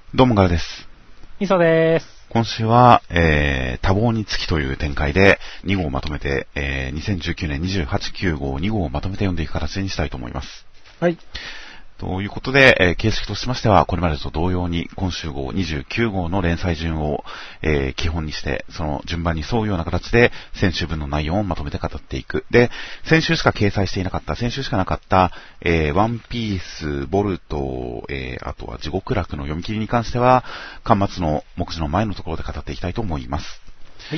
どうもガラです。 みそです。 今週は、多忙につきという展開で2号をまとめて、2019年28、9号、2号をまとめて読んでいく形にしたいと思います。 はい。 ということで、形式としましては、これまでと同様に今週号29号の連載順を、基本にして、その順番に沿うような形で、先週分の内容をまとめて語っていく。で、先週しか掲載していなかった、先週しかなかった、ワンピース、ボルト、あとは地獄楽の読み切りに関しては、巻末の目次の前のところで語っていきたいと思います。 はい。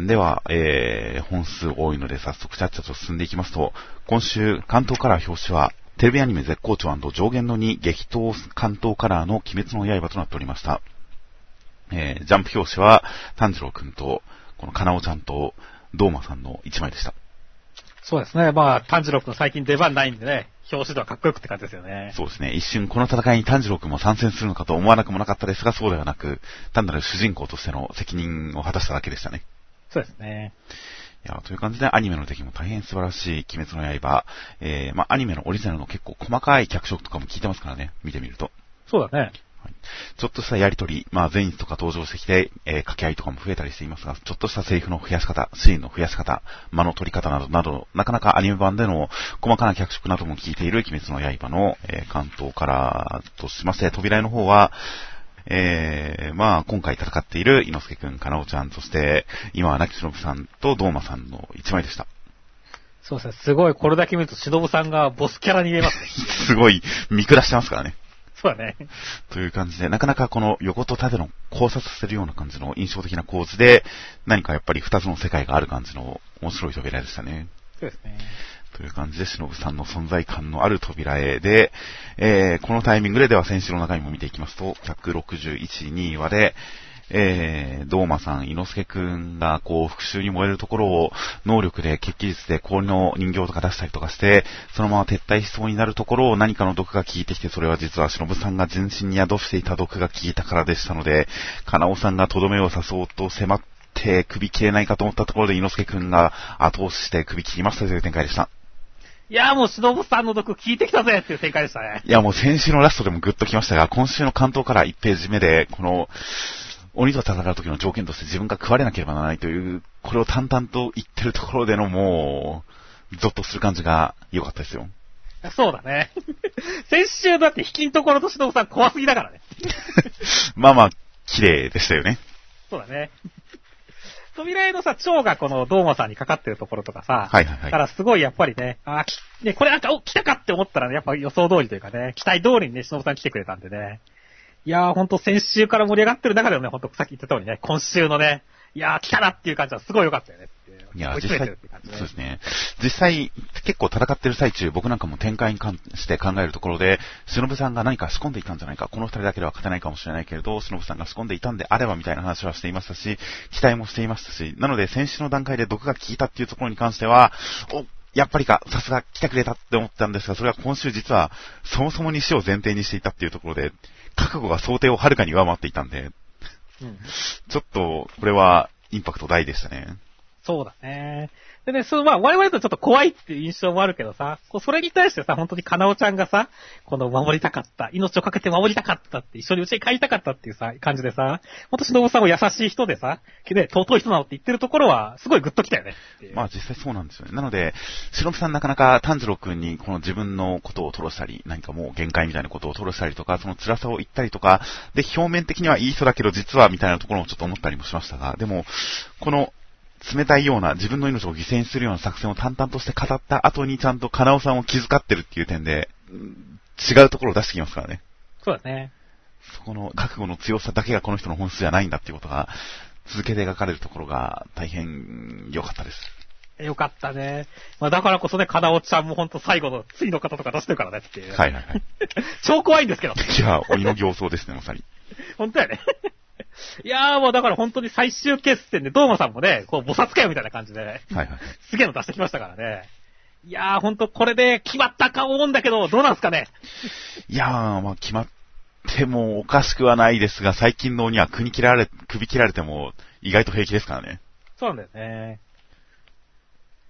では、本数多いので早速ちゃっちゃと進んでいきますと、今週、関東カラー表紙は、テレビアニメ絶好調&上限の2激闘関東カラーの鬼滅の刃となっておりました。ジャンプ表紙は炭治郎くんとこのかなおちゃんとドーマさんの1枚でした。 そうですね。まあ、炭治郎くん最近出番ないんでね、表紙ではかっこよくって感じですよね。 そうですね。一瞬この戦いに炭治郎くんも参戦するのかと思わなくもなかったですが、そうではなく、単なる主人公としての責任を果たしただけでしたね。 そうですね。 いや、という感じでアニメの出来も大変素晴らしい鬼滅の刃。アニメのオリジナルの結構細かい脚色とかも聞いてますからね、見てみると。 そうだね。 はい、ちょっとしたやりとり、善逸とか登場してきて、掛け合いとかも増えたりしていますが、ちょっとしたセリフの増やし方、シーンの増やし方、間の取り方など、なかなかアニメ版での細かな脚色なども聞いている鬼滅の刃の、関東からとしまして、扉絵の方は、今回戦っている伊之助くん、かなおちゃん、そして、今は亡き忍さんとドーマさんの一枚でした。 そうですね。すごい、これだけ見ると忍さんがボスキャラに見えますね。 すごい、見下してますからね。 そうだね。 という感じで、なかなかこの横と縦の交差させるような感じの印象的な構図で、何かやっぱり二つの世界がある感じの面白い扉でしたね。 そうですね。 という感じで、忍さんの存在感のある扉絵で、このタイミングでは先週の中身も見ていきますと、161、2話で、ドーマさん、伊之助くんがこう復讐に燃えるところを能力で血気術で氷の人形とか出したりとかして、そのまま撤退しそうになるところを何かの毒が効いてきて、それは実は忍さんが全身に宿していた毒が効いたからでしたので、かなおさんがとどめを刺そうと迫って首切れないかと思ったところで伊之助くんが後押しして首切りましたという展開でした。 いやーもう忍さんの毒効いてきたぜっていう展開でしたね。 いやもう先週のラストでもグッときましたが、今週の関東から1ページ目で、この、鬼と戦う時の条件として自分が食われなければならないという、これを淡々と言ってるところでのもう、ゾッとする感じが良かったですよ。 そうだね。先週だって引きんところと忍さん怖すぎだからね。 綺麗でしたよね。 そうだね。扉絵のさ、蝶がこのドーマさんにかかってるところとかさ、 はいはいはい。 だからすごいやっぱりね、ね、これ来たかって思ったらね、やっぱ予想通りというかね、期待通りにね、忍さん来てくれたんでね。いやーほんと先週から盛り上がってる中でもね、ほんとさっき言った通りね、今週のね、いやー来たなっていう感じはすごい良かったよねっていう。 いや、実際、そうですね。実際、結構戦ってる最中、僕なんかも展開に関して考えるところで、忍さんが何か仕込んでいたんじゃないか、この二人だけでは勝てないかもしれないけれど、忍さんが仕込んでいたんであればみたいな話はしていましたし、期待もしていましたし、なので先週の段階で毒が効いたっていうところに関しては、やっぱりか、さすが来てくれたって思ったんですが、それは今週実は、そもそもに死を前提にしていたっていうところで、覚悟が想定をはるかに上回っていたんで、ちょっと、これは、インパクト大でしたね。 そうだね。でね、我々とちょっと怖いっていう印象もあるけどさ、それに対してさ、本当にかなおちゃんがさ、この守りたかった、命をかけて守りたかったって、一緒にうちに帰りたかったっていうさ、感じでさ、本当忍さんも優しい人でさ、尊い人なのって言ってるところは、すごいグッときたよね。 実際そうなんですよね。なので、忍さんなかなか炭治郎くんにこの自分のことを吐露したり、何かもう限界みたいなことを吐露したりとか、その辛さを言ったりとか、で、表面的にはいい人だけど実はみたいなところもちょっと思ったりもしましたが、でも、この、冷たいような、自分の命を犠牲にするような作戦を淡々として語った後にちゃんとカナオさんを気遣ってるっていう点で、違うところを出してきますからね。 そうだね。 そこの覚悟の強さだけがこの人の本質じゃないんだっていうことが、続けて描かれるところが大変良かったです。 よかったね。だからこそね、かなおちゃんもほんと最後の次の方とか出してるからねっていう。 はいはいはい。 超怖いんですけど。 いや、鬼の形相ですね、まさに。 本当やね。いやーもうだから本当に最終決戦でドーマさんもね、こう菩薩かよみたいな感じで、はいはい、すげえの出してきましたからね。いやー本当これで決まったか思うんだけど、どうなんすかね。 いやー決まってもおかしくはないですが、最近の鬼は首切られても意外と平気ですからね。 そうなんだよね。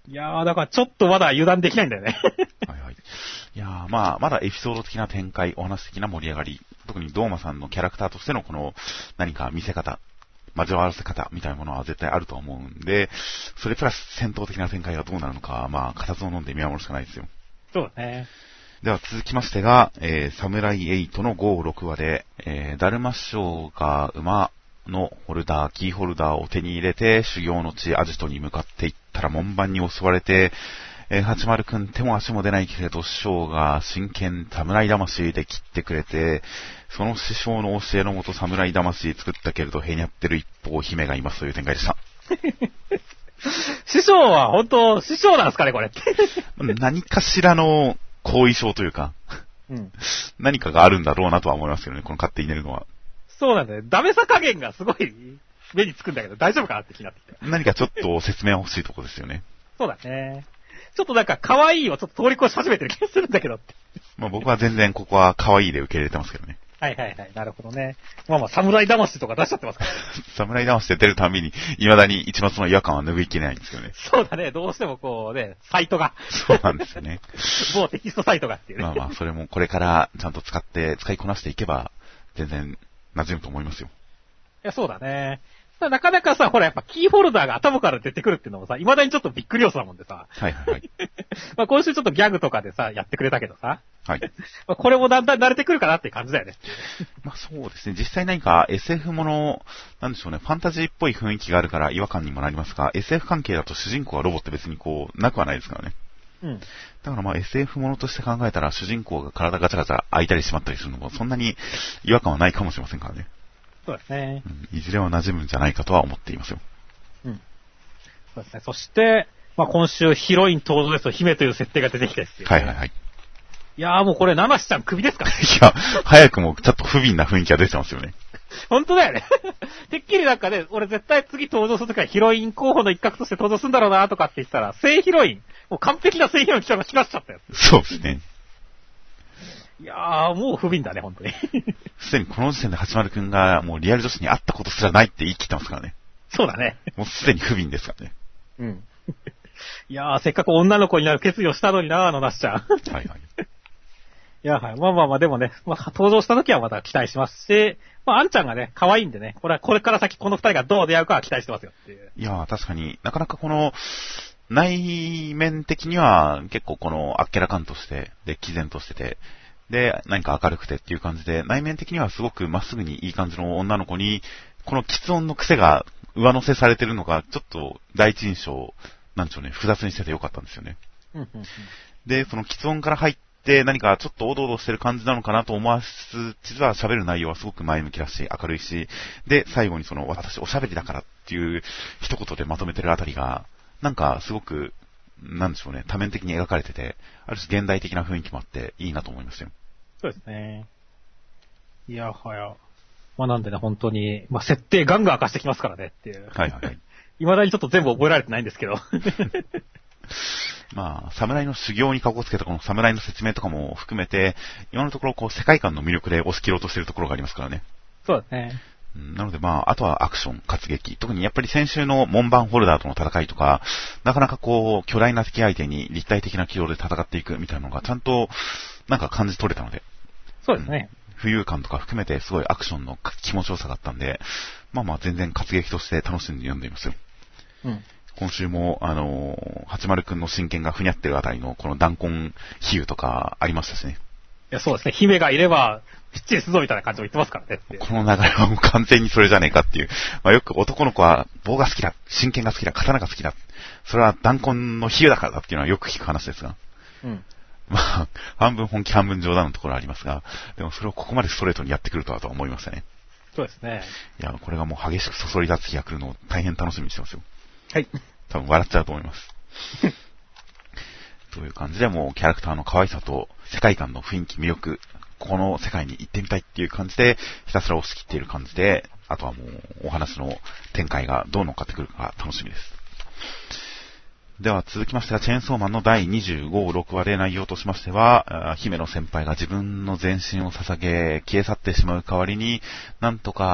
いやー、だからちょっとまだ油断できないんだよね。 はいはい。いやー、まあ、まだエピソード的な展開、お話的な盛り上がり、特にドーマさんのキャラクターとしてのこの、何か見せ方、交わらせ方みたいなものは絶対あると思うんで、それプラス戦闘的な展開がどうなるのか、まあ、固唾を飲んで見守るしかないですよ。 そうだね。 では続きましてが、サムライ8の5、6話で、ダルマ師匠が馬のホルダー、キーホルダーを手に入れて、修行の地アジトに向かっていったら門番に襲われて、八丸くん手も足も出ないけれど、師匠が真剣侍魂で切ってくれて、その師匠の教えのもと侍魂作ったけれど、へにゃってる一方、姫がいますという展開でした。 師匠は本当、師匠なんですかね、これって。 何かしらの後遺症というか、 うん、 何かがあるんだろうなとは思いますけどね、この勝手に寝るのは。 そうなんだよ。ダメさ加減がすごい目につくんだけど、大丈夫かなって気になってきて。 何かちょっと説明は欲しいところですよね。 そうだね。ちょっとなんか可愛いをちょっと通り越し始めてる気がするんだけどって。 まあ僕は全然ここは可愛いで受け入れてますけどね。 はいはいはい。なるほどね。まあまあ、侍魂とか出しちゃってますからね。 侍魂で出るたびに、未だに一抹の違和感は拭いきれないんですけどね。 そうだね。どうしてもこうね、サイトが。 そうなんですよね。 某テキストサイトがっていうね。 まあまあ、それもこれからちゃんと使いこなしていけば、全然馴染むと思いますよ。 いや、そうだね。なかなかさ、ほらやっぱキーホルダーが頭から出てくるっていうのもさ、未だにちょっとびっくり要素だもんでさ。 はいはいはい。 まあ今週ちょっとギャグとかでさ、やってくれたけどさ。 はい。 まあこれもだんだん慣れてくるかなっていう感じだよね。 まあそうですね。実際何か SF もの、なんでしょうね、ファンタジーっぽい雰囲気があるから違和感にもなりますが、SF 関係だと主人公はロボって別にこう、なくはないですからね。 うん。 だからまあ SF ものとして考えたら主人公が体ガチャガチャ開いたり閉まったりするのもそんなに違和感はないかもしれませんからね。 そうですね。 いずれは馴染むんじゃないかとは思っていますよ。 うん。そうですね。そして、まあ今週ヒロイン登場ですと姫という設定が出てきてですよ、ね。 はいはいはい。 いやーもうこれナナシちゃん首ですかいや、早くもちょっと不憫な雰囲気が出てますよね。 本当だよね。てっきりなんかね、俺絶対次登場するときはヒロイン候補の一角として登場するんだろうなとかって言ったら、正ヒロイン、もう完璧な正ヒロイン来ましちゃったよ。 そうですね。 いやー、もう不憫だね、本当に。 すでにこの時点で八丸くんがもうリアル女子に会ったことすらないって言い切ってますからね。 そうだね。 もうすでに不憫ですからね。 うん。いやー、せっかく女の子になる決意をしたのになーのなしちゃん。 はいはい。 いや、はい。まあまあまあ、でもね、まあ、登場した時はまた期待しますし、まあ、あんちゃんがね、可愛いんでね、これから先この二人がどう出会うかは期待してますよっていう。 いやー、確かになかなかこの、内面的には結構このあっけらかんとして、で、毅然としてて、で、何か明るくてっていう感じで、内面的にはすごくまっすぐにいい感じの女の子に、この喫音の癖が上乗せされてるのが、ちょっと第一印象、なんでしょうね、複雑にしててよかったんですよね。で、その喫音から入って何かちょっとおどおどしてる感じなのかなと思わす、実は喋る内容はすごく前向きだし、明るいし、で、最後にその、私おしゃべりだからっていう一言でまとめてるあたりが、なんかすごく、なんでしょうね、多面的に描かれてて、ある種現代的な雰囲気もあっていいなと思いましたよ。 そうですね。いやはや。まあなんでね、本当に、まあ設定ガンガン明かしてきますからねっていう。 はいはいはい。 未だにちょっと全部覚えられてないんですけど。 まあ、侍の修行にかこつけたこの侍の説明とかも含めて、今のところこう世界観の魅力で押し切ろうとしているところがありますからね。 そうですね。 なのでまあ、あとはアクション、活劇。特にやっぱり先週の門番ホルダーとの戦いとか、なかなかこう、巨大な敵相手に立体的な軌道で戦っていくみたいなのがちゃんと、なんか感じ取れたので。 そうですね。 浮遊感とか含めてすごいアクションの気持ちよさがあったんで、まあまあ全然活劇として楽しんで読んでいますよ。 うん。 今週も、八丸くんの真剣がふにゃってるあたりのこの弾痕比喩とかありましたしね。 いや、そうですね。姫がいれば、ピッチリすぞみたいな感じを言ってますからね。 この流れはもう完全にそれじゃねえかっていう。まあよく男の子は棒が好きだ、真剣が好きだ、刀が好きだ。それは弾痕の比喩だからだっていうのはよく聞く話ですが。 うん。 まあ、半分本気半分冗談のところありますが、でもそれをここまでストレートにやってくるとはと思いましたね。 そうですね。 いや、これがもう激しくそそり立つ日が来るのを大変楽しみにしてますよ。 はい。 多分笑っちゃうと思います。という感じでもうキャラクターの可愛さと世界観の雰囲気魅力、この世界に行ってみたいっていう感じでひたすら押し切っている感じで、あとはもうお話の展開がどう乗っかってくるか楽しみです。では続きましてはチェーンソーマンの第25、6話で内容としましては、姫の先輩が自分の全身を捧げ消え去ってしまう代わりに、なんとか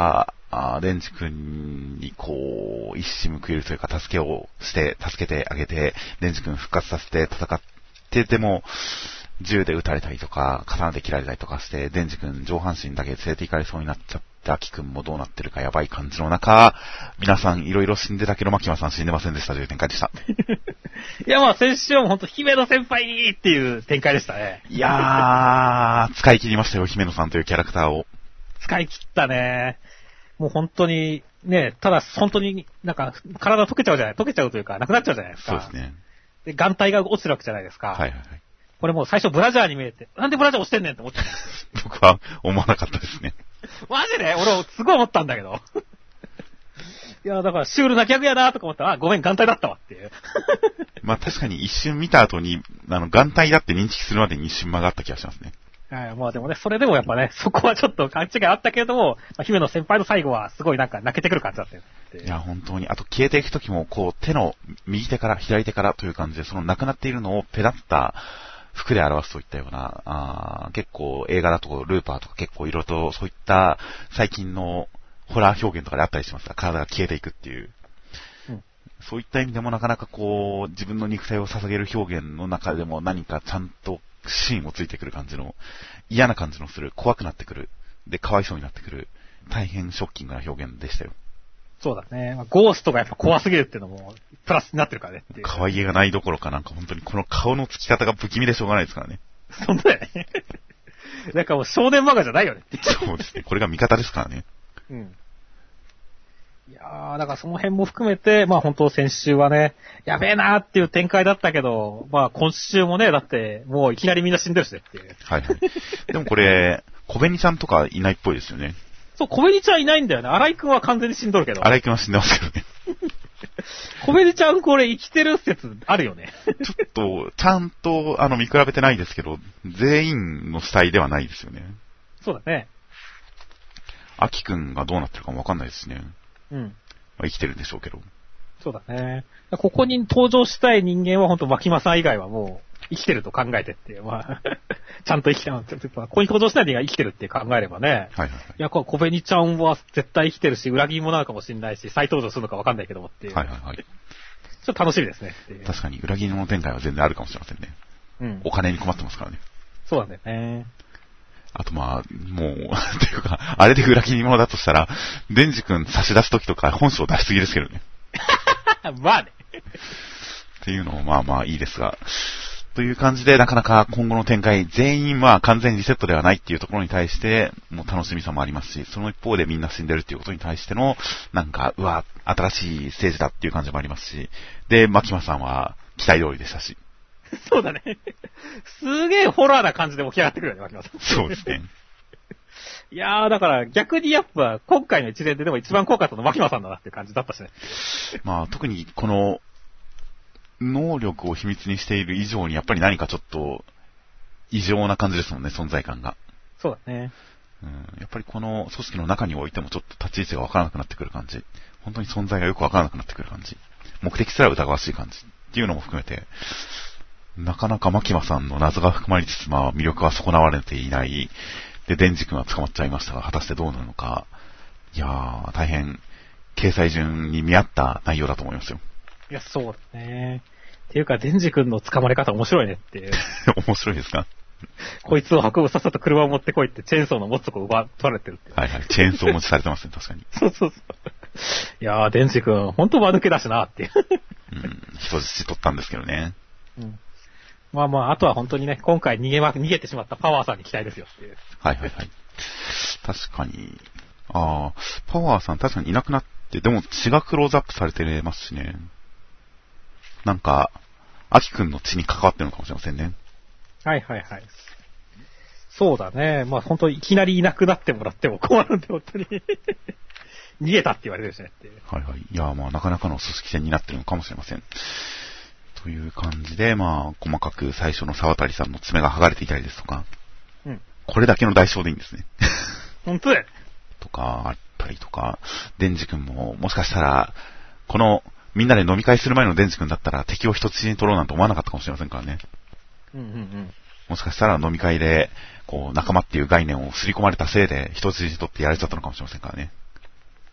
デンジ君にこう、一矢報いるというか、助けてあげて、デンジ君復活させて戦ってても、銃で撃たれたりとか、刀で切られたりとかして、デンジ君上半身だけ連れて行かれそうになっちゃって、アキ君もどうなってるかやばい感じの中、皆さんいろいろ死んでたけど、マキマさん死んでませんでしたという展開でした。 いや、まあ先週はもうほんと姫野先輩っていう展開でしたね。 いやー、使い切りましたよ、姫野さんというキャラクターを。 使い切ったね。もう本当に、ね、ただ本当になんか体溶けちゃうというか、なくなっちゃうじゃないですか。 そうですね。 で、眼帯が落ちてるわけじゃないですか。 はいはいはい。 これもう最初ブラジャーに見えて、なんでブラジャー押してんねんって思っちゃった。 僕は思わなかったですね。 マジで俺すごい思ったんだけど。いや、だからシュールなギャグやなとか思ったら、ごめん、眼帯だったわっていう。 まあ確かに一瞬見た後に、眼帯だって認識するまでに一瞬間があった気がしますね。 はい、まあでもね、それでもやっぱね、そこはちょっと勘違いあったけれども、まあ、姫野先輩の最後はすごいなんか泣けてくる感じだったよね。 いや、本当に。あと消えていくときも、こう、手の右手から左手からという感じで、そのなくなっているのをペラッた服で表すといったような、結構映画だとルーパーとか結構いろいろとそういった最近のホラー表現とかであったりしますが、体が消えていくっていう。そういった意味でもなかなかこう、自分の肉体を捧げる表現の中でも何かちゃんとシーンをついてくる感じの、嫌な感じのする、怖くなってくる、で、かわいそうになってくる、大変ショッキングな表現でしたよ。 そうだね。まあ、ゴーストがやっぱ怖すぎるっていうのも、プラスになってるからねっていう。 可愛げがないどころかなんか本当にこの顔のつき方が不気味でしょうがないですからね。 そんなだよね。なんかもう少年漫画じゃないよねって。 そうですね。これが味方ですからね。 うん。いやー、だからその辺も含めて、まあ本当先週はね、やべえなーっていう展開だったけど、まあ今週もね、だってもういきなりみんな死んでるしねっていう。 はいはい。でもこれ、小紅ちゃんとかいないっぽいですよね。 そう、小紅ちゃんいないんだよね。荒井くんは完全に死んどるけど。 荒井くんは死んでますけどね。 小紅ちゃんこれ生きてる説あるよね。 ちょっと、ちゃんと、見比べてないですけど、全員の死体ではないですよね。 そうだね。 秋くんがどうなってるかもわかんないですね。 うん。 まあ、生きてるんでしょうけど。 そうだね。ここに登場したい人間は本当牧間さん以外はもう生きてると考えてっていう、まあ、ちゃんと生きてる。ここに登場したい人間が生きてるって考えればね。 はいはいはい。 いや、小紅ちゃんは絶対生きてるし、裏切り者なのかもしれないし、再登場するのかわかんないけどもっていう。 はいはいはい。 ちょっと楽しみですねっていう。 確かに裏切り者展開は全然あるかもしれませんね。 うん。 お金に困ってますからね。 そうなんだよね。 あとまあ、もう、っていうか、あれで裏切り者だとしたら、デンジ君差し出すときとか本性出しすぎですけどね。 まあね。 っていうのもまあまあいいですが。という感じで、なかなか今後の展開、全員は完全リセットではないっていうところに対して、もう楽しみさもありますし、その一方でみんな死んでるっていうことに対しての、なんか、うわ、新しいステージだっていう感じもありますし、で、牧間さんは期待通りでしたし。 そうだね。すげえホラーな感じで起き上がってくるよね、牧間さん。 そうですね。 いやー、だから逆にやっぱ今回の一連ででも一番怖かったの牧間さんだなっていう感じだったしね。 まあ特にこの能力を秘密にしている以上にやっぱり何かちょっと異常な感じですもんね、存在感が。 そうだね。 やっぱりこの組織の中においてもちょっと立ち位置がわからなくなってくる感じ。本当に存在がよくわからなくなってくる感じ。目的すら疑わしい感じ。っていうのも含めて、なかなか牧間さんの謎が含まれつつ、まあ魅力は損なわれていない。で、デンジ君は捕まっちゃいましたが、果たしてどうなるのか。いやー、大変、掲載順に見合った内容だと思いますよ。 いや、そうだね。っていうか、デンジ君の捕まれ方面白いねっていう。 面白いですか？ こいつを運ぶさっさと車を持ってこいって、チェーンソーの持つとこ取られてるって。 はいはい。チェーンソー持ちされてますね、確かに。 そうそうそう。いやー、デンジ君、ほんと間抜けだしなっていう。 人質取ったんですけどね。 まあまあ、あとは本当にね、今回逃げてしまったパワーさんに期待ですよっていう。 はいはいはい。確かに。パワーさん確かにいなくなって、でも血がクローズアップされてますしね。なんか、アキくんの血に関わってるのかもしれませんね。 はいはいはい。そうだね。まあ本当いきなりいなくなってもらっても困るんで、本当に。逃げたって言われるしねっていう。 はいはい。いや、まあなかなかの組織戦になってるのかもしれません。という感じで、まあ、細かく最初の沢渡さんの爪が剥がれていたりですとか、これだけの代償でいいんですね。 本当だよ。 とか、あったりとか、デンジ君も、もしかしたら、この、みんなで飲み会する前のデンジ君だったら敵を一つに取ろうなんて思わなかったかもしれませんからね。もしかしたら飲み会で、こう、仲間っていう概念を刷り込まれたせいで、一つに取ってやられちゃったのかもしれませんからね。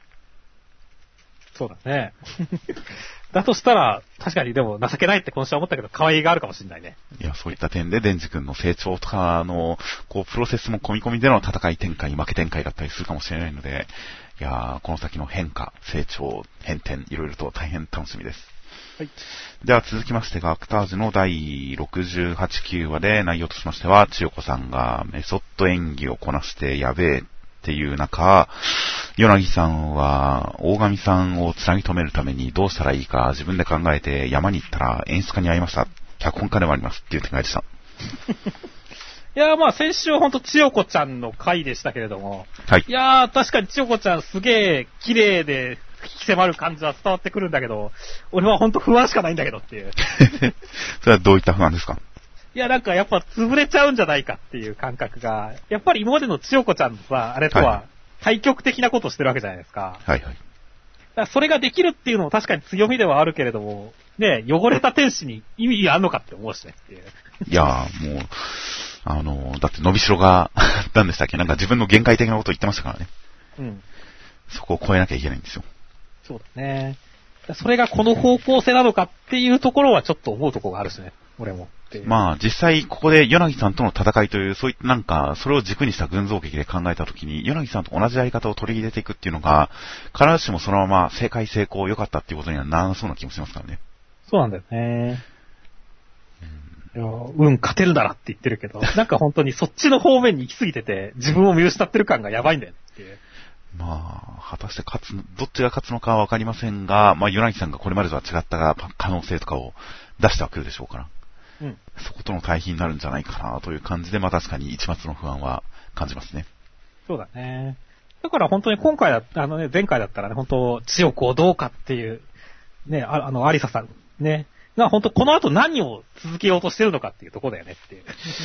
そうだね。だとしたら、確かにでも情けないって今週は思ったけど、可愛いがあるかもしれないね。 いや、そういった点で、デンジ君の成長とかの、こう、プロセスも込み込みでの戦い展開、負け展開だったりするかもしれないので、いやー、この先の変化、成長、変転、いろいろと大変楽しみです。 はい。 では続きましてが、アクタージュの第68、9話で内容としましては、千代子さんがメソッド演技をこなしてやべえっていう中、柳さんは大神さんをつなぎ止めるためにどうしたらいいか自分で考えて山に行ったら演出家に会いました。脚本家でもありますっていう展開でした。 いやーまあ先週はほんと千代子ちゃんの回でしたけれども、 はい。 いやー確かに千代子ちゃんすげえ綺麗で引き迫る感じは伝わってくるんだけど、俺はほんと不安しかないんだけどっていう。 それはどういった不安ですか？ いやなんかやっぱ潰れちゃうんじゃないかっていう感覚が、やっぱり今までの千代子ちゃんのさ、あれとは対極的なことをしてるわけじゃないですか。 はいはい。 だからそれができるっていうのも確かに強みではあるけれども、ね、汚れた天使に意味あんのかって思うしねっていう。 いやーもう、だって伸びしろが、何でしたっけ？なんか自分の限界的なことを言ってましたからね。 うん。 そこを超えなきゃいけないんですよ。 そうだね。それがこの方向性なのかっていうところはちょっと思うところがあるしね。俺も。 まあ実際ここで柳さんとの戦いという、そういったなんか、それを軸にした群像劇で考えたときに、柳さんと同じやり方を取り入れていくっていうのが、必ずしもそのまま正解成功良かったっていうことにはならなそうな気もしますからね。 そうなんだよね。いや勝てるならって言ってるけど、なんか本当にそっちの方面に行き過ぎてて、自分を見失ってる感がやばいんだよっていう。 まあ、果たしてどっちが勝つのかはわかりませんが、まあ、柳さんがこれまでとは違った可能性とかを出してはくるでしょうから。 うん。 そことの対比になるんじゃないかなという感じで、まあ確かに一末の不安は感じますね。 そうだね。だから本当に今回前回だったらね、本当、千代子をどうかっていう、ね、アリサさん、ね、が本当この後何を続けようとしてるのかっていうところだよねっていう。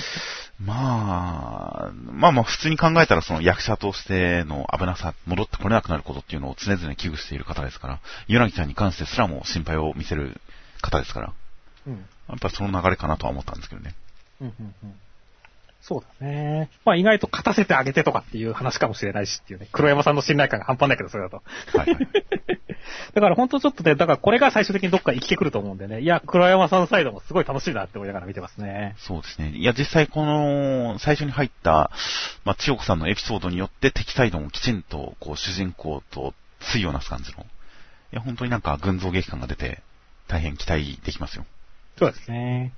まあ普通に考えたらその役者としての危なさ、戻ってこれなくなることっていうのを常々危惧している方ですから、柳さんに関してすらも心配を見せる方ですから、 うん。 やっぱりその流れかなとは思ったんですけどね。 うんうんうん。そうだね。まあ意外と勝たせてあげてとかっていう話かもしれないしっていうね。黒山さんの信頼感が半端ないけど、それだと。 はいはい。 だから本当ちょっとね、だからこれが最終的にどっか生きてくると思うんでね。いや、黒山さんサイドもすごい楽しいなって思いながら見てますね。 そうですね。いや、実際この、最初に入った、まあ、千代子さんのエピソードによって敵サイドもきちんと、こう、主人公と対をなす感じの。いや、本当になんか群像劇感が出て、大変期待できますよ。 そうですね。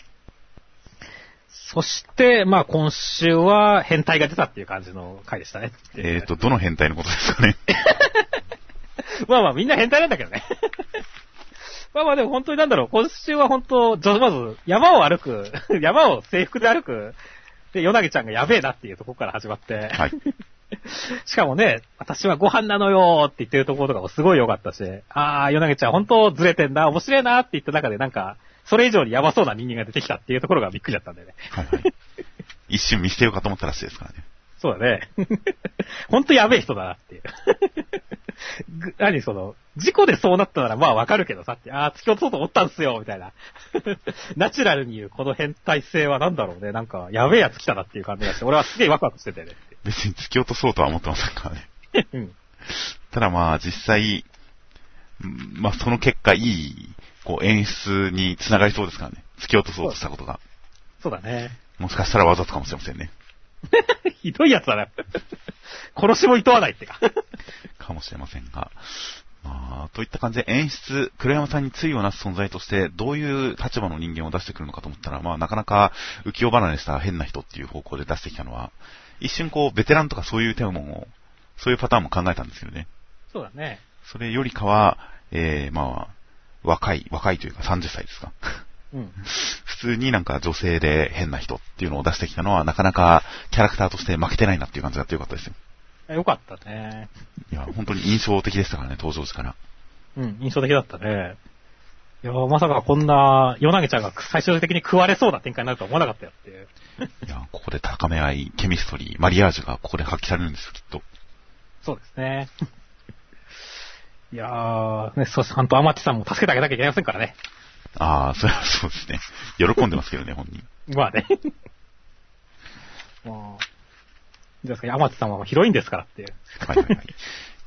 そして、まあ今週は変態が出たっていう感じの回でしたね。 どの変態のことですかね。 まあまあみんな変態なんだけどね。まあまあでも本当になんだろう、今週は本当、まず山を歩く、山を制服で歩く、で、ヨナギちゃんがやべえなっていうところから始まって、 はい。 しかもね、私はご飯なのよーって言ってるところとかもすごい良かったし、ヨナギちゃん本当ずれてんな、面白いなって言った中でなんか、それ以上にヤバそうな人間が出てきたっていうところがびっくりだったんだよね。 はいはい。一瞬見捨てようかと思ったらしいですからね。 そうだね。ほんとやべえ人だなっていう。事故でそうなったならまあわかるけどさって、突き落とそうと思ったんすよ、みたいな。ナチュラルに言うこの変態性はなんだろうね。なんか、やべえやつ来たなっていう感じがして、俺はすげえワクワクしててね。 別に突き落とそうとは思ってませんからね。 うん。 ただまあ、実際、まあその結果いい、こう演出につながりそうですからね。突き落とそうとしたことが。 そうだね。 もしかしたらわざとかもしれませんね。 ひどいやつだな。殺しも厭わないってか。 かもしれませんが。まあ、といった感じで演出、黒山さんに対をなす存在として、どういう立場の人間を出してくるのかと思ったら、まあ、なかなか浮世離れした変な人っていう方向で出してきたのは、一瞬こう、ベテランとかそういう手も、そういうパターンも考えたんですよね。 そうだね。 それよりかは、まあ、若いというか30歳ですか。 うん、 普通になんか女性で変な人っていうのを出してきたのは、なかなかキャラクターとして負けてないなっていう感じがあってよかったですよ。 よかったね。 いや、本当に印象的でしたからね、登場時から。 うん、印象的だったね。いや、まさかこんな、ヨナゲちゃんが最終的に食われそうな展開になるとは思わなかったよっていう。 いや、ここで高め合い、ケミストリー、マリアージュがここで発揮されるんですよ、きっと。 そうですね。いやー、ね、ちゃんとアマチさんも助けてあげなきゃいけませんからね。 ああ、それはそうですね。喜んでますけどね、本人。 まあね。まあ、じゃあ、アマチさんはヒロインですからっていう。 はいはいはい。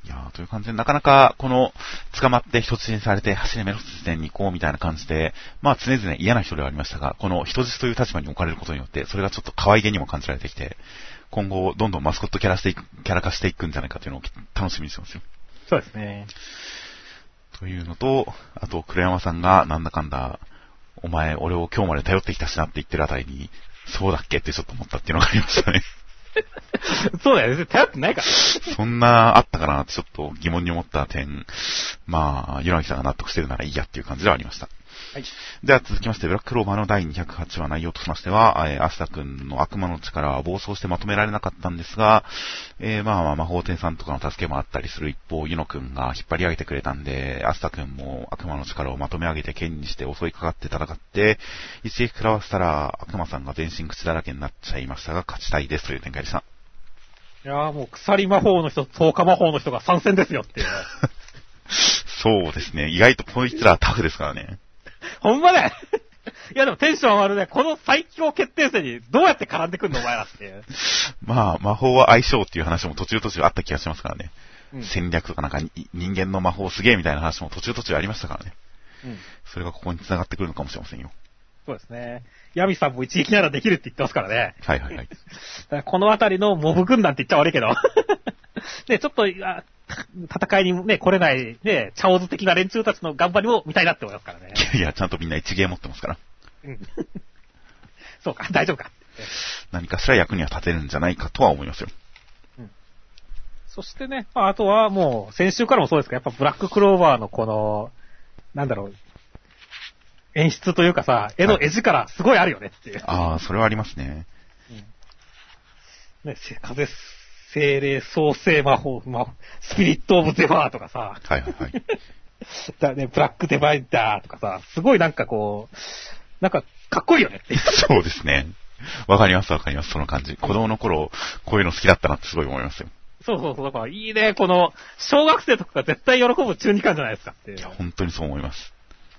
いやー、という感じで、なかなか、捕まって人質にされて、走れメロス店に行こうみたいな感じで、まあ常々嫌な人ではありましたが、この人質という立場に置かれることによって、それがちょっと可愛げにも感じられてきて、今後、どんどんマスコットキャラ化していくんじゃないかというのを楽しみにしてますよ。 そうですね。 というのと、あと、黒山さんが、なんだかんだ、お前、俺を今日まで頼ってきたしなって言ってるあたりに、そうだっけってちょっと思ったっていうのがありましたね。 そうだよね。頼ってないから。 そんな、あったかなってちょっと疑問に思った点、まあ、柳さんが納得してるならいいやっていう感じではありました。はい。では続きまして、ブラッククローバーの第208話内容としましては、アスタ君の悪魔の力は暴走してまとめられなかったんですが、まあ、魔法天さんとかの助けもあったりする一方、ユノ君が引っ張り上げてくれたんで、アスタ君も悪魔の力をまとめ上げて剣にして襲いかかって戦って、一撃食らわせたら悪魔さんが全身口だらけになっちゃいましたが、勝ちたいですという展開でした。 いやーもう鎖魔法の人、草加魔法の人が参戦ですよっていう。 そうですね。意外とこいつらはタフですからね。 ほんまだよ。いやでもテンション上がるね。この最強決定戦にどうやって絡んでくんのお前らっていう。 まあ、魔法は相性っていう話も途中あった気がしますからね。うん、戦略とかなんか人間の魔法すげえみたいな話も途中ありましたからね。うん。それがここに繋がってくるのかもしれませんよ。 そうですね。ヤミさんも一撃ならできるって言ってますからね。 はいはいはい。 だからこのあたりのモブ軍団って言っちゃ悪いけど。ね、ちょっと、戦いにね、来れない、ね、チャオズ的な連中たちの頑張りも見たいなって思いますからね。 いや、ちゃんとみんな一芸持ってますから。 うん。そうか、大丈夫か。 何かしら役には立てるんじゃないかとは思いますよ。 うん。そしてね、まあ、あとはもう、先週からもそうですけど、やっぱブラッククローバーのこの、なんだろう、演出というかさ、絵の絵力すごいあるよねっていう。 ああ、それはありますね。 うん。ね、風精霊創生魔法、スピリットオブゼファーとかさ。 はいはいはい。 だね、ブラックデバイダーとかさ、すごいなんかこう、なんかかっこいいよねっていう。 そうですね。わかります、その感じ。子供の頃、こういうの好きだったなってすごい思いますよ。 そう、だからいいね、この、小学生とかが絶対喜ぶ中二感じゃないですかっていう。 いや、本当にそう思います。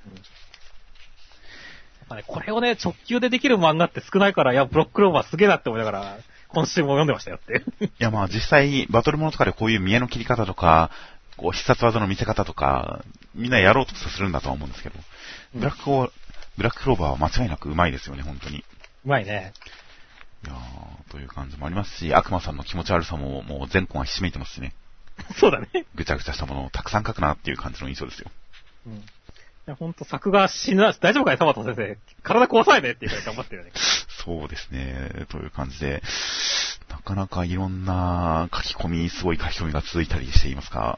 これをね、直球でできる漫画って少ないから、いや、ブロックローバーすげえなって思いながら、今週も読んでましたよって。 いや、まあ実際、バトルモノとかでこういう見栄の切り方とか、こう必殺技の見せ方とか、みんなやろうとするんだとは思うんですけど、ブラッククローバーは間違いなく上手いですよね、本当に。 上手いね。 いやー、という感じもありますし、悪魔さんの気持ち悪さももう全コマひしめいてますしね。 そうだね。 ぐちゃぐちゃしたものをたくさん書くなっていう感じの印象ですよ。 うん。いや、ほんと、作画死ぬなし、大丈夫かい、サバト先生。体壊さないでって言うから頑張ってるよね。 そうですね、という感じで、なかなかいろんなすごい書き込みが続いたりしていますか。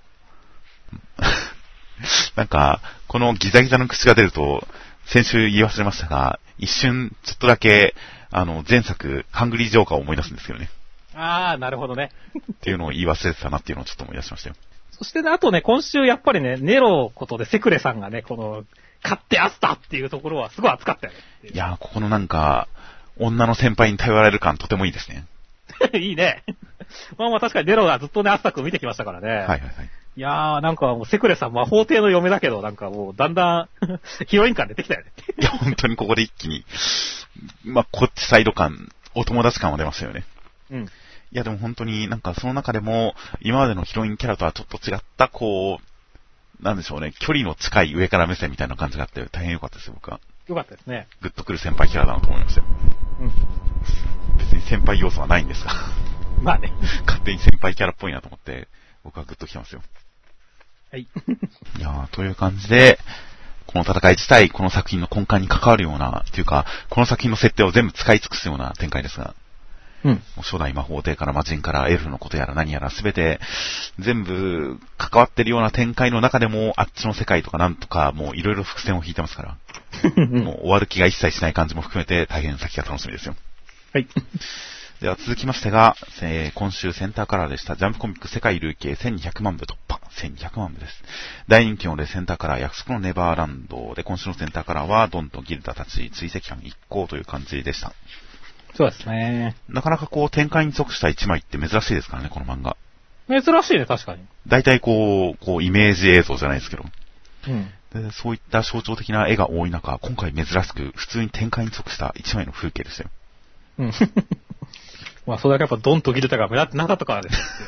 なんか、このギザギザの口が出ると、先週言い忘れましたが、一瞬、ちょっとだけ、前作、ハングリージョーカーを思い出すんですけどね。 あー、なるほどね。 っていうのを言い忘れてたなっていうのをちょっと思い出しましたよ。 そしてね、あとね、今週やっぱりね、ネロことでセクレさんがね、この、勝ってアスタっていうところはすごい熱かったよね。 いやー、ここのなんか、女の先輩に頼られる感とてもいいですね。 いいね。まあ確かにネロがずっとね、アスタ君見てきましたからね。 はいはいはい。 いやー、なんかもうセクレさん魔法帝の嫁だけど、なんかもうだんだんヒロイン感出てきたよね。 いや、本当にここで一気に、まあ、こっちサイド感、お友達感は出ましたよね。うん。いやでも本当になんかその中でも今までのヒロインキャラとはちょっと違ったこう、なんでしょうね、距離の近い上から目線みたいな感じがあって大変良かったですよ僕は。 良かったですね。 グッとくる先輩キャラだなと思いましたよ。うん。別に先輩要素はないんですが。 まあね。 勝手に先輩キャラっぽいなと思って僕はグッときてますよ。はい。いやー、という感じで、この戦い自体、この作品の根幹に関わるような、というか、この作品の設定を全部使い尽くすような展開ですが。うん、初代魔法帝から魔人からエルフのことやら何やらすべて全部関わってるような展開の中でもあっちの世界とかなんとかもういろいろ伏線を引いてますからもう終わる気が一切しない感じも含めて大変先が楽しみですよ。はい。では続きましてが、今週センターカラーでしたジャンプコミック世界累計1200万部突破。1200万部です。大人気のでセンターカラー約束のネバーランドで今週のセンターカラーはドンとギルダたち追跡班一行という感じでした。 そうですね。 なかなかこう展開に即した一枚って珍しいですからね、この漫画。 珍しいね、確かに。 大体こうイメージ映像じゃないですけど。うん。でそういった象徴的な絵が多い中、今回珍しく普通に展開に即した一枚の風景でしたよ。 うん。まあ、それだけやっぱドンとギルタが目立ってなかったからです。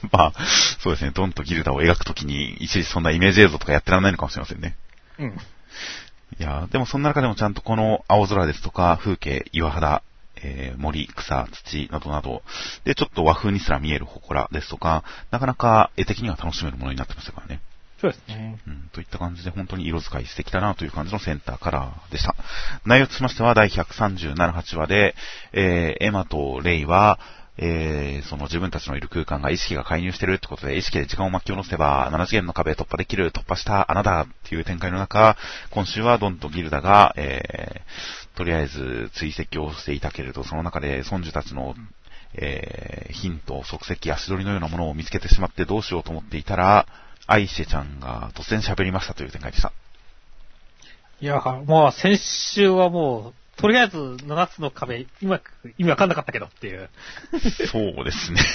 まあ、そうですね、ドンとギルダを描くときに、一時そんなイメージ映像とかやってらんないのかもしれませんね。 うん。 いや、でもそんな中でもちゃんとこの青空ですとか、風景、岩肌、森、草、土などなど、で、ちょっと和風にすら見える祠ですとか、なかなか絵的には楽しめるものになってましたからね。 そうですね。 といった感じで本当に色使い素敵だなという感じのセンターカラーでした。内容としましては第137、8話で、エマとレイは、その自分たちのいる空間が意識が介入してるってことで、意識で時間を巻き下ろせば、7次元の壁突破できる、突破した穴だっていう展開の中、今週はドンとギルダが、とりあえず追跡をしていたけれど、その中で孫女たちの、ヒント、足跡、足取りのようなものを見つけてしまってどうしようと思っていたら、アイシェちゃんが突然喋りましたという展開でした。 いや、もう先週はもう、とりあえず7つの壁、意味わかんなかったけどっていう。 そうですね。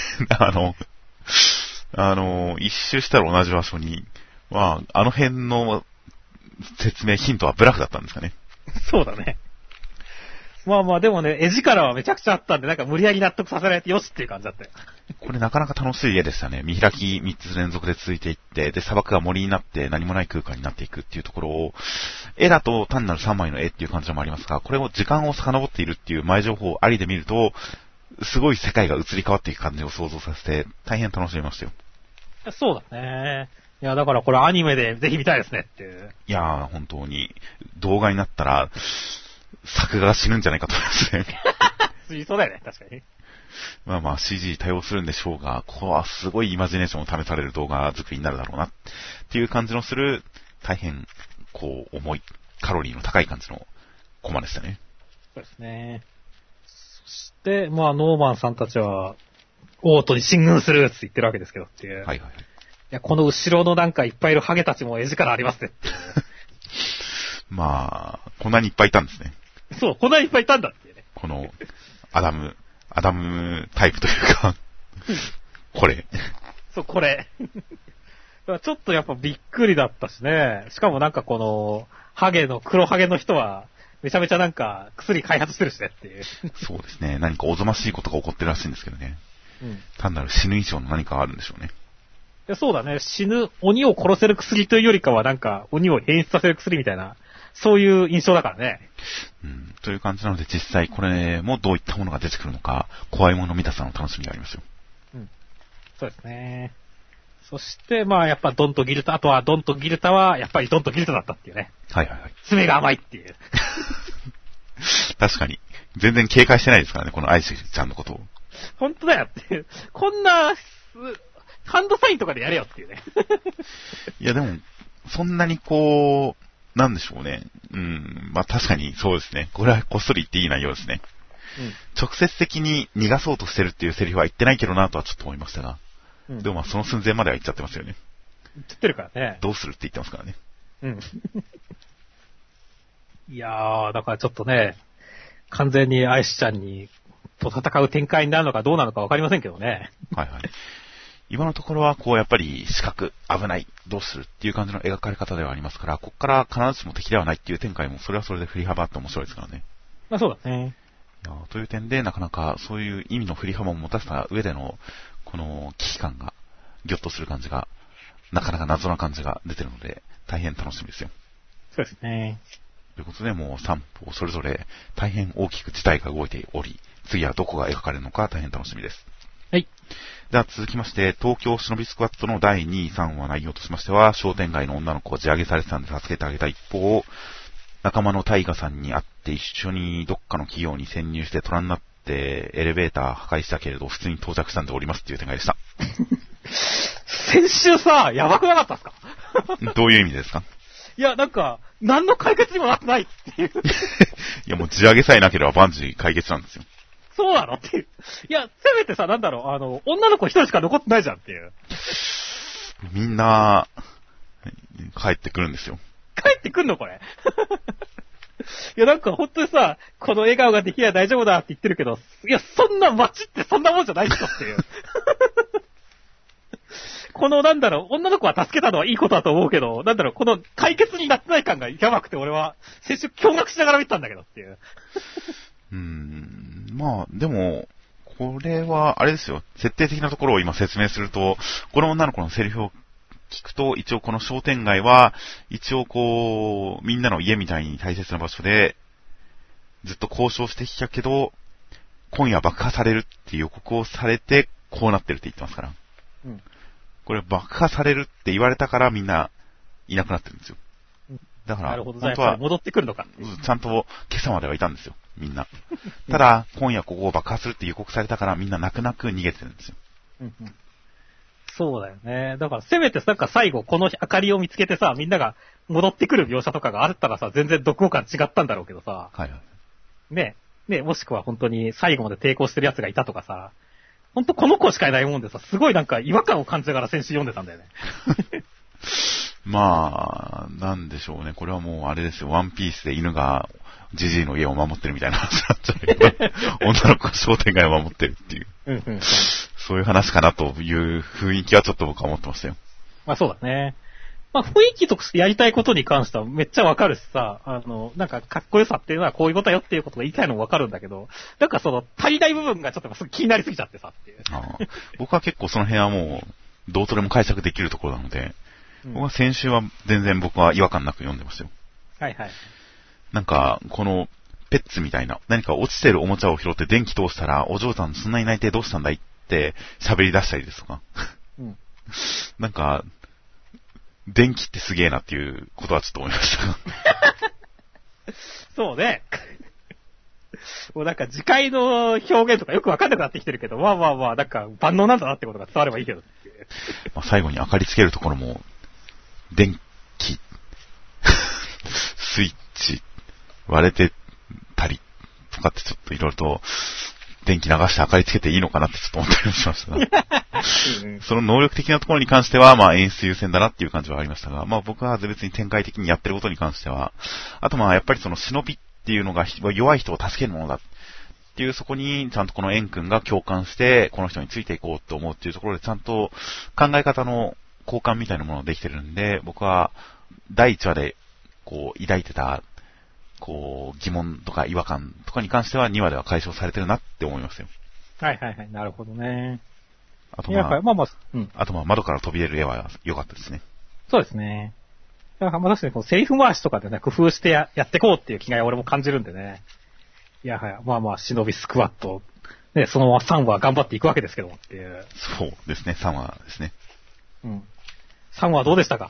一周したら同じ場所に、まあ、あの辺の説明ヒントはブラフだったんですかね。 そうだね。まあまあでもね、絵力はめちゃくちゃあったんで、なんか無理やり納得させられてよしっていう感じだったよ。これなかなか楽しい絵でしたね。見開き3つ連続で続いていって、で、砂漠が森になって何もない空間になっていくっていうところを、絵だと単なる3枚の絵っていう感じもありますが、これを時間を遡っているっていう前情報ありで見ると、すごい世界が移り変わっていく感じを想像させて、大変楽しみましたよ。 そうだね。いや、だからこれアニメでぜひ見たいですねっていう。 いやー、本当に、動画になったら、作画が死ぬんじゃないかと思いますね。 死にそうだよね、確かに。 まあまあ CG 対応するんでしょうが、ここはすごいイマジネーションを試される動画作りになるだろうな、っていう感じのする、大変、重い、カロリーの高い感じのコマでしたね。 そうですね。そして、まあ、ノーマンさんたちは、オートに進軍するって言ってるわけですけどっていう。 はいはい。いや、この後ろのなんかいっぱいいるハゲたちも絵力ありますねっていう。 まあ、こんなにいっぱいいたんですね。 そう、こんなにいっぱいいたんだっていうね。 この、アダムタイプというか、これ。 そう、これ。ちょっとやっぱびっくりだったしね。しかもなんかこの、黒ハゲの人は、めちゃめちゃなんか薬開発してるしねっていう。 そうですね。何かおぞましいことが起こってるらしいんですけどね。 うん。 単なる死ぬ以上の何かがあるんでしょうね。 そうだね。鬼を殺せる薬というよりかはなんか、鬼を変質させる薬みたいな、そういう印象だからね。 という感じなので実際これもどういったものが出てくるのか、怖いもの見たさの楽しみがありますよ。 そうですね。そして、まあやっぱドンとギルタ、あとはドンとギルタは、やっぱりドンとギルタだったっていうね。 はいはいはい。 爪が甘いっていう。 確かに。全然警戒してないですからね、このアイシちゃんのことを。 本当だよっていう。こんな、ハンドサインとかでやれよっていうね。 いやでも、そんなになんでしょうね。まあ確かにそうですね。これはこっそり言っていい内容ですね。直接的に逃がそうとしてるっていうセリフは言ってないけどなとはちょっと思いましたが。でもまあその寸前までは言っちゃってますよね。 言っちゃってるからね。 どうするって言ってますからね。 いやー、だからちょっとね、完全にアイシちゃんと戦う展開になるのかどうなのかわかりませんけどね。 はいはい。今のところはやっぱり死角、危ない、どうするっていう感じの描かれ方ではありますから、ここから必ずしも敵ではないっていう展開もそれはそれで振り幅あって面白いですからね。 まあそうだね。 という点でなかなかそういう意味の振り幅を持たせた上でのこの危機感がギョッとする感じが、なかなか謎な感じが出てるので大変楽しみですよ。 そうですね。 ということでもう3歩それぞれ大変大きく事態が動いており、次はどこが描かれるのか大変楽しみです。 はい。 では続きまして、東京忍びスクワットの第2位、3話内容としましては、商店街の女の子を地上げされてたんで助けてあげた一方、仲間のタイガさんに会って一緒にどっかの企業に潜入して虎になってエレベーター破壊したけれど普通に到着したんでおりますっていう展開でした。 先週さ、やばくなかったっすか？ どういう意味ですか？ いや、なんか、何の解決にもなってないっていう。 いやもう地上げさえなければ万事解決なんですよ。 そうなのっていう。いや、せめてさ、なんだろう、女の子一人しか残ってないじゃんっていう。 みんな、帰ってくるんですよ。 帰ってくんのこれ。いや、なんか本当にさ、この笑顔ができれば大丈夫だって言ってるけど、いや、そんな街ってそんなもんじゃないでしょっていう。この、なんだろう、女の子は助けたのはいいことだと思うけど、なんだろう、この解決になってない感がやばくて俺は、先週驚愕しながら見てたんだけどっていう。 まあ、でも、 これは、あれですよ。設定的なところを今説明すると、この女の子のセリフを聞くと、一応この商店街は、一応こう、みんなの家みたいに大切な場所で、ずっと交渉してきたけど、今夜爆破されるっていう予告をされて、こうなってるって言ってますから。 うん。 これ爆破されるって言われたからみんないなくなってるんですよ。だから、 なるほど。 本当は戻ってくるのか。 ちゃんと今朝まではいたんですよ、みんな。ただ、今夜ここを爆破するって予告されたからみんな泣く泣く逃げてるんですよ。 うんうん。そうだよね。だからせめてなんか最後この明かりを見つけてさ、みんなが戻ってくる描写とかがあったらさ、全然読後感違ったんだろうけどさ。 はいはい。 ね、もしくは本当に最後まで抵抗してる奴がいたとかさ、本当この子しかいないもんでさ、すごいなんか違和感を感じながら先週読んでたんだよね。 まあ、なんでしょうね。これはもうあれですよ。ワンピースで犬がジジイの家を守ってるみたいな話になっちゃうけど、女の子が商店街を守ってるっていう。 うんうん。 そういう話かなという雰囲気はちょっと僕は思ってましたよ。 まあそうだね。まあ雰囲気としてやりたいことに関してはめっちゃわかるしさ、なんかかっこよさっていうのはこういうことだよっていうことが言いたいのもわかるんだけど、なんかその足りない部分がちょっとすごい気になりすぎちゃってさっていう。 僕は結構その辺はもう、どうとでも解釈できるところなので、僕は先週は全然僕は違和感なく読んでましたよ。 はいはい。 なんか、この、ペッツみたいな、何か落ちてるおもちゃを拾って電気通したら、お嬢さんそんなに泣いてどうしたんだいって喋り出したりですとか。 うん、 なんか、電気ってすげえなっていうことはちょっと思いました。 そうね。もうなんか次回の表現とかよくわかんなくなってきてるけど、まあまあまあ、なんか万能なんだなってことが伝わればいいけど。 まあ最後に明かりつけるところも、電気、スイッチ、割れてたりとかってちょっといろいろと、電気流して明かりつけていいのかなってちょっと思ったりもしましたがその能力的なところに関しては、まあ演出優先だなっていう感じはありましたが、まあ僕は別に展開的にやってることに関しては、あとまあやっぱりその忍びっていうのが弱い人を助けるものだっていうそこにちゃんとこの円君が共感して、この人についていこうと思うっていうところでちゃんと考え方の交換みたいなものができてるんで、僕は第1話でこう抱いてたこう、疑問とか違和感とかに関しては2話では解消されてるなって思いますよ。 はいはいはい、なるほどね。 あとまあ、 うん。 あとまあ窓から飛び出る絵は良かったですね。 そうですね。だからまあ確かにこうセリフ回しとかでね、工夫してやっていこうっていう気概は俺も感じるんでね。いやはや、まあまあ、忍びスクワット、ね、そのまま3話頑張っていくわけですけどもっていう。 そうですね、3話ですね。 うん。3話どうでしたか？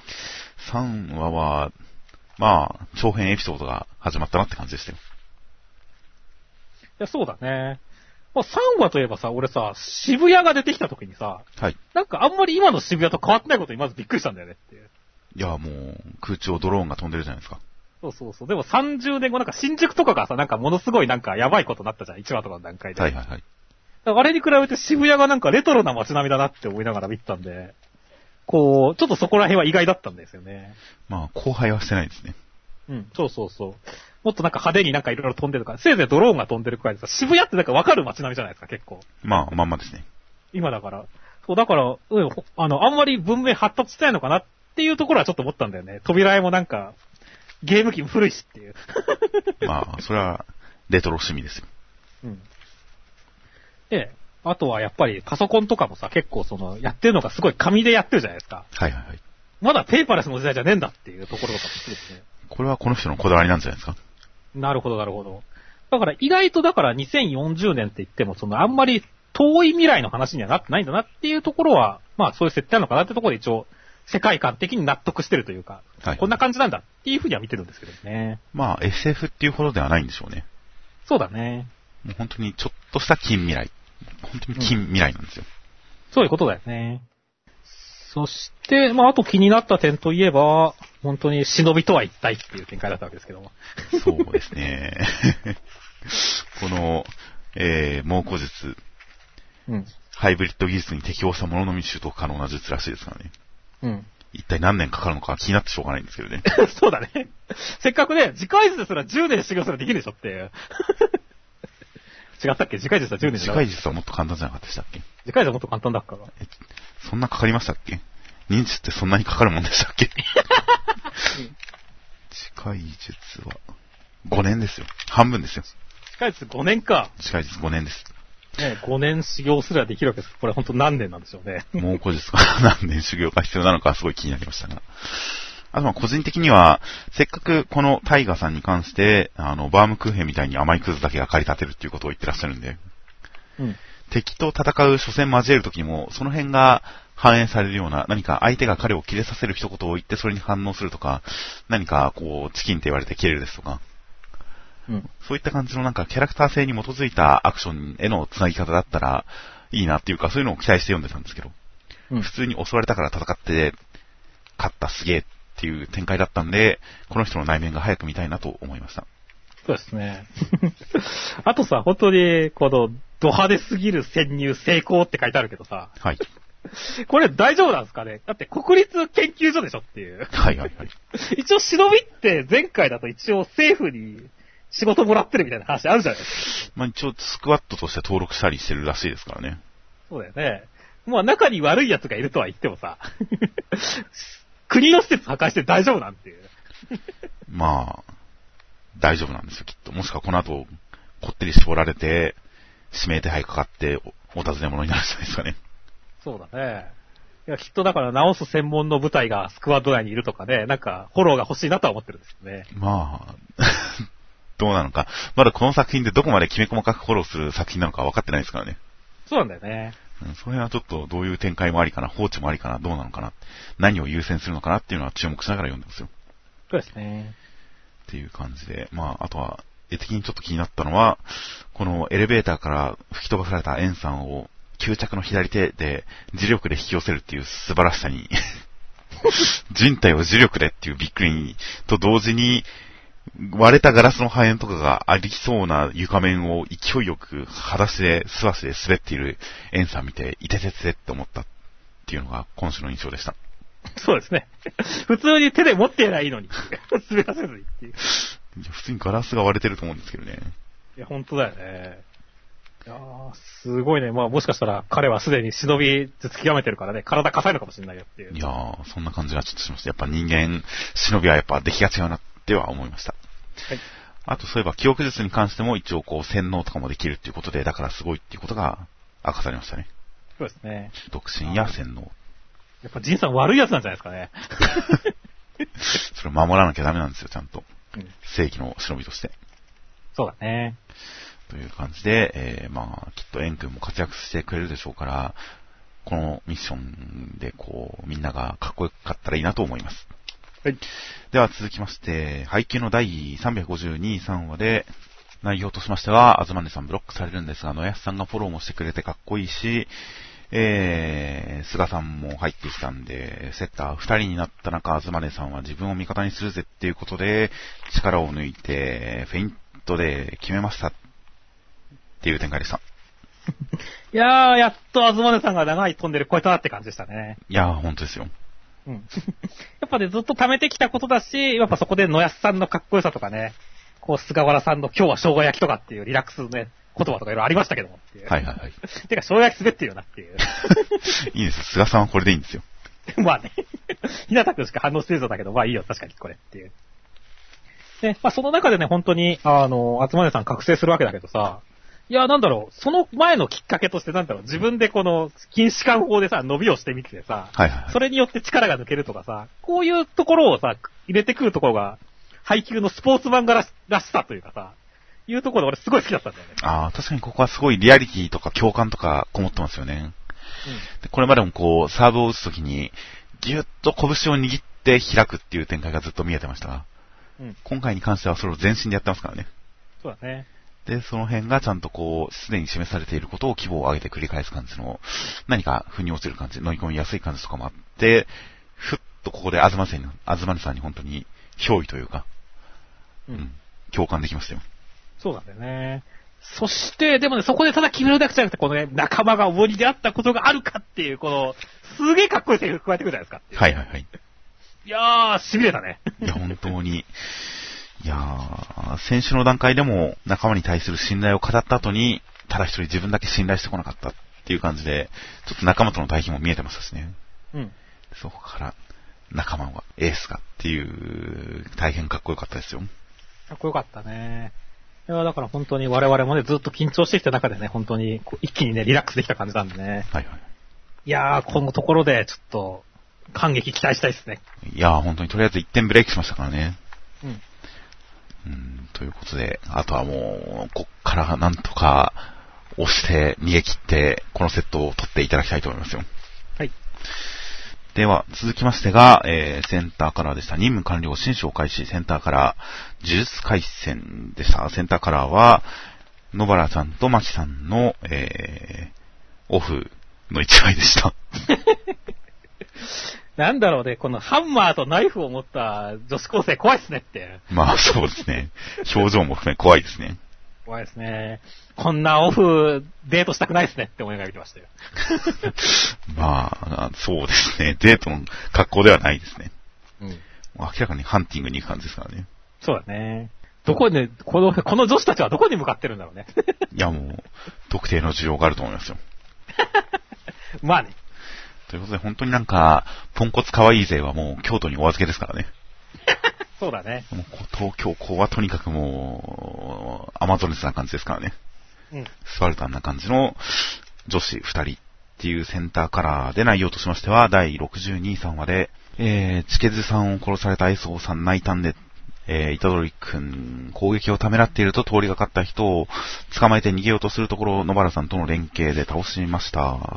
3話は、まあ、長編エピソードが始まったなって感じでしたよ。 いや、そうだね。まあ、3話といえばさ、俺さ、渋谷が出てきた時にさ、 はい。 なんかあんまり今の渋谷と変わってないことにまずびっくりしたんだよねっていう。 いや、もう、空中をドローンが飛んでるじゃないですか。 そうそうそう。でも30年後なんか新宿とかがさ、なんかものすごいなんかやばいことになったじゃん、1話とかの段階で。 はいはいはい。 あれに比べて渋谷がなんかレトロな街並みだなって思いながら見てたんで、こう、ちょっとそこら辺は意外だったんですよね。 まあ、荒廃はしてないですね。 うん、そうそうそう。もっとなんか派手になんかいろいろ飛んでるから、せいぜいドローンが飛んでるくらいでさ、渋谷ってなんかわかる街並みじゃないですか、結構。 まあ、まんまですね。 今だから。そう、だから、あんまり文明発達してないのかなっていうところはちょっと思ったんだよね。扉絵もなんか、ゲーム機も古いしっていう。 まあ、それは、レトロ趣味ですよ。 うん。で、あとはやっぱりパソコンとかもさ、結構その、やってるのがすごい紙でやってるじゃないですか。 はいはいはい。 まだペーパーレスの時代じゃねえんだっていうところとかもするしね。 これはこの人のこだわりなんじゃないですか。 なるほど、なるほど。だから意外とだから2040年って言っても、そのあんまり遠い未来の話にはなってないんだなっていうところは、まあそういう設定なのかなってところで一応、世界観的に納得してるというか、はい、こんな感じなんだっていうふうには見てるんですけどね。 まあ SF っていうほどではないんでしょうね。 そうだね。 もう本当にちょっとした近未来。本当に近未来なんですよ。 そういうことだよね。そして、まああと気になった点といえば、本当に忍びとは一体っていう展開だったわけですけども。 そうですね。この、猛虎術、 うん、 ハイブリッド技術に適応したもののみ習得可能な術らしいですからね。 うん。 一体何年かかるのか気になってしょうがないんですけどね。 そうだね。せっかくね、次回術ですら10年修行すらできるでしょっていう。違ったっけ？次回術は10年じゃない。 次回術はもっと簡単じゃなかったでしたっけ？ 次回術はもっと簡単だっかが。 そんなかかりましたっけ？忍術ってそんなにかかるもんでしたっけ？次回術は5年ですよ。半分ですよ。 次回術5年か。 次回術5年です。 ね、5年修行すればできるわけです。これ本当何年なんでしょうね。 もう後日から何年修行が必要なのかすごい気になりましたが。あとまあ個人的には、せっかくこのタイガさんに関して、バームクーヘンみたいに甘いクズだけが駆り立てるっていうことを言ってらっしゃるんで、 うん。 敵と戦う初戦交えるときにも、その辺が反映されるような、何か相手が彼を切れさせる一言を言ってそれに反応するとか、何かこう、チキンって言われて切れるですとか、 うん。 そういった感じのなんかキャラクター性に基づいたアクションへの繋ぎ方だったらいいなっていうか、そういうのを期待して読んでたんですけど、 うん。 普通に襲われたから戦って勝ったすげえっていう展開だったんで、この人の内面が早く見たいなと思いました。 そうですね。あとさ、本当に、この、ド派手すぎる潜入成功って書いてあるけどさ、 はい。 これ大丈夫なんですかね？だって国立研究所でしょっていう。 はいはいはい。 一応忍びって前回だと一応政府に仕事もらってるみたいな話あるじゃないですか。 まあ一応スクワットとして登録したりしてるらしいですからね。 そうだよね。まあ中に悪い奴がいるとは言ってもさ、国の施設破壊して大丈夫なんていう。 まあ、大丈夫なんですよきっと。もしくはこの後、こってり絞られて、指名手配かかってお尋ね者になるじゃないですかね。 そうだね。いや、きっとだから直す専門の部隊がスクワッド内にいるとかね、なんかフォローが欲しいなとは思ってるんですよね。 まあ、どうなのか。まだこの作品でどこまできめ細かくフォローする作品なのか分かってないですからね。 そうなんだよね。 それはちょっとどういう展開もありかな、放置もありかな、どうなのかな、何を優先するのかなっていうのは注目しながら読んでますよ。 そうですね。 っていう感じで、まあ、あとは、絵的にちょっと気になったのは、このエレベーターから吹き飛ばされたエンさんを、吸着の左手で磁力で引き寄せるっていう素晴らしさに、人体を磁力でっていうびっくりに、と同時に、割れたガラスの破片とかがありそうな床面を勢いよく裸足で素足で滑っているエンさん見て、いてててって思ったっていうのが今週の印象でした。 そうですね。普通に手で持ってやりゃいいのに。滑らせずにっていう。 普通にガラスが割れてると思うんですけどね。 いや、本当だよね。いやー、すごいね。まあもしかしたら彼はすでに忍び術極めてるからね、体硬いのかもしれないよっていう。 いやー、そんな感じがちょっとしました。やっぱ人間、忍びはやっぱ出来が違うなっては思いました。 はい。 あとそういえば記憶術に関しても一応こう洗脳とかもできるっていうことで、だからすごいっていうことが明かされましたね。 そうですね。 独身や洗脳。 やっぱ仁さん悪いやつなんじゃないですかね。 それを守らなきゃダメなんですよ、ちゃんと。 うん、 正義の忍びとして。 そうだね。 という感じで、まあ、きっとエン君も活躍してくれるでしょうから、このミッションでこう、みんながかっこよかったらいいなと思います。 はい。 では続きまして、配給の第352、3話で、内容としましては、東根さんブロックされるんですが、野安さんがフォローもしてくれてかっこいいし、菅さんも入ってきたんで、セッター2人になった中、東根さんは自分を味方にするぜっていうことで、力を抜いて、フェイントで決めましたっていう展開でした。 いやー、やっと東根さんが長いトンネル越えたなって感じでしたね。 いやー、本当ですよ。 うん。やっぱね、ずっと溜めてきたことだし、やっぱそこで野安さんのかっこよさとかね、こう、菅原さんの今日は生姜焼きとかっていうリラックスね、言葉とかいろいろありましたけどもっていう。 はいはいはい。 てか、生姜焼き滑ってるよなっていう。 いいですよ。菅さんはこれでいいんですよ。 まあね。ひなたくんしか反応してるぞだけど、まあいいよ、確かにこれっていう。で、まあその中でね、本当に、厚真さん覚醒するわけだけどさ、いや、なんだろう、その前のきっかけとしてなんだろう、自分でこの、筋弛緩法でさ、伸びをしてみてさ、 はいはいはい。 それによって力が抜けるとかさ、こういうところをさ、入れてくるところが、配球のスポーツ漫画らしさというかさ、いうところで俺すごい好きだったんだよね。 ああ、確かにここはすごいリアリティとか共感とかこもってますよね。うん、でこれまでもこう、サーブを打つときに、ぎゅっと拳を握って開くっていう展開がずっと見えてましたが、うん、今回に関してはそれを全身でやってますからね。 そうだね。 で、その辺がちゃんとこう、すでに示されていることを規模を上げて繰り返す感じの、何か腑に落ちる感じ、乗り込みやすい感じとかもあって、ふっとここで東根さんに本当に憑依というか、うん、共感できましたよ。 そうなんだよね。そして、でもね、そこでただ決めるだけじゃなくて、このね、仲間が重荷であったことがあるかっていう、この、すげえかっこいいセリフ加えてくるじゃないですか。 はいはいはい。 いやー、痺れたね。 いや、本当に。いやー、先週の段階でも仲間に対する信頼を語った後に、ただ一人自分だけ信頼してこなかったっていう感じで、ちょっと仲間との対比も見えてましたしね。 うん。 そこから、仲間はエースかっていう、大変かっこよかったですよ。 かっこよかったね。 いや、だから本当に我々もね、ずっと緊張してきた中でね、本当に一気にね、リラックスできた感じなんでね。 はいはい。 いやー、このところでちょっと、感激期待したいですね。 いやー、本当にとりあえず1点ブレイクしましたからね。 うん。 ということで、あとはもう、こっからなんとか押して逃げ切って、このセットを取っていただきたいと思いますよ。 はい。 では、続きましてが、センターカラーでした。任務完了、新章開始、センターカラー、呪術回戦でした。センターカラーは、野原さんとマキさんの、オフの1枚でした。 なんだろうね、このハンマーとナイフを持った女子高生怖いっすねって。 まあそうですね。表情も含め怖いですね。 怖いですね。こんなオフデートしたくないですねって思いながら見てましたよ。 まあ、そうですね。デートの格好ではないですね。 うん。 明らかにハンティングに行く感じですからね。 そうだね。どこで、この女子たちはどこに向かってるんだろうね。 いやもう、特定の需要があると思いますよ。 まあね。 ということで、本当になんか、ポンコツ可愛い勢はもう京都にお預けですからね。 そうだね。 もう東京校はとにかくもう、アマゾネスな感じですからね。 うん。 スパルタンな感じの女子2人っていうセンターカラーで内容としましては、第62、3話で、チケズさんを殺されたアイソーさん泣いたんで、イタドリくん、攻撃をためらっていると通りがかった人を捕まえて逃げようとするところを野原さんとの連携で倒しました。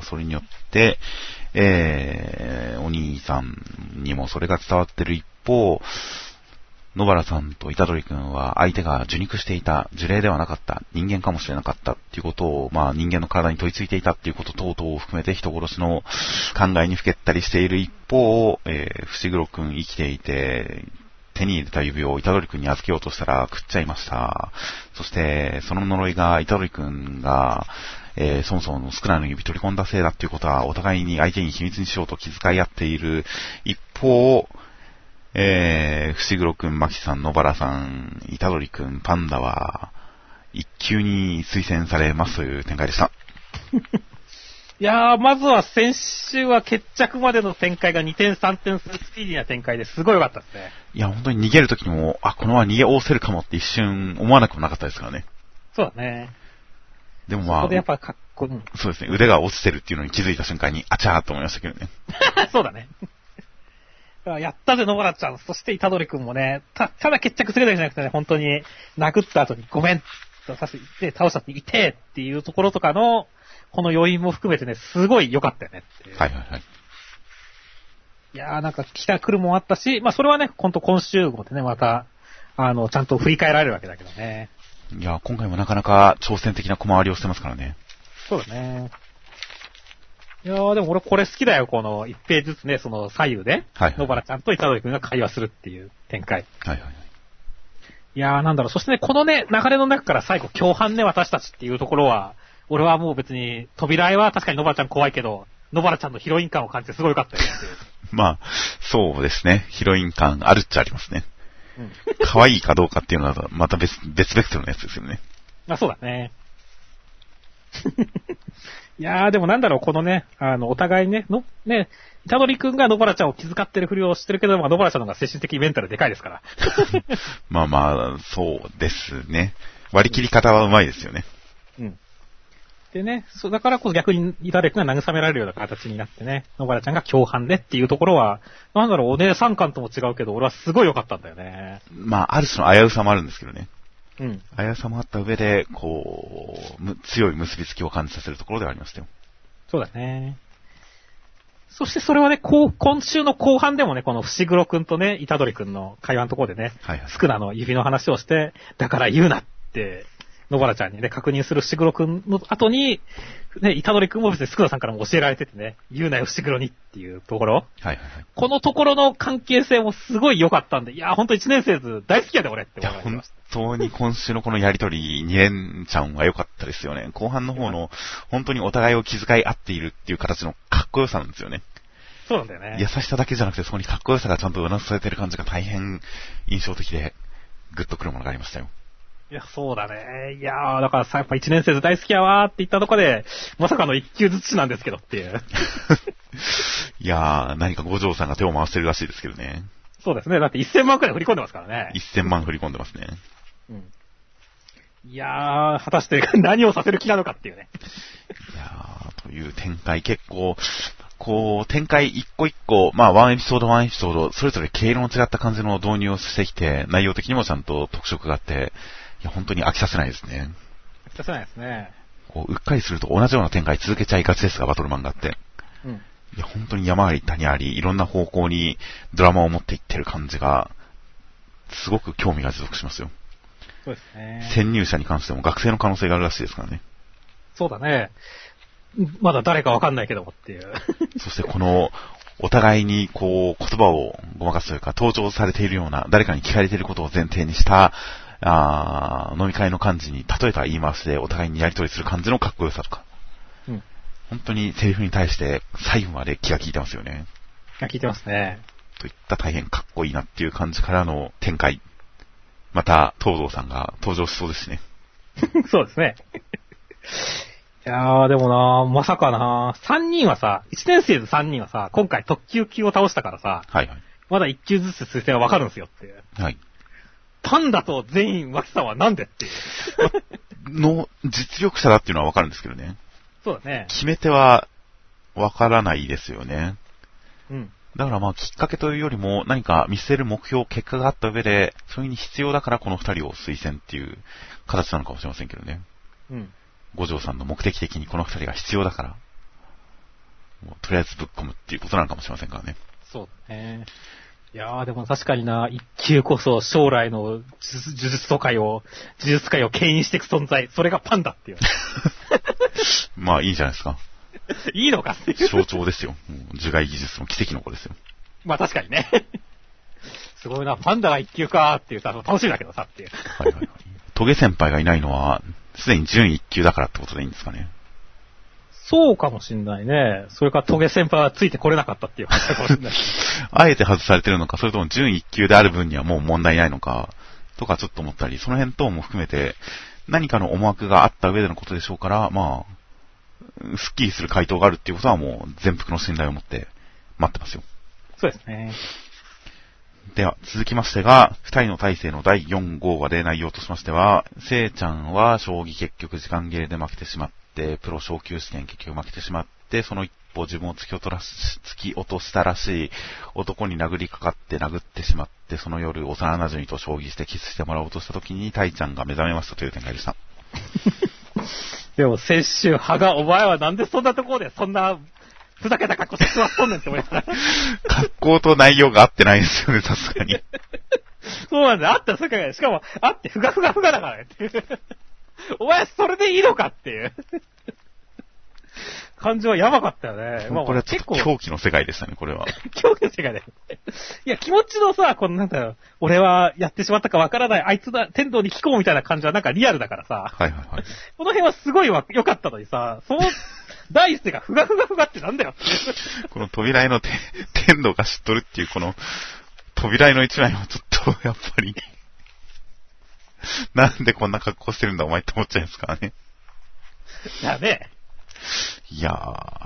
それによって、お兄さんにもそれが伝わっている一方、野原さんとイタドリくんは相手が受肉していた、呪霊ではなかった、人間かもしれなかったっていうことを、まあ人間の体に取り付いていたっていうこと等々を含めて人殺しの考えにふけったりしている一方、伏黒くん生きていて、手に入れた指をイタドリくんに預けようとしたら食っちゃいました。そして、その呪いがイタドリくんが、そもそもの少ないの指取り込んだせいだっていうことは、お互いに相手に秘密にしようと気遣い合っている一方、伏黒くん、マキさん、野原さん、イタドリくん、パンダは、一級に推薦されますという展開でした。 いやー、まずは先週は決着までの展開が2点3点するスピーディーな展開ですごい良かったですね。 いや、本当に逃げるときにも、このまま逃げおせるかもって一瞬思わなくもなかったですからね。 そうだね。 でもまあ、 そこでやっぱかっこいい。 そうですね、腕が落ちてるっていうのに気づいた瞬間に、あちゃーと思いましたけどね。 そうだね。やったぜ、野原ちゃん。そして、イタドリくんもね、ただ決着するだけじゃなくてね、本当に、殴った後にごめんとさせて、倒したっていてっていうところとかの、この余韻も含めてね、すごい良かったよねっていう。 はいはいはい。 いやーなんか来るもあったし、まあそれはね、今週号でね、また、ちゃんと振り返られるわけだけどね。 いや、今回もなかなか挑戦的な小回りをしてますからね。 そうだね。いやーでも俺これ好きだよ、この1ページずつね、その左右で、 はいはい、 野原ちゃんとイタドリくんが会話するっていう展開。 はいはいはい。 いやーなんだろう、そしてね、このね、流れの中から最後、共犯ね、私たちっていうところは、俺はもう別に、扉絵は確かに野原ちゃん怖いけど、野原ちゃんのヒロイン感を感じてすごい良かったよっていう。 まあ、そうですね。ヒロイン感あるっちゃありますね。 うん。 可愛いかどうかっていうのはまた別ベクトルのやつですよね。 あ、そうだね。いやーでもなんだろう、このね、お互いね、イタドリくんが野原ちゃんを気遣ってるふりをしてるけど、まあ、野原ちゃんの方が精神的メンタルでかいですから。 まあまあ、そうですね。割り切り方はうまいですよね。 うん。でね、だからこそ逆にイタドリくんが慰められるような形になってね、野原ちゃんが共犯でっていうところは、なんだろう、お姉さん感とも違うけど、俺はすごい良かったんだよね。 まあ、ある種の危うさもあるんですけどね。 うん。 危うさもあった上で、こう、強い結びつきを感じさせるところではありましたよ。 そうだね。そしてそれはね、今週の後半でもね、この伏黒くんとね、イタドリくんの会話のところでね、 はいはい、 スクナの指の話をして、だから言うなって、野原ちゃんにね、確認する伏黒くんの後に、ね、イタドリくんも別にスクナさんからも教えられててね、言うなよ伏黒にっていうところ。 はいはいはい。 このところの関係性もすごい良かったんで、いやーほんと1年生図大好きやで俺って思いました。 本当に今週のこのやりとり、2連ちゃんは良かったですよね。後半の方の、本当にお互いを気遣い合っているっていう形のかっこよさなんですよね。 そうなんだよね。 優しさだけじゃなくて、そこにかっこよさがちゃんとうなされてる感じが大変印象的で、グッとくるものがありましたよ。 いや、そうだね。いやー、だからさ、やっぱ1年生図大好きやわーって言ったとこで、まさかの1級ずつなんですけどっていう。 いやー、何か五条さんが手を回してるらしいですけどね。 そうですね。だって1000万くらい振り込んでますからね。 1000万振り込んでますね。 うん。 いやー、果たして何をさせる気なのかっていうね。 いやー、という展開、結構、展開一個一個、まあ、ワンエピソード、それぞれ経路の違った感じの導入をしてきて、内容的にもちゃんと特色があって、いや、本当に飽きさせないですね。 飽きさせないですね。 うっかりすると同じような展開続けちゃいがちですが、バトル漫画って。 うん。 いや、本当に山あり谷あり、いろんな方向にドラマを持っていってる感じが、すごく興味が持続しますよ。 そうですね。 潜入者に関しても学生の可能性があるらしいですからね。 そうだね。まだ誰かわかんないけどもっていう。 そしてお互いに言葉をごまかすというか、盗聴されているような、誰かに聞かれていることを前提にした、飲み会の感じに、例えた言い回しでお互いにやり取りする感じのかっこよさとか。 うん。 本当にセリフに対して最後まで気が利いてますよね。 聞いてますね。 といった大変かっこいいなっていう感じからの展開。また、東堂さんが登場しそうですしね。 そうですね。いやー、でもなまさかな1年生で3人はさ、今回特級級を倒したからさ、 はいはい。 まだ1級ずつ推薦がわかるんですよっていう。 はい。 パンダと全員脇さんはなんでっていう。 の実力者だっていうのはわかるんですけどね。 そうだね。 決め手はわからないですよね。 うん。 だからまあきっかけというよりも何か見据える目標、結果があった上で、それに必要だからこの二人を推薦っていう形なのかもしれませんけどね。 うん。 五条さんの目的的にこの二人が必要だから、もうとりあえずぶっ込むっていうことなのかもしれませんからね。 そうだね。いやーでも確かにな、一級こそ将来の呪術界を牽引していく存在、それがパンダっていう。 まあいいじゃないですか。 いいのかっていう。 象徴ですよ。もう樹害技術の奇跡の子ですよ。 まあ確かにね。すごいな、パンダが一級かーっていうさ、楽しいだけどさっていう。 はいはいはい。トゲ先輩がいないのは、すでに準一級だからってことでいいんですかね。 そうかもしんないね。それからトゲ先輩はついてこれなかったっていう話かもしんない。 あえて外されてるのか、それとも準一級である分にはもう問題ないのか、とかちょっと思ったり、その辺等も含めて、何かの思惑があった上でのことでしょうから、まあ、スッキリする回答があるっていうことはもう全幅の信頼を持って待ってますよ。 そうですね。 では、続きましてが、二人の体制の第4号話で内容としましては、せいちゃんは将棋結局時間切れで負けてしまって、プロ昇級試験結局負けてしまって、その一歩自分を突き落としたらしい男に殴りかかって殴ってしまって、その夜幼馴染と将棋してキスしてもらおうとした時に、タイちゃんが目覚めましたという展開でした。 でも先週、羽がお前はなんでそんなところでそんな、ふざけた格好して座っとんねんって思いながら。 格好と内容が合ってないんですよね、さすがに。 そうなんだよ。あったら世界が、しかも、あってふがふがふがだからねっていう。お前それでいいのかっていう。感情はやばかったよね。 まあ、これはちょっと狂気の世界でしたね、これは。 狂気の世界だよ。いや、気持ちのさ、このなんだろう、俺はやってしまったかわからない、あいつだ、天道に聞こうみたいな感じはなんかリアルだからさ。 はいはいはい。 この辺はすごい良かったのにさ、その、第一声がふがふがふがってなんだよっていう。 この扉絵の天道が知っとるっていうこの、扉絵の一枚はちょっと、やっぱり、なんでこんな格好してるんだお前って思っちゃいますからね。 いやね。 いやー。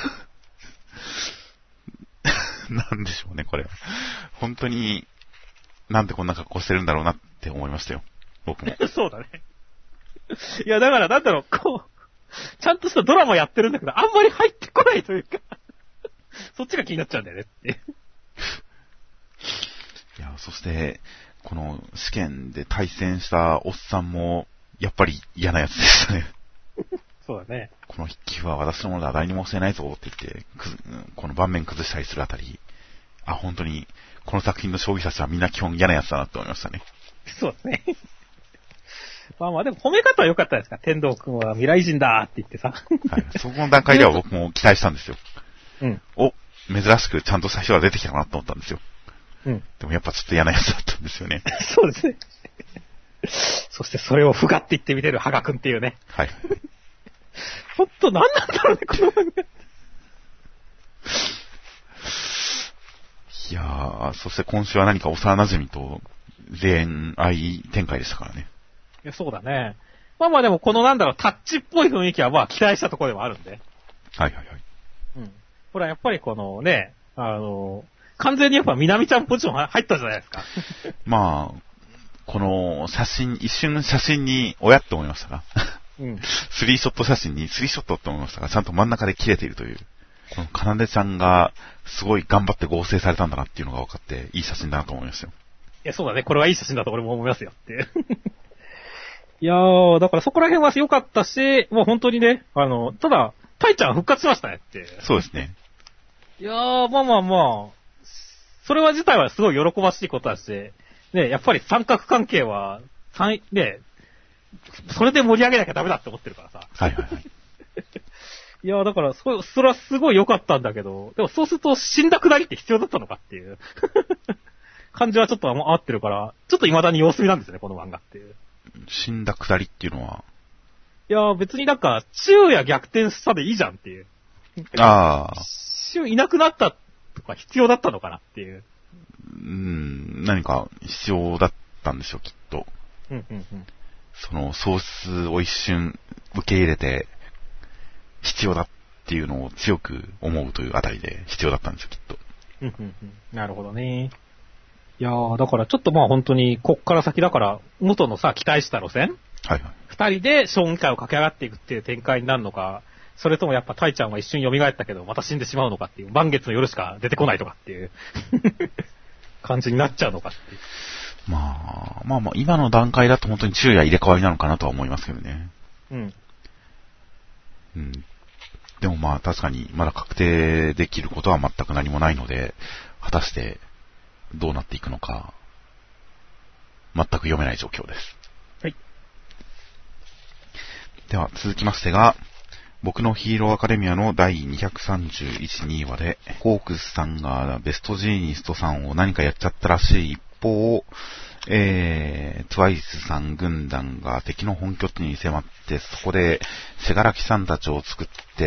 なんでしょうね、これ。本当に、なんでこんな格好してるんだろうなって思いましたよ。僕も。 そうだね。いや、だからなんだろう、ちゃんとしたドラマやってるんだけど、あんまり入ってこないというか、そっちが気になっちゃうんだよねって。 いや、そして、この試験で対戦したおっさんも、やっぱり嫌なやつでしたね。 そうだね。 この筆記は私のものだ、誰にも教えないぞって言って、この盤面崩したりするあたり、あ、本当に、この作品の将棋者はみんな基本嫌なやつだなって思いましたね。 そうですね。まあまあでも褒め方は良かったですか。天道くんは未来人だって言ってさ。 はい。そこの段階では僕も期待したんですよ。 うん。 お、珍しくちゃんとした人が出てきたかなと思ったんですよ。 うん。 でもやっぱちょっと嫌なやつだったんですよね。 そうですね。そしてそれをふがって言ってみてる羽賀くんっていうね。 はい。 ほんと何なんだろうね、この番組。 いやー、そして今週は何か幼馴染と恋愛展開でしたからね。 いや、そうだね。まあまあでもこのなんだろう、タッチっぽい雰囲気はまあ期待したところでもあるんで。 はいはいはい。 うん。ほら、やっぱりこのね、完全にやっぱ南ちゃんポジション入ったじゃないですか。 まあ、 この写真、一瞬写真に、親って思いましたか？ うん。 スリーショット写真に、スリーショットって思いましたが、ちゃんと真ん中で切れているという。このかなでちゃんが、すごい頑張って合成されたんだなっていうのが分かって、いい写真だなと思いましたよ。 いや、そうだね。これはいい写真だと俺も思いますよって。いやー、だからそこら辺は良かったし、もう本当にね、ただ、タイちゃん復活しましたねって。 そうですね。 いやー、まあまあまあ、それは自体はすごい喜ばしいことだし、ね、やっぱり三角関係は、ね、それで盛り上げなきゃダメだって思ってるからさ。 はいはいはい。 いやー、だから、それはすごい良かったんだけど、でもそうすると死んだくだりって必要だったのかっていう。感じはちょっと合ってるから、ちょっと未だに様子見なんですよね、この漫画っていう。 死んだくだりっていうのは。 いやー、別になんか、昼夜逆転したでいいじゃんっていう。 ああ。 昼いなくなったとか必要だったのかなっていう。 何か必要だったんでしょう、きっと。 うんうんうん。 その喪失を一瞬受け入れて、必要だっていうのを強く思うというあたりで必要だったんですよ、きっと。 うんうんうん。なるほどね。いやー、だからちょっとまあ本当に、こっから先だから、元のさ、期待した路線はいはい。 二人で将棋界を駆け上がっていくっていう展開になるのか、それともやっぱタイちゃんは一瞬蘇ったけど、また死んでしまうのかっていう、満月の夜しか出てこないとかっていう感じになっちゃうのかっていう。 まあ、今の段階だと本当に昼夜入れ替わりなのかなとは思いますけどね。 うん。 うん。でもまあ確かにまだ確定できることは全く何もないので、果たしてどうなっていくのか、全く読めない状況です。 はい。 では続きましてが、僕のヒーローアカデミアの第231、2話で、ホークスさんがベストジーニストさんを何かやっちゃったらしい一方、TWICE さん軍団が敵の本拠地に迫って、そこで、セガラキさんたちを作って、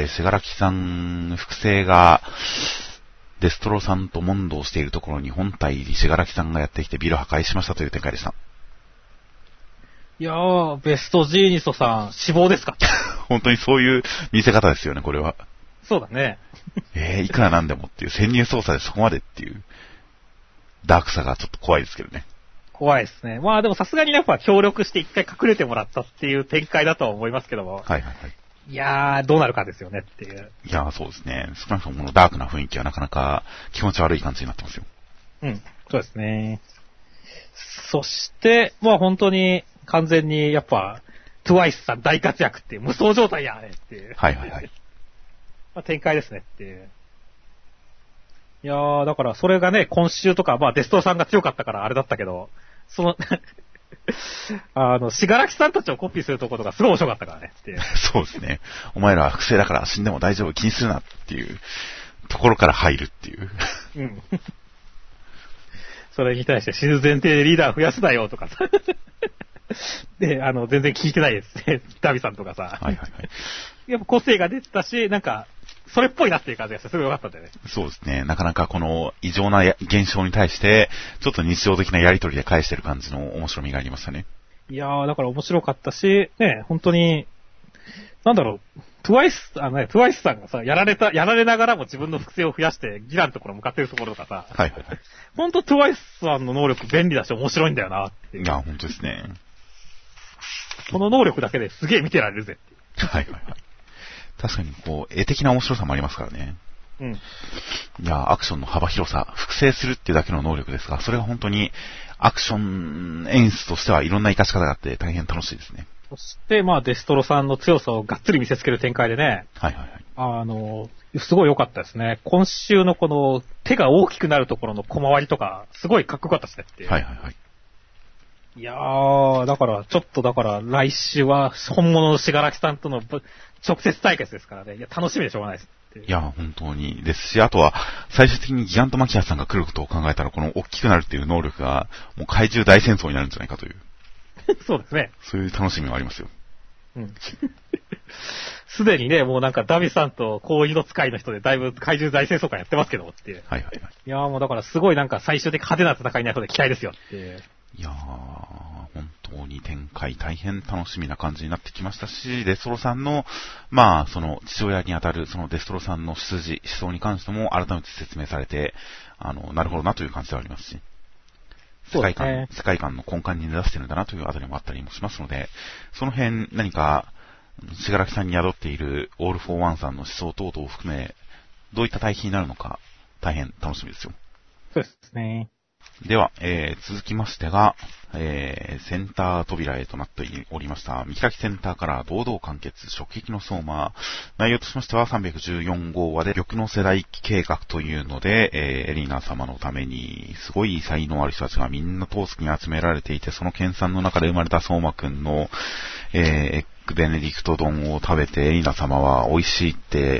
セガラキさん複製が、デストロさんと問答しているところに本体にセガラキさんがやってきてビル破壊しましたという展開でした。 いやー、ベストジーニストさん、死亡ですか？ 本当にそういう見せ方ですよね、これは。 そうだね。 いくらなんでもっていう、潜入捜査でそこまでっていう、ダークさがちょっと怖いですけどね。 怖いですね。まあでもさすがにやっぱ協力して一回隠れてもらったっていう展開だとは思いますけども。 はいはいはい。 いやー、どうなるかですよねっていう。 いやー、そうですね。少なくともこのダークな雰囲気はなかなか気持ち悪い感じになってますよ。 うん、そうですね。そして、まあ本当に完全にやっぱ、TWICE さん大活躍っていう、無双状態やねっていう。 はいはいはい。 まあ展開ですねっていう。いやー、だからそれがね、今週とか、まあデストロさんが強かったからあれだったけど、その、しがらきさんたちをコピーするところがすごい面白かったからねっていう。 そうですね。お前らは複製だから死んでも大丈夫、気にするなっていうところから入るっていう。 うん。それに対して死ぬ前提でリーダー増やすなよとかさ。で、全然聞いてないですね。ダビさんとかさ。 はいはいはい。 やっぱ個性が出てたし、なんか、それっぽいなっていう感じがしてすごい良かったんだよね。 そうですね。なかなかこの異常な現象に対して、ちょっと日常的なやりとりで返してる感じの面白みがありましたね。 いやー、だから面白かったし、ね、本当に、なんだろう、TWICE さんがさ、やられながらも自分の複製を増やして、ギラのところ向かってるところとかさ、 はいはいはい。 本当 TWICE さんの能力便利だし面白いんだよなっていう。 いや、本当ですね。 この能力だけですげえ見てられるぜっていう。 はいはいはい。確かにこう、絵的な面白さもありますからね。 うん。 いや、アクションの幅広さ、複製するっていうだけの能力ですが、それが本当にアクション演出としてはいろんな活かし方があって大変楽しいですね。 そして、まあ、デストロさんの強さをがっつり見せつける展開でね。 はいはいはい。すごい良かったですね。今週のこの手が大きくなるところの小回りとか、すごいかっこよかったですねっていう。 はいはいはい。 いやー、だから来週は本物のしがらきさんとの直接対決ですからね。いや、楽しみでしょうがないですっていう。 いや、本当にですし、あとは、最終的にギガントマキアさんが来ることを考えたら、この大きくなるっていう能力が、もう怪獣大戦争になるんじゃないかという。 そうですね。 そういう楽しみもありますよ。 うん。すでにね、もうなんかダビさんと氷の使いの人でだいぶ怪獣大戦争感やってますけどっていう。 はいはいはい。 いやーもうだからすごいなんか最終的派手な戦いになるので期待ですよっていう。 いやー、本当に展開大変楽しみな感じになってきましたし、デストロさんの、まあ、その父親にあたるそのデストロさんの出自、思想に関しても改めて説明されて、なるほどなという感じではありますし、 世界観の根幹に根ざしてるんだなというあたりもあったりもしますので、その辺何か、しがらきさんに宿っているオール・フォー・ワンさんの思想等々を含め、どういった対比になるのか、大変楽しみですよ。 そうですね。 では、続きましてが、センター扉へとなっておりました、見開きセンターから堂々完結、直撃の相馬。内容としましては、314号話で、玉の世代計画というので、エリナ様のために、すごい才能ある人たちがみんなトースクに集められていて、その研鑽の中で生まれた相馬くんの、エッグベネディクト丼を食べて、エリナ様は美味しいって、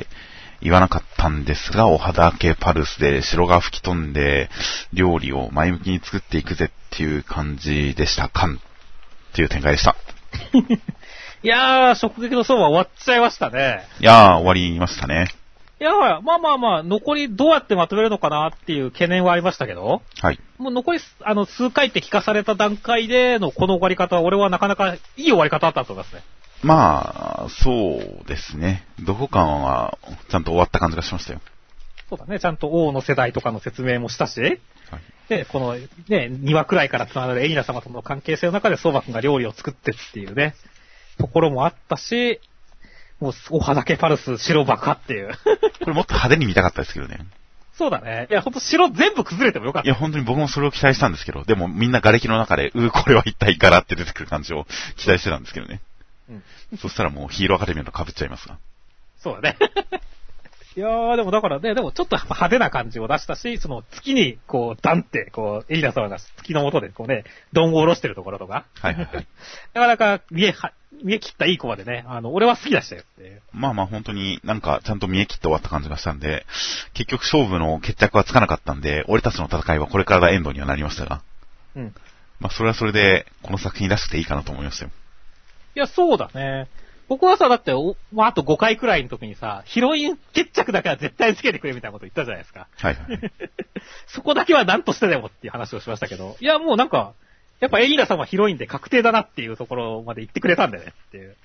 言わなかったんですが、お肌系パルスで城が吹き飛んで、料理を前向きに作っていくぜっていう感じでしたかんっていう展開でした。 いやー、食撃の相馬終わっちゃいましたね。 いやー、終わりましたね。 いやー、まあ、残りどうやってまとめるのかなっていう懸念はありましたけど、 はい。 もう残り、数回って聞かされた段階でのこの終わり方は、俺はなかなかいい終わり方だったと思いますね。 まあ、そうですね。どこかは、ちゃんと終わった感じがしましたよ。 そうだね。ちゃんと王の世代とかの説明もしたし、はい、で、このね、2話くらいから繋がるエリナ様との関係性の中で相馬くんが料理を作ってっていうね、ところもあったし、もう、お肌系パルス、白爆破っていう。 これもっと派手に見たかったですけどね。 そうだね。いや、ほんと白全部崩れてもよかった。 いや、本当に僕もそれを期待したんですけど、でもみんな瓦礫の中で、これは一体柄って出てくる感じを期待してたんですけどね。そしたらもうヒーローアカデミーの被っちゃいますが。 そうだね。いやー、でもだからね、でもちょっと派手な感じを出したし、その月にこう、ダンって、こう、エリナ様が月の下でこうね、丼を下ろしてるところとか。 はいはいはい。 なかなか見え切ったいい子までね、俺は好きでしたよって。 まあまあ本当になんかちゃんと見え切って終わった感じがしたんで、結局勝負の決着はつかなかったんで、俺たちの戦いはこれからがエンドにはなりましたが。 うん。 まあそれはそれで、この作品らしくていいかなと思いましたよ。 いや、そうだね。僕はさ、だって、あと5回くらいの時にさ、ヒロイン決着だけは絶対つけてくれみたいなこと言ったじゃないですか。 はいはい。 そこだけは何としてでもっていう話をしましたけど、いや、もうなんか、やっぱエリナさんはヒロインで確定だなっていうところまで言ってくれたんだよねっていう。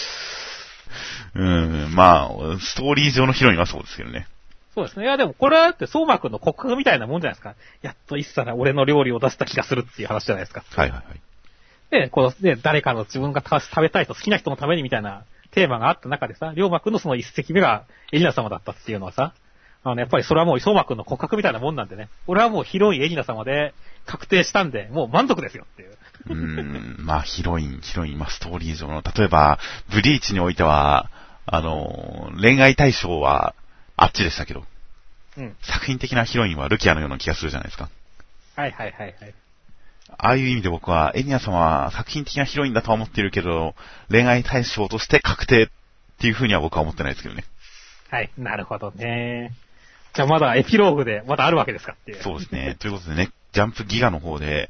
まあ、ストーリー上のヒロインはそうですけどね。 そうですね。いや、でもこれはだって相馬くんの告白みたいなもんじゃないですか。やっと一切俺の料理を出した気がするっていう話じゃないですか。 はいはいはい。 で、こう、ね、誰かの自分が食べたいと好きな人のためにみたいなテーマがあった中でさ、龍馬くんのその一席目がエリナ様だったっていうのはさ、やっぱりそれはもう相馬くんの告白みたいなもんなんでね。俺はもうヒロインエリナ様で確定したんで、もう満足ですよっていう。 まあヒロイン、まあストーリー上の、例えば、ブリーチにおいては、恋愛対象はあっちでしたけど、作品的なヒロインはルキアのような気がするじゃないですか。 はいはいはいはい。 ああいう意味で僕は、エリナ様は作品的なヒロインだとは思っているけど、恋愛対象として確定っていう風には僕は思ってないですけどね。 はい、なるほどね。じゃあまだエピローグでまだあるわけですかっていう。 そうですね。ということでね、ジャンプギガの方で、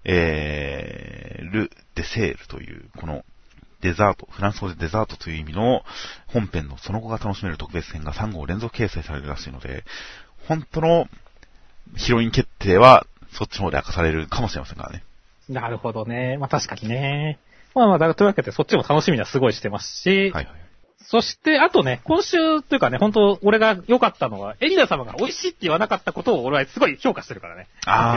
ル・デセールという、このデザート、フランス語でデザートという意味の本編のその後が楽しめる特別編が3号連続掲載されるらしいので、本当のヒロイン決定はそっちの方で明かされるかもしれませんからね。 なるほどね。まあ確かにね。まあというわけでそっちも楽しみにはすごいしてますし、はいはい。そして、あとね、今週というかね、本当俺が良かったのは、エリナ様が美味しいって言わなかったことを俺はすごい評価してるからね。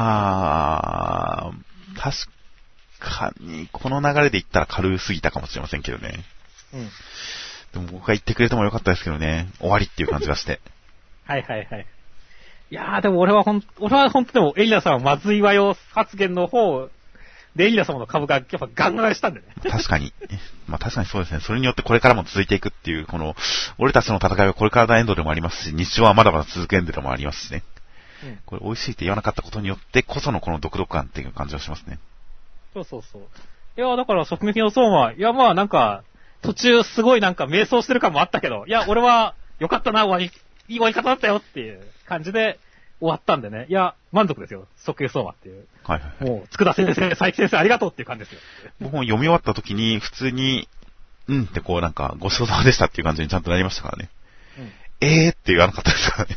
確かに、この流れで言ったら軽すぎたかもしれませんけどね。でも僕が言ってくれてもよかったですけどね、終わりっていう感じがして。 はいはいはい。いやーでも俺は本当でもエリナさんはまずいわよ発言の方でエリナ様の株がやっぱガンガンしたんだよね。 確かに。まあ確かにそうですね。それによってこれからも続いていくっていう、この、俺たちの戦いはこれからのエンドでもありますし、日常はまだまだ続くエンドでもありますしね。これ美味しいって言わなかったことによってこそのこの独特感っていう感じがしますね。 そうそうそう。いやだから側撃の相馬、いやまあなんか、途中すごいなんか迷走してる感もあったけど、いや俺は良かったな、いい終わり方だったよっていう感じで終わったんでね。いや、満足ですよ。即撃相馬っていう。 はいはい、はい。 もう、佃先生、佐伯先生ありがとうっていう感じですよ。 僕も読み終わった時に、普通に、ってこうなんか、ごちそうさまでしたっていう感じにちゃんとなりましたからね。って言わなかったですからね。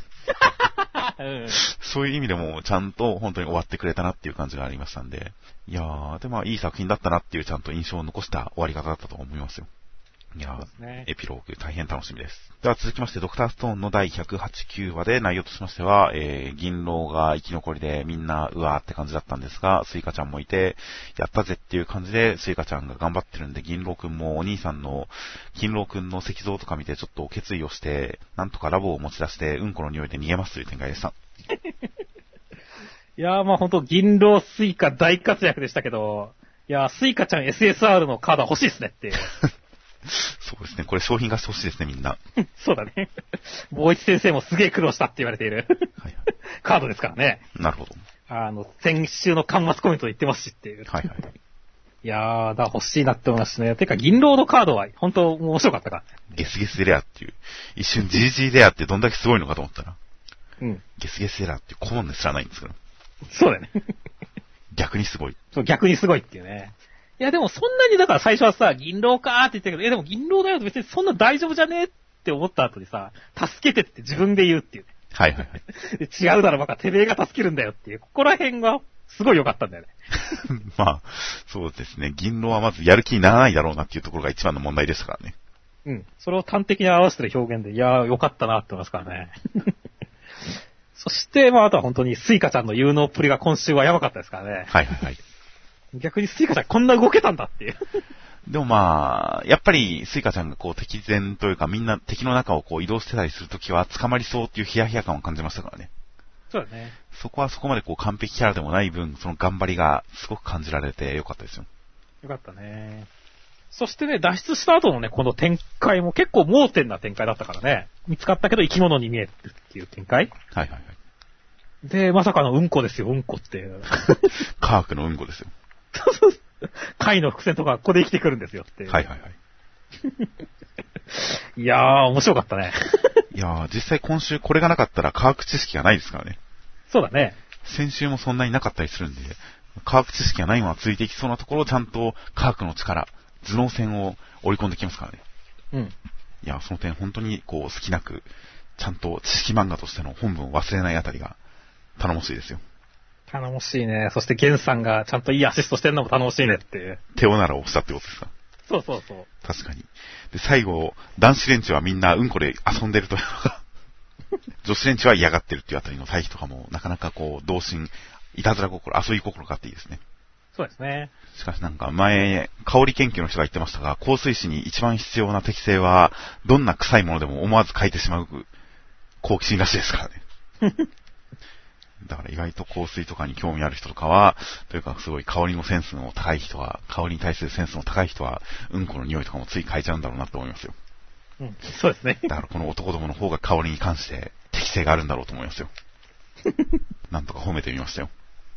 そういう意味でも、ちゃんと本当に終わってくれたなっていう感じがありましたんで。いやー、でもいい作品だったなっていうちゃんと印象を残した終わり方だったと思いますよ。 いやそうですね。 エピローグ大変楽しみです。では続きまして、ドクターストーンの第189話で内容としましては、銀狼が生き残りでみんなうわーって感じだったんですが、スイカちゃんもいて、やったぜっていう感じで、スイカちゃんが頑張ってるんで、銀狼くんもお兄さんの、金狼くんの石像とか見てちょっと決意をして、なんとかラボを持ち出して、うんこの匂いで逃げますという展開でした。 いやーまあほんと、銀狼スイカ大活躍でしたけど、いやースイカちゃん SSR のカード欲しいですねっていう。 そうですね。これ商品化してほしいですね、みんな。 そうだね。坊一先生もすげえ苦労したって言われている。 はいはい、 カードですからね。 なるほど。 先週の端末コメントで言ってますしっていう。 はいはい。 いやー、だから欲しいなって思いましたね。てか、銀狼のカードは本当面白かったからね。 ゲスゲスレアっていう、一瞬 GG レアってどんだけすごいのかと思ったら、 うん。 ゲスゲスレアっていうコモンですらないんですけど。 そうだよね。 逆にすごい。 そう、逆にすごいっていうね。いや、でもそんなに、だから最初はさ、銀狼かーって言ったけど、でも銀狼だよと別にそんな大丈夫じゃねえって思った後にさ、助けてって自分で言うっていう、ね。 はいはいはい。 で違うだろ、バカ、てめえが助けるんだよっていう、ここら辺がすごい良かったんだよね。 まあ、そうですね。銀狼はまずやる気にならないだろうなっていうところが一番の問題でしたからね。 うん。それを端的に表してる表現で、いやー、良かったなって思いますからね。そして、まあ、あとは本当にスイカちゃんの有能っぷりが今週はやばかったですからね。 はいはいはい。 逆にスイカちゃんこんな動けたんだっていう。 でもまあ、やっぱりスイカちゃんがこう敵前というかみんな敵の中をこう移動してたりするときは捕まりそうっていうヒヤヒヤ感を感じましたからね。 そうだね。 そこはそこまでこう完璧キャラでもない分、その頑張りがすごく感じられてよかったですよ。 よかったね。そしてね、脱出した後のね、この展開も結構盲点な展開だったからね。見つかったけど生き物に見えるっていう展開。 はいはいはい。 で、まさかのうんこですよ、うんこっていう。 科学のうんこですよ。 貝の伏線とかここで生きてくるんですよっていう。 はいはいはい。 いやー、面白かったね。 いやー、実際今週これがなかったら科学知識がないですからね。 そうだね。 先週もそんなになかったりするんで、科学知識がないままついていきそうなところをちゃんと科学の力、頭脳戦を織り込んできますからね。 うん。 いや、その点本当にこう好きなく、ちゃんと知識漫画としての本文を忘れないあたりが頼もしいですよ。 頼もしいね。そしてゲンさんがちゃんといいアシストしてるのも頼もしいねっていう。 手をなら押したってことですか。 そうそうそう。 確かに。で、最後、男子連中はみんなうんこで遊んでるというのが、女子連中は嫌がってるっていうあたりの対比とかも、なかなかこう、童心、いたずら心、遊び心があっていいですね。 そうですね。 しかしなんか前、香り研究の人が言ってましたが、香水師に一番必要な適性は、どんな臭いものでも思わず嗅いでしまう好奇心らしいですからね。だから意外と香水とかに興味ある人とかは、というかすごい香りのセンスの高い人は、香りに対するセンスの高い人は、うんこの匂いとかもつい嗅いちゃうんだろうなと思いますよ。 うん、そうですね。 だからこの男どもの方が香りに関して適性があるんだろうと思いますよ。なんとか褒めてみましたよ。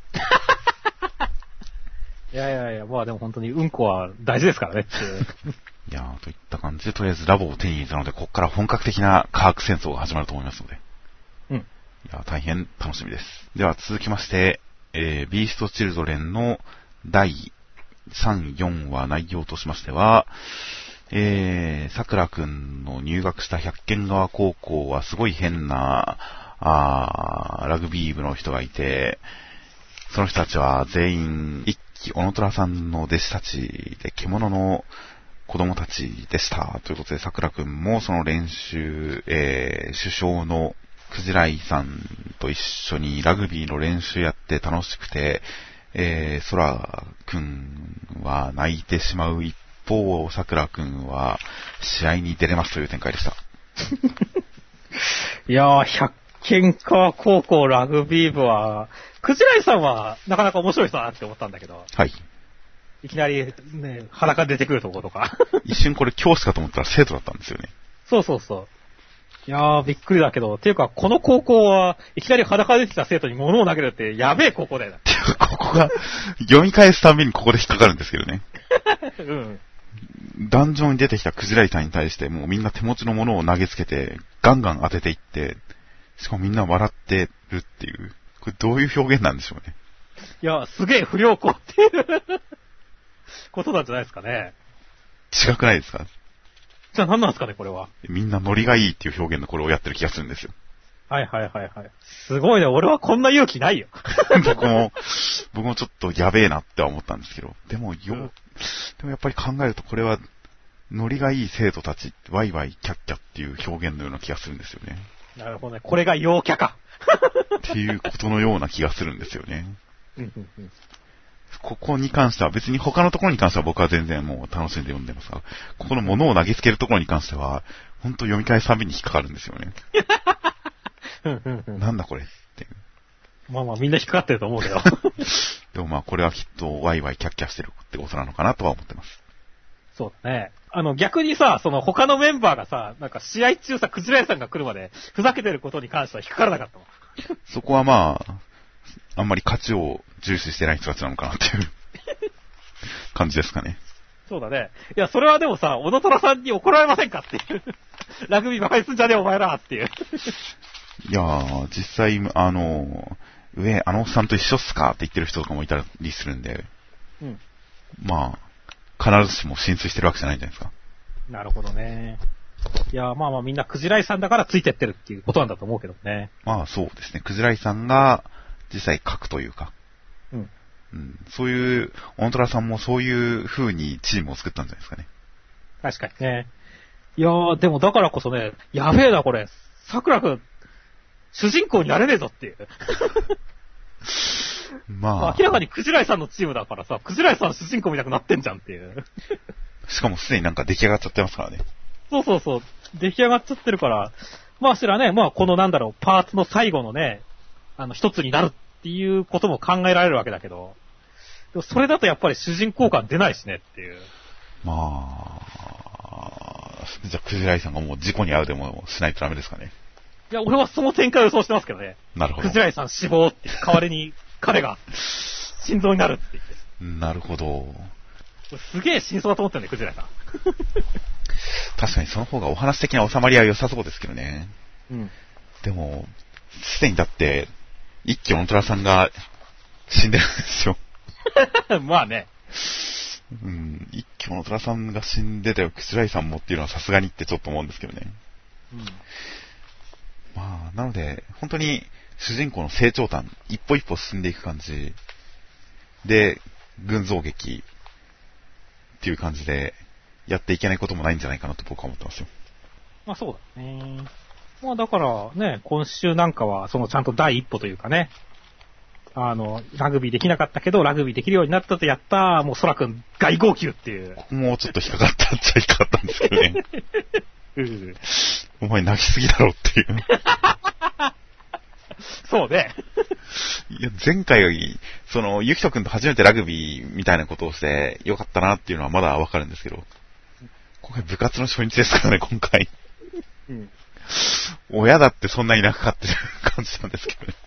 いやいやいや、まあでも本当にうんこは大事ですからねっていう。 いやー、といった感じでとりあえずラボを手に入れたので、ここから本格的な科学戦争が始まると思いますので。 うん。 いやー、大変楽しみです。では続きまして、ビーストチルドレンの第3、4話内容としましては、桜くんの入学した百軒川高校はすごい変な、ラグビー部の人がいて、その人たちは全員一期小野虎さんの弟子たちで獣の子供たちでした。ということで桜くんもその練習、主将のクジライさんと一緒にラグビーの練習やって楽しくて、空くんは泣いてしまう一方、桜くんは試合に出れますという展開でした。 いやー、百軒川高校ラグビー部は、クジライさんはなかなか面白い人だなって思ったんだけど。 はい。 いきなりね、裸出てくるところとか。 一瞬これ教師かと思ったら生徒だったんですよね。 そうそうそう。いやー、びっくりだけど、っていうか、この高校はいきなり裸出てきた生徒に物を投げるってやべえ高校だよな。 ここが、読み返すたびにここで引っかかるんですけどね。 うん。 壇上に出てきたクジライさんに対してもうみんな手持ちのものを投げつけて、ガンガン当てていって、しかもみんな笑ってるっていう、これどういう表現なんでしょうね。 いや、すげえ不良校っていうことなんじゃないですかね。 違くないですか？ じゃあ何なんですかね、これは。 みんなノリがいいっていう表現のこれをやってる気がするんですよ。 はいはいはいはい。すごいね、俺はこんな勇気ないよ。 僕もちょっとやべえなって思ったんですけど、でもやっぱり考えるとこれはノリがいい生徒たち、ワイワイキャッキャっていう表現のような気がするんですよね。 なるほどね。これが陽キャか。 っていうことのような気がするんですよね。ここに関しては、別に他のところに関しては僕は全然もう楽しんで読んでますが、ここの物を投げつけるところに関しては、本当読み返すたびに引っかかるんですよね。なんだこれっていう。 まあまあみんな引っかかってると思うけど。 でもまあこれはきっとワイワイキャッキャしてるってことなのかなとは思ってます。 そうだね。逆にさ、その他のメンバーがさ、なんか試合中さ、クジラ屋さんが来るまで、ふざけてることに関しては引っかからなかったもん。 そこはまあ、あんまり価値を重視してない人たちなのかなっていう感じですかね。 そうだね。いや、それはでもさ、小野虎さんに怒られませんかっていう。ラグビーバカにすんじゃねえお前らっていう。 いやー、実際、あのおっさんと一緒っすかって言ってる人とかもいたりするんで、 うん。 まあ、必ずしも浸水してるわけじゃないんじゃないですか。 なるほどね。いや、まあまあみんなクジライさんだからついてってるっていうことなんだと思うけどね。 まあそうですね。クジライさんが実際書くというか、 うん。 うん、そういう、オントラさんもそういう風にチームを作ったんじゃないですかね。 確かにね。いやー、でもだからこそね、やべえなこれ。桜くん、主人公になれねえぞっていう。 まあ。 明らかにクジライさんのチームだからさ、クジライさん主人公みたくなってんじゃんっていう。 しかもすでになんか出来上がっちゃってますからね。 そうそうそう。出来上がっちゃってるから、まあそれはね、まあこのなんだろう、パーツの最後のね、一つになるっていうことも考えられるわけだけど、でもそれだとやっぱり主人公感出ないしねっていう。 まあ、じゃあクジライさんがもう事故に遭うでもしないとダメですかね。 いや、俺はその展開を予想してますけどね。 なるほど。 クジライさん死亡って代わりに彼が心臓になるって言って。 なるほど。 すげえ真相だと思ってるね、クジライさん。 確かにその方がお話的な収まりは良さそうですけどね。 うん。 でも、すでにだって、一挙の虎さんが死んでるんですよ。 まあね。 うん、一挙の虎さんが死んでたよ、クジライさんもっていうのはさすがにってちょっと思うんですけどね。 うん。 まあ、なので、本当に主人公の成長端、一歩一歩進んでいく感じで、群像劇っていう感じで、やっていけないこともないんじゃないかなと僕は思ってますよ。 まあそうだね。まあだからね、今週なんかは、そのちゃんと第一歩というかね、ラグビーできなかったけど、ラグビーできるようになったとやった、もう空くん大号泣っていう。 もうちょっと引っかかったっちゃ引っかかったんですけどね。お前泣きすぎだろっていう。 そうね。 いや、前回、ゆきとくんと初めてラグビーみたいなことをしてよかったなっていうのはまだわかるんですけど、今回部活の初日ですからね、今回。 うん。 親だってそんなに泣くかっていう感じなんですけどね。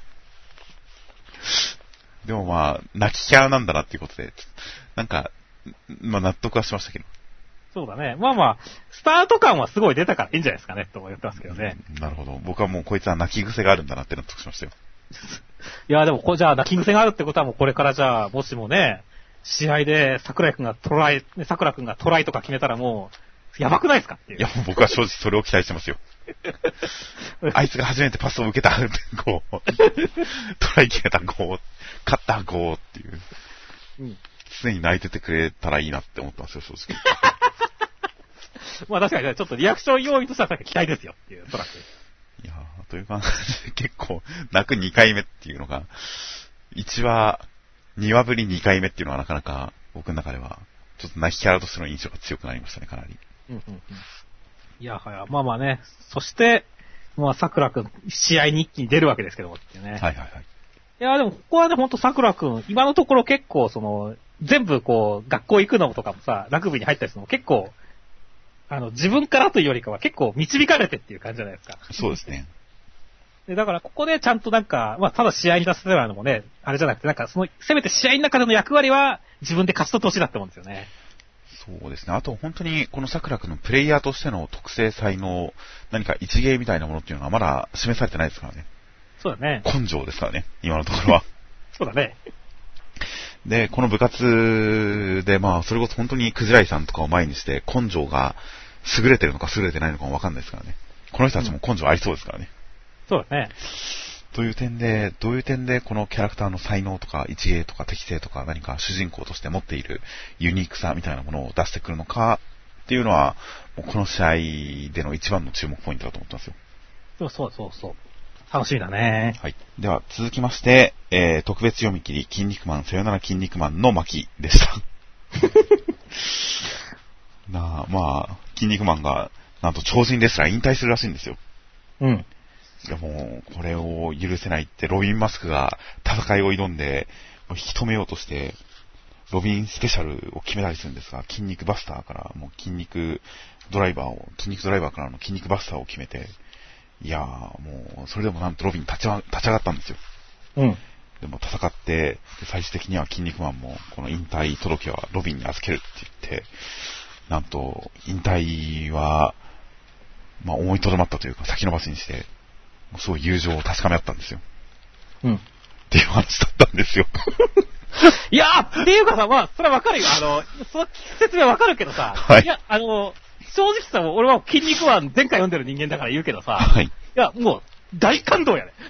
でもまあ、泣きキャーなんだなっていうことで、なんか、まあ納得はしましたけど。 そうだね。まあまあ、スタート感はすごい出たからいいんじゃないですかね、と言ってますけどね。 なるほど。僕はもうこいつは泣き癖があるんだなって納得しましたよ。 いや、でもじゃあ泣き癖があるってことはもうこれからじゃあ、もしもね、試合で桜くんがトライとか決めたらもう、やばくないですかっていう。 いや、もう僕は正直それを期待してますよ。あいつが初めてパスを受けた、ゴー。トライ決めた、ゴー。勝った、ゴーっていう。 うん。 常に泣いててくれたらいいなって思ってますよ、正直。 まあ確かにね、ちょっとリアクション要因としては期待ですよっていう、トラック。 いやー、という感じで結構、泣く2回目っていうのが、2話ぶり2回目っていうのはなかなか僕の中では、ちょっと泣きキャラとしての印象が強くなりましたね、かなり。 うんうんうん。いやはや、まあまあね、そして、まあ桜くん、試合に一気に出るわけですけどもっていうね。 はいはいはい。 いやでもここはね、ほんと桜くん、今のところ結構全部学校行くのとかもさ、ラグビーに入ったりするのも結構、自分からというよりかは結構導かれてっていう感じじゃないですか。 そうですね。 で、だからここでちゃんとまあ、ただ試合に出せるのもね、あれじゃなくて、せめて試合の中での役割は自分で勝ち取ってほしいなって思うんですよね。 そうですね。あと本当にこの桜くんのプレイヤーとしての特性才能、何か一芸みたいなものっていうのはまだ示されてないですからね。 そうだね。 根性ですからね、今のところは。 そうだね。 で、この部活で、まあ、それこそ本当にクジライさんとかを前にして、根性が優れてるのか優れてないのかもわかんないですからね。この人たちも根性ありそうですからね。 そうだね。 という点で、どういう点でこのキャラクターの才能とか一芸とか適性とか何か主人公として持っているユニークさみたいなものを出してくるのか、 っていうのは、もうこの試合での一番の注目ポイントだと思ってますよ。 そう。楽しみだね。 はい。では、続きまして、特別読み切り、筋肉マン、さよなら筋肉マンの巻でした。まあ、筋肉マンが、なんと超人レスラー引退するらしいんですよ。 うん。 いやもう、これを許せないって、ロビン・マスクが戦いを挑んで、もう引き止めようとして、ロビンスペシャルを決めたりするんですが、筋肉バスターから、もう筋肉ドライバーからの筋肉バスターを決めて、いやー、もう、それでもなんとロビン立ち上がったんですよ。 うん。 でも戦って、最終的には筋肉マンも、この引退届はロビンに預けるって言って、なんと、引退は、まあ思いとどまったというか、先延ばしにして、もうすごい友情を確かめ合ったんですよ。 うん。 っていう話だったんですよ。 いやー、っていうかさ、まあ、それはわかるよ。その説明はわかるけどさ、 はい。 いや、正直さ、俺は筋肉マン前回読んでる人間だから言うけどさ、 はい。 いや、もう、大感動やね。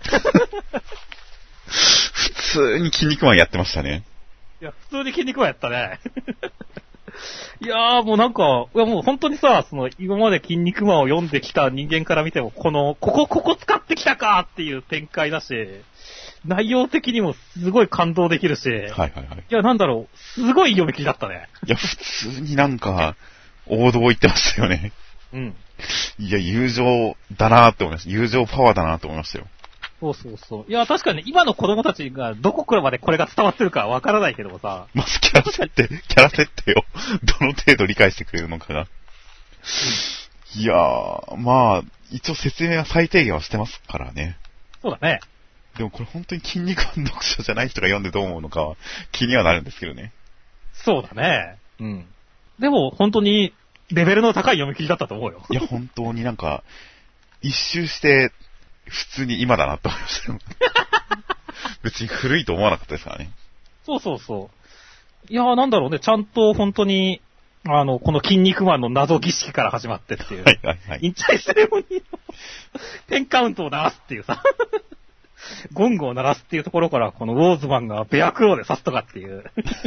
普通に筋肉マンやってましたね。 いや、普通に筋肉マンやったね。いやー、もうなんか、いやもう本当にさ、今まで筋肉マンを読んできた人間から見ても、ここ使ってきたかっていう展開だし、内容的にもすごい感動できるし、 はいはいはい。 いや、なんだろう、すごい読み切りだったね。 いや、普通になんか、王道言ってましたよね。 うん。 いや、友情だなーって思いました。友情パワーだなーって思いましたよ。 そう。いや、確かに今の子供たちがどこからまでこれが伝わってるかわからないけどもさ。 まずキャラ設定をどの程度理解してくれるのかな。いやー、まあ、一応説明は最低限はしてますからね。 そうだね。 でもこれ本当に筋肉マン読者じゃない人が読んでどう思うのかは気にはなるんですけどね。 そうだね。うん。でも本当にレベルの高い読み切りだったと思うよ。 いや、本当になんか、一周して普通に今だなって思いましたよ。別に古いと思わなかったですからね。 そう。いやーなんだろうね、ちゃんと本当に、この筋肉マンの謎儀式から始まってっていう。 はい。 引退セレモニーの10カウントを鳴らすっていうさ。ゴングを鳴らすっていうところから、このウォーズマンがベアクローで刺すとかっていう。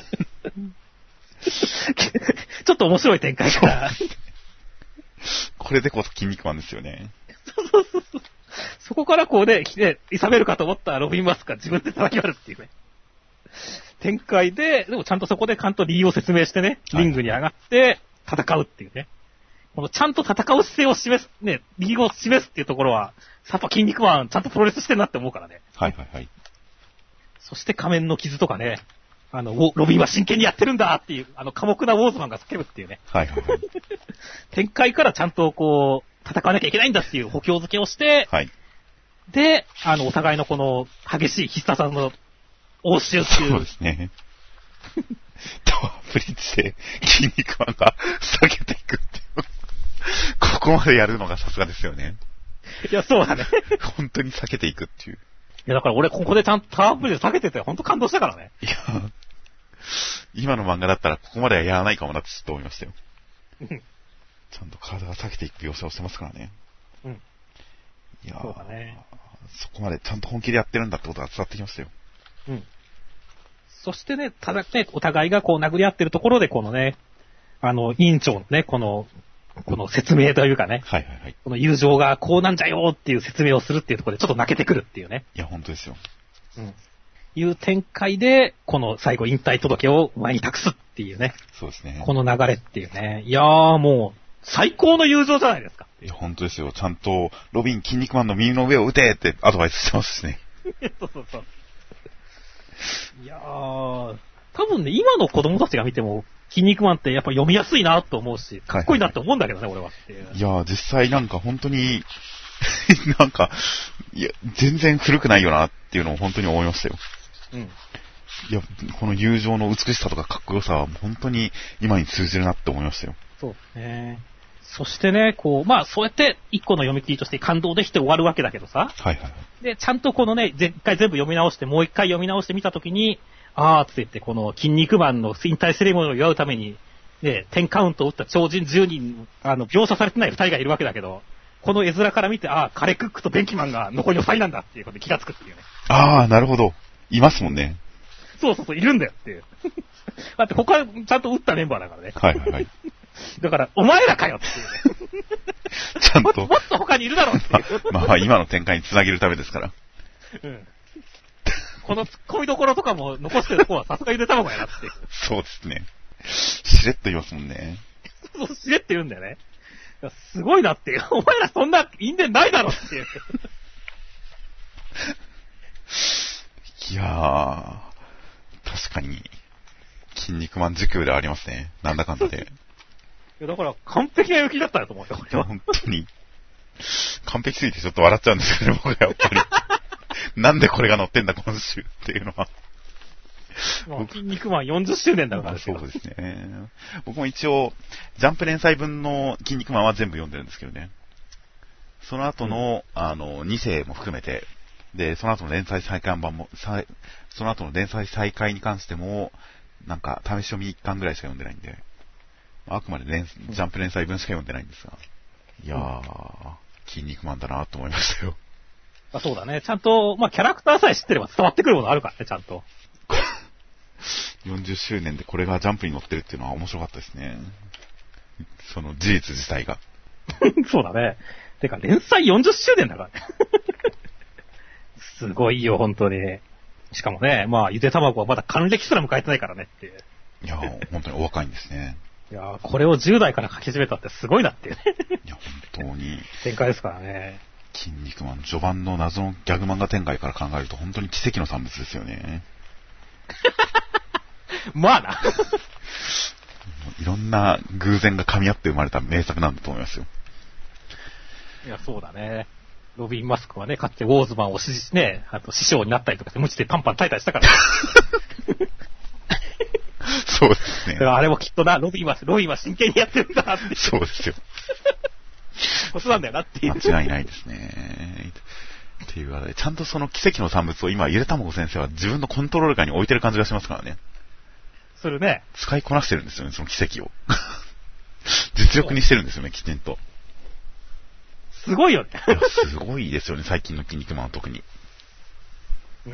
ちょっと面白い展開から。 これでこそ筋肉マンですよね。 そう。そこからこうね、イサベルかと思ったロビン・マスクが自分で叩き割るっていうね。展開で、でもちゃんとそこでちゃんと理由を説明してね、リングに上がって戦うっていうね。このちゃんと戦う姿勢を示す、ね、理由を示すっていうところは、やっぱ筋肉マンちゃんとプロレスしてんなって思うからね。 はい。 そして仮面の傷とかね、ロビンは真剣にやってるんだっていう、寡黙なウォーズマンが叫ぶっていうね。 はい。 展開からちゃんとこう、戦わなきゃいけないんだっていう補強付けをして、 はい。 で、お互いのこの激しい必殺技の応酬っていう。 そうですね。タワーブリッジで筋肉マンが下げていくっていう。ここまでやるのがさすがですよね。 いや、そうだね。 本当に避けていくっていう。 いや、だから俺ここでちゃんとタワーブリッジで避けてて本当感動したからね。 いや、今の漫画だったらここまではやらないかもなってちょっと思いましたよ。ちゃんと体が避けていく描写をしてますからね。 うん。 いや、 そうだね。 そこまでちゃんと本気でやってるんだってことが伝わってきましたよ。 うん。そしてね、ただね、お互いがこう殴り合ってるところでこのね、委員長のね、この説明というかね。 はい。 この友情がこうなんじゃよっていう説明をするっていうところでちょっと泣けてくるっていうね。 いや、本当ですよ。 うん。いう展開で、この最後引退届を前に託すっていうね。 そうですね。 この流れっていうね。いやーもう、最高の友情じゃないですか。 いや、本当ですよ。ちゃんと、ロビン、筋肉マンの耳の上を打てってアドバイスしてますしね。 そう。いやー、多分ね、今の子供たちが見ても、筋肉マンってやっぱ読みやすいなと思うし、かっこいいなって思うんだけどね、俺は。 いやー、実際なんか本当に、なんか、いや、全然古くないよなっていうのを本当に思いましたよ。 うん。 いや、この友情の美しさとかかっこよさは本当に今に通じるなって思いましたよ。 そうね。そしてね、こう、まあ、そうやって一個の読み切りとして感動できて終わるわけだけどさ。 はい。 で、ちゃんとこのね、一回全部読み直して、もう一回読み直してみたときに、あーって言って、この筋肉マンの引退セレモニーを祝うために、ね、10カウントを打った超人10人、描写されてない2人がいるわけだけど、この絵面から見て、カレクックとベンキマンが残りの2人なんだっていうことで気がつくっていうね。 あー、なるほど。いますもんね。 そう、いるんだよっていう。だって他、ちゃんと打ったメンバーだからね。 はい。 だから、お前らかよっていうね。 ちゃんと。 もっと他にいるだろうっていう。 まあ、今の展開につなげるためですから。 うん。この突っ込みどころとかも残してる方はさすがゆで卵やなっていう。 そうですね。しれっと言いますもんね。 そう、しれって言うんだよね。いやすごいなっていう。お前らそんな因縁ないだろっていう。 いやー、確かに、筋肉マン時空でありますね。なんだかんだで。 いや、だから完璧な雪だったよと思って、これは。 本当に。完璧すぎてちょっと笑っちゃうんですよね、僕はやっぱり。なんでこれが載ってんだ、今週っていうのは。 まあ、筋肉マン40周年だからそうですね。僕も一応、ジャンプ連載分の筋肉マンは全部読んでるんですけどね。その後の、2世も含めて、で、その後の連載再開版も、その後の連載再開に関しても、なんか、試し読み1巻ぐらいしか読んでないんで、あくまでジャンプ連載分しか読んでないんですが、いやー、筋肉マンだなと思いましたよ。 あ、そうだね。ちゃんと、まあ、キャラクターさえ知ってれば伝わってくるものあるからね、ちゃんと。 40周年でこれがジャンプに載ってるっていうのは面白かったですね。その事実自体が。 そうだね。てか、連載40周年だからね。すごいよ、本当に。しかもね、まあ、ゆで卵はまだ還暦すら迎えてないからねっていう。 いや、本当にお若いんですね。 いや、これを10代から書き始めたってすごいなっていうね。 いや、本当に。 展開ですからね。 筋肉マン、序盤の謎のギャグ漫画展開から考えると本当に奇跡の産物ですよね。 まあな。 いろんな偶然が噛み合って生まれた名作なんだと思いますよ。 いや、そうだね。ロビン・マスクはね、かつてウォーズマンをね、あと師匠になったりとかして、無知でパンパン耐えたりしたから。 そうですね。 だからあれもきっとな、ロビンは真剣にやってるんだなって。 そうですよ。 ことなんだよなっていう。 間違いないですね。っていうあれで、ちゃんとその奇跡の産物を今、ゆでたまご先生は自分のコントロール下に置いてる感じがしますからね。 するね。 使いこなしてるんですよね、その奇跡を。実力にしてるんですよね、きちんと。 すごいよね。 いや、すごいですよね、最近の筋肉マンは特に。 うん、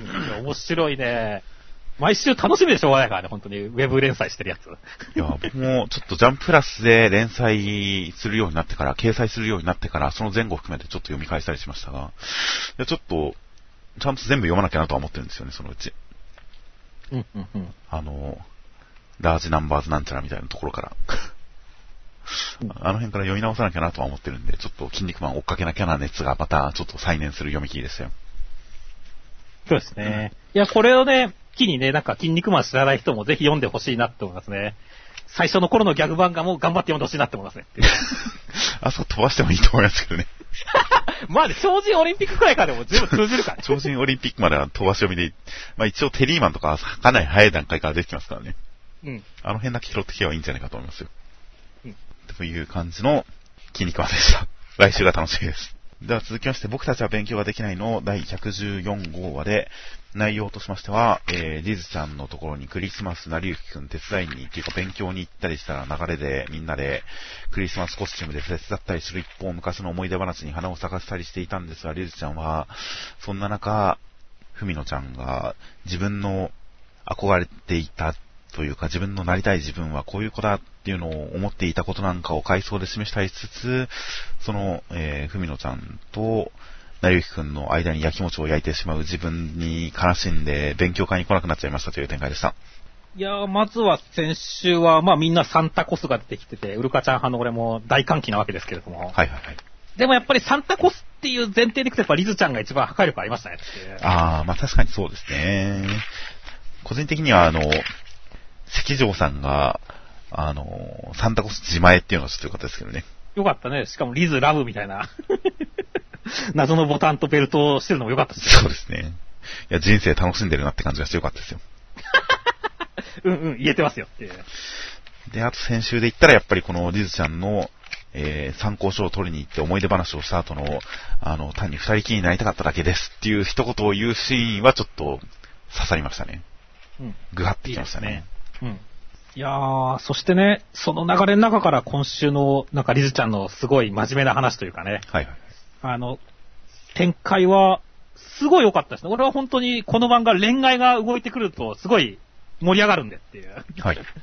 面白いね。毎週楽しみでしょうがないからね、本当に。ウェブ連載してるやつ。 いや、僕もちょっとジャンプラスで連載するようになってから、掲載するようになってから、その前後含めてちょっと読み返したりしましたが、いや、ちょっと、ちゃんと全部読まなきゃなとは思ってるんですよね、そのうち。 うんうんうん。 ラージナンバーズなんちゃらみたいなところから。あの辺から読み直さなきゃなとは思ってるんで、ちょっと筋肉マン追っかけなきゃな熱がまたちょっと再燃する読み切りでしたよ。 そうですね。いや、これをね、機にね、なんか筋肉マン知らない人もぜひ読んでほしいなって思いますね。最初の頃のギャグ漫画も頑張って読んでほしいなって思いますね。 あそこ飛ばしてもいいと思いますけどね。 まあね、超人オリンピックくらいからでも全部通じるからね。 超人オリンピックまでは飛ばし読みで、まあ一応テリーマンとかかなり早い段階から出てきますからね。 うん。 あの辺だけ拾ってきればいいんじゃないかと思いますよ。 うん。 という感じの筋肉マンでした。来週が楽しみです。では続きまして、僕たちは勉強ができないの第114号話で、内容としましては、リズちゃんのところにクリスマスなりゆきくん手伝いにっていうか勉強に行ったりしたら流れでみんなでクリスマスコスチュームで手伝ったりする一方、昔の思い出話に花を咲かせたりしていたんですが、リズちゃんは、そんな中、ふみのちゃんが自分の憧れていたというか、自分のなりたい自分はこういう子だっていうのを思っていたことなんかを回想で示したりしつつ、その、ふみのちゃんと、なゆきくんの間に焼き餅を焼いてしまう自分に悲しんで勉強会に来なくなっちゃいましたという展開でした。 いやー、まずは先週は、まあみんなサンタコスが出てきてて、ウルカちゃん派の俺も大歓喜なわけですけれども。 はいはいはい。 でもやっぱりサンタコスっていう前提でいくとやっぱリズちゃんが一番破壊力ありましたねっていう。 あー、まあ確かにそうですね。個人的には関城さんが、サンタコス自前っていうのはちょっと良かったですけどね。 よかったね。しかもリズラブみたいな。謎のボタンとベルトをしてるのも良かったし。 そうですね。いや、人生楽しんでるなって感じがして良かったですよ。 うんうん、言えてますよっていう。 で、あと先週で言ったらやっぱりこのリズちゃんの、参考書を取りに行って思い出話をした後の、単に二人きりになりたかっただけですっていう一言を言うシーンはちょっと刺さりましたね。うん。ぐはってきましたね。 いいですね。うん。いやー、そしてね、その流れの中から今週の、なんかリズちゃんのすごい真面目な話というかね。 はいはい。 展開は、すごい良かったですね。俺は本当にこの漫画恋愛が動いてくると、すごい盛り上がるんでっていう。 はい。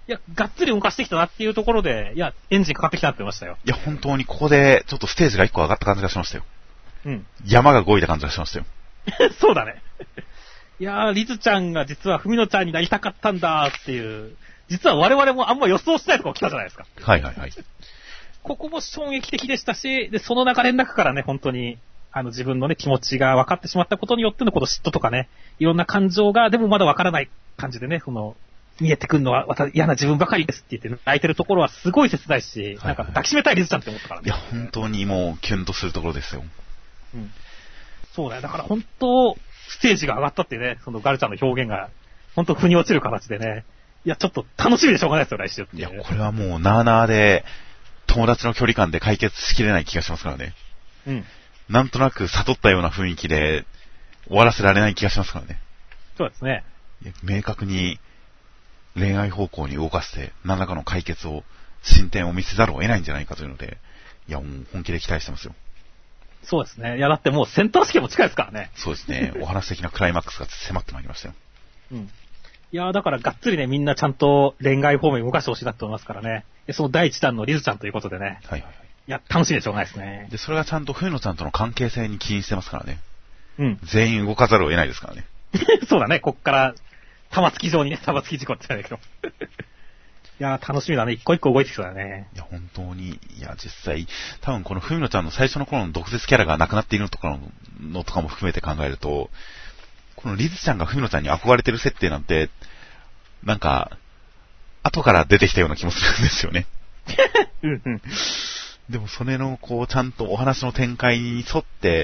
いや、がっつり動かしてきたなっていうところで、いや、エンジンかかってきたなって思いましたよ。 いや、本当にここで、ちょっとステージが1個上がった感じがしましたよ。 うん。 山が動いた感じがしましたよ。 そうだね。いやー、リズちゃんが実はふみのちゃんになりたかったんだっていう、実は我々もあんま予想してないところ来たじゃないですか。 はいはいはい。 ここも衝撃的でしたし、で、その流れの中からね、本当に、自分のね、気持ちが分かってしまったことによってのこの嫉妬とかね、いろんな感情が、でもまだ分からない感じでね、見えてくるのは、嫌な自分ばかりですって言って泣いてるところはすごい切ないし、なんか抱きしめたいリズちゃんって思ったからね。 いや、本当にもう、キュンとするところですよ。 うん。そうだよ。だから本当、ステージが上がったってね、ガルちゃんの表現が、本当腑に落ちる形でね、いや、ちょっと楽しみでしょうがないですよ、来週って。 いや、これはもう、なーなーで、友達の距離感で解決しきれない気がしますからね。 うん。 なんとなく悟ったような雰囲気で、終わらせられない気がしますからね。 そうですね。 明確に、恋愛方向に動かして、何らかの解決を、進展を見せざるを得ないんじゃないかというので、いや、もう本気で期待してますよ。 そうですね。いや、だってもうセンター試験も近いですからね。 そうですね。お話的なクライマックスが迫ってまいりましたよ。 うん。いや、だからがっつりね、みんなちゃんと恋愛方面動かしてほしいなと思いますからね。その第一弾のリズちゃんということでね。 はいはいはい。 いや、楽しみでしょうがないですね。 で、それがちゃんと冬野ちゃんとの関係性に起因してますからね。 うん。 全員動かざるを得ないですからね。 そうだね、こっから、玉突き状にね、玉突き事故って言うんだけど。いやー、楽しみだね。一個一個動いてきそうだね。 いや、本当に、いや、実際、多分このふみのちゃんの最初の頃の毒舌キャラがなくなっているのとかも含めて考えると、このリズちゃんがふみのちゃんに憧れてる設定なんて、なんか、後から出てきたような気もするんですよね。 うんうん。 でもそれの、こう、ちゃんとお話の展開に沿って、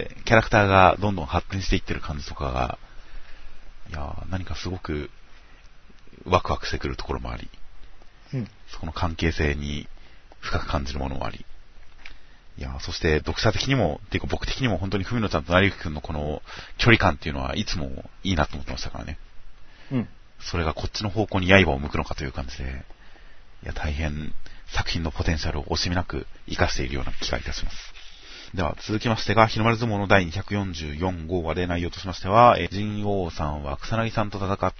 キャラクターがどんどん発展していってる感じとかが、いやー、何かすごく、ワクワクしてくるところもあり、 うん、 そこの関係性に深く感じるものもあり、いやー、そして読者的にも、っていうか僕的にも本当にふみのちゃんとなりゆきくんのこの距離感っていうのはいつもいいなと思ってましたからね。 うん。 それがこっちの方向に刃を向くのかという感じで、いや、大変作品のポテンシャルを惜しみなく活かしているような気がいたします。では続きましてが、日の丸相撲の第244号話で内容としましては、神王さんは草薙さんと戦って、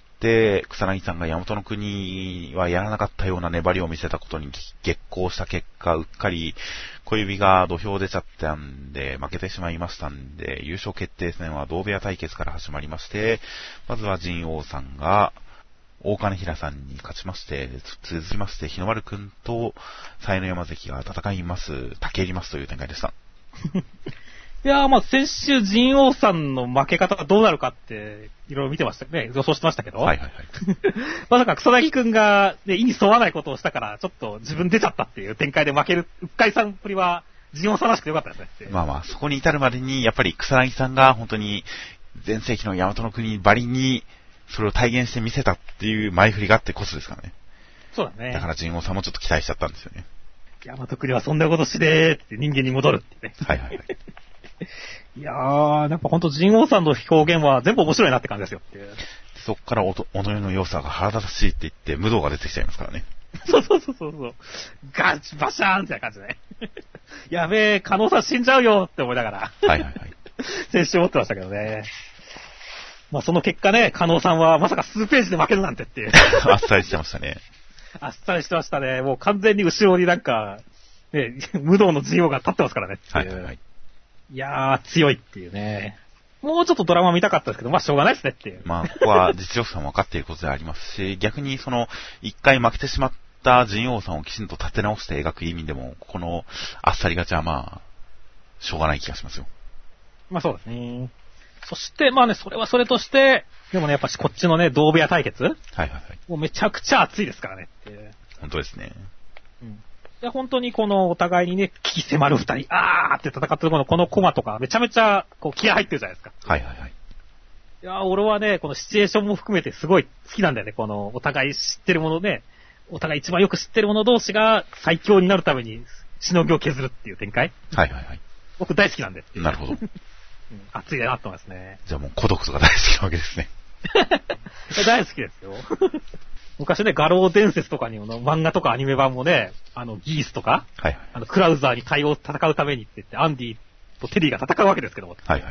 草薙さんが大和の国はやらなかったような粘りを見せたことに激高した結果、うっかり小指が土俵出ちゃったんで、負けてしまいましたんで、優勝決定戦は同部屋対決から始まりまして、まずは神王さんが、大金平さんに勝ちまして、続きまして日の丸くんと才野山関が戦います、竹入りますという展開でした。 いやー、まあ先週神王さんの負け方がどうなるかっていろいろ見てましたね、予想してましたけど、 はいはいはいまさか草薙くんが、ね、意に沿わないことをしたからちょっと自分出ちゃったっていう展開で負けるうっかりさんっぷりは神王さんらしくてよかったですね。 まあまあそこに至るまでにやっぱり草薙さんが本当に前世紀の大和の国ばりにそれを体現して見せたっていう前振りがあってこそですからね。 そうだね。 だから神王さんもちょっと期待しちゃったんですよね。 大和国はそんなことしねーって人間に戻るってね。 はいはいはい。 いやー、やっぱほんと神王さんの表現は全部面白いなって感じですよっていう。 そこから己の良さが腹立たしいって言って無道が出てきちゃいますからね。 そう。ガチバシャーンってな感じね。やべえ、加納さん死んじゃうよって思いながら。 はいはいはい。 先週思ってましたけどね。まあその結果ね、加納さんはまさか数ページで負けるなんてっていう。 あっさりしてましたね。 あっさりしてましたね。もう完全に後ろになんか、ね、無道のジオが立ってますからねっていう。 はいはいはい。 いやー、強いっていうね。もうちょっとドラマ見たかったですけど、まあしょうがないですねっていう。 まあ、ここは実力差も分かっていることでありますし、逆にその、一回負けてしまった神王さんをきちんと立て直して描く意味でも、ここのあっさりがちはまあ、しょうがない気がしますよ。 まあそうですね。そしてまあね、それはそれとして、でもね、やっぱしこっちのね、同部屋対決はいはいはい。 もうめちゃくちゃ熱いですからねっていう。 本当ですね。 うん。で、本当にこのお互いにね、危機迫る二人、あーって戦ってるとこのコマとか、めちゃめちゃこう気合入ってるじゃないですか。 はいはいはい。 いやー、俺はね、このシチュエーションも含めてすごい好きなんだよね。このお互い知ってるものね、お互い一番よく知ってるもの同士が最強になるためにしのぎを削るっていう展開。 はいはいはい。 僕大好きなんで。 なるほど。 うん、熱いなと思いますね。 じゃあもう孤独とか大好きなわけですね。 大好きですよ。昔ね、画廊伝説とかにも漫画とかアニメ版もね、ギースとか、 はいはい。 クラウザーに戦うためにって言って、アンディとテリーが戦うわけですけども。 はいはい。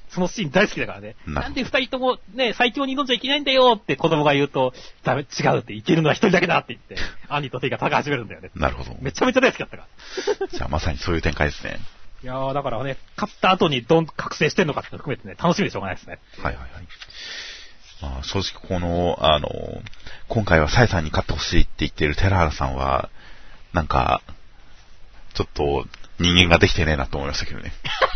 そのシーン大好きだからね。 ななんで二人ともね、最強に挑んじゃいけないんだよって子供が言うと、ダメ、違うって、いけるのは一人だけだって言って、アンディとテイが戦い始めるんだよね。 なるほど。 めちゃめちゃ大好きだったから。 じゃあまさにそういう展開ですね。 いやー、だからね、勝った後に覚醒してんのかって含めてね、楽しみでしょうがないですね。 はいはいはい。まあ、正直この、今回はサイさんに勝ってほしいって言っている寺原さんは、なんか、ちょっと人間ができてねえなと思いましたけどね。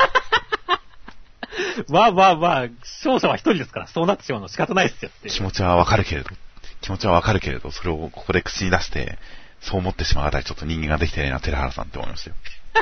まあまあまあ、勝者は一人ですから、そうなってしまうの仕方ないですよって。 気持ちはわかるけれど、それをここで口に出して、そう思ってしまうあたりちょっと人間ができてねえな、寺原さんって思いましたよ。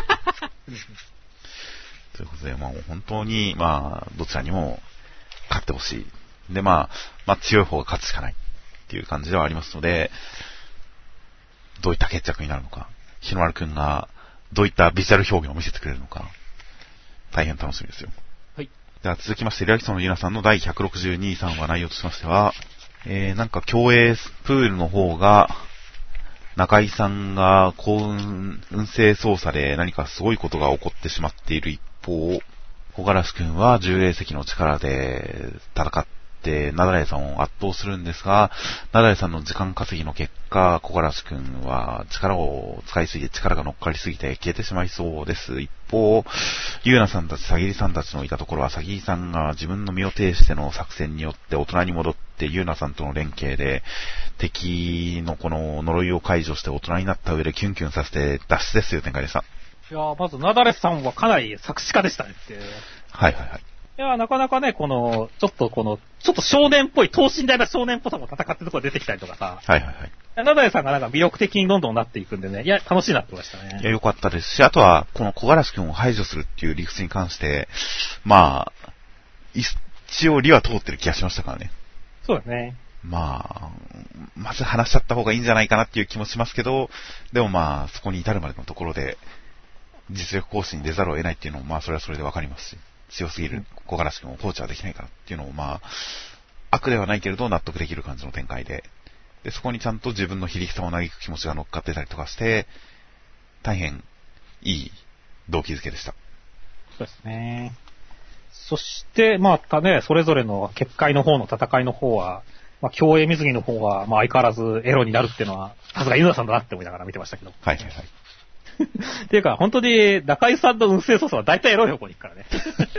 ということで、まあ本当に、まあ、どちらにも勝ってほしい。で、まあ強い方が勝つしかないっていう感じではありますので、どういった決着になるのか、日の丸くんがどういったビジュアル表現を見せてくれるのか、大変楽しみですよ。 はい。 では続きまして、リラキソンのゆなさんの第162、3話内容としましては、なんか競泳プールの方が、中井さんが運勢操作で何かすごいことが起こってしまっている一方、小柄くんは重霊石の力で戦ってなだれさんを圧倒するんですが、なだれさんの時間稼ぎの結果、小柄くんは力を使いすぎて力が乗っかりすぎて消えてしまいそうです。一方、ゆうなさんたち、さぎりさんたちのいたところは、さぎりさんが自分の身を挺しての作戦によって大人に戻って、ゆうなさんとの連携で、敵のこの呪いを解除して大人になった上でキュンキュンさせて脱出ですという展開でした。 いやー、まず、なだれさんはかなり作詞家でしたねって。 はいはいはい。 いやー、なかなかね、ちょっと少年っぽい、等身大な少年っぽさも戦ってるところ出てきたりとかさ。 はいはいはい。 なだれさんがなんか魅力的にどんどんなっていくんでね、いや、楽しいなってましたね。 いや、良かったですし、あとは、この小柄くんを排除するっていう理屈に関して、まあ、一応理は通ってる気がしましたからね。 そうですね。 まあ、まず話しちゃった方がいいんじゃないかなっていう気もしますけど、でもまあ、そこに至るまでのところで、実力行使に出ざるを得ないっていうのも、まあ、それはそれでわかりますし、強すぎる小柄くんを放置はできないからっていうのも、まあ、悪ではないけれど納得できる感じの展開で、で、そこにちゃんと自分の非力さを嘆く気持ちが乗っかってたりとかして、大変いい動機づけでした。 そうですね。そして、まあ、ね、それぞれの結界の方の戦いの方は、まあ、競泳水着の方は、まあ、相変わらずエロになるっていうのは、さすがユナさんだなって思いながら見てましたけど。 はいはいはい。 っていうか、本当に、中井さんの運勢操作は大体エロい方向に行くからね。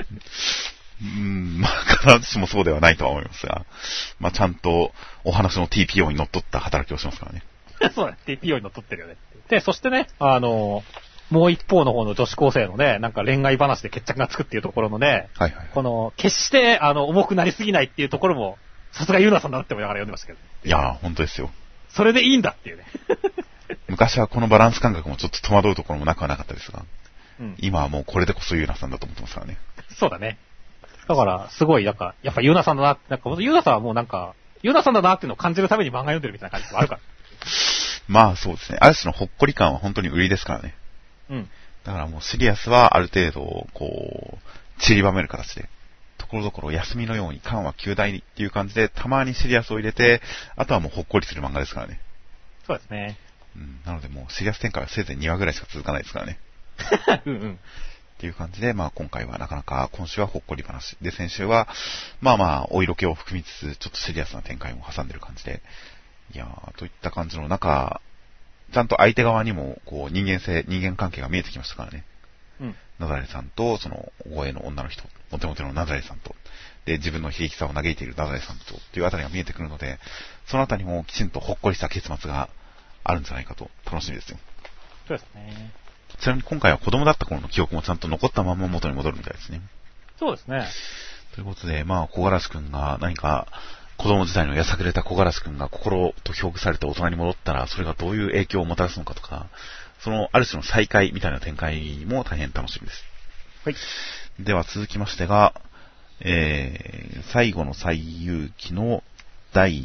まあ、必ずしもそうではないとは思いますが、まあ、ちゃんとお話の TPO にのっとった働きをしますからね。 そうだね、TPO にのっとってるよね。で、そしてね、もう一方の方の女子高生のね、なんか恋愛話で決着がつくっていうところのね、 はいはい。 この、決して、重くなりすぎないっていうところも、さすがユーナさんだなって思いながら読んでましたけど。 いやー、本当ですよ。 それでいいんだっていうね。 昔はこのバランス感覚もちょっと戸惑うところもなくはなかったですが、 うん、 今はもうこれでこそユーナさんだと思ってますからね。 そうだね。だから、すごい、なんか、やっぱユーナさんだな、なんか、ユーナさんはもうなんか、ユーナさんだなっていうのを感じるために漫画読んでるみたいな感じがあるから。 まあそうですね。ある種のほっこり感は本当に売りですからね。 うん。 だからもうシリアスはある程度、こう、散りばめる形で、ところどころ休みのように感は9大っていう感じで、たまにシリアスを入れて、あとはもうほっこりする漫画ですからね。 そうですね。 うん。なのでもうシリアス展開はせいぜい2話ぐらいしか続かないですからね。 うんうん。 っていう感じで、まあ今回はなかなか、今週はほっこり話。で、先週は、まあまあ、お色気を含みつつ、ちょっとシリアスな展開も挟んでる感じで、いやー、といった感じの中、ちゃんと相手側にも、こう、人間関係が見えてきましたからね。 うん。 ナザレさんと、その、護衛の女の人、モテモテのナザレさんと、で、自分の非力さを嘆いているナザレさんと、っていうあたりが見えてくるので、そのあたりもきちんとほっこりした結末があるんじゃないかと、楽しみですよ。 そうですね。 ちなみに今回は子供だった頃の記憶もちゃんと残ったまま元に戻るみたいですね。 そうですね。 ということで、まあ、小柄くんが何か、子供時代のやさぐれた小柄くんが心と表具されて大人に戻ったら、それがどういう影響をもたらすのかとか、そのある種の再会みたいな展開も大変楽しみです。 はい。 では続きましてが、最後の最遊記の第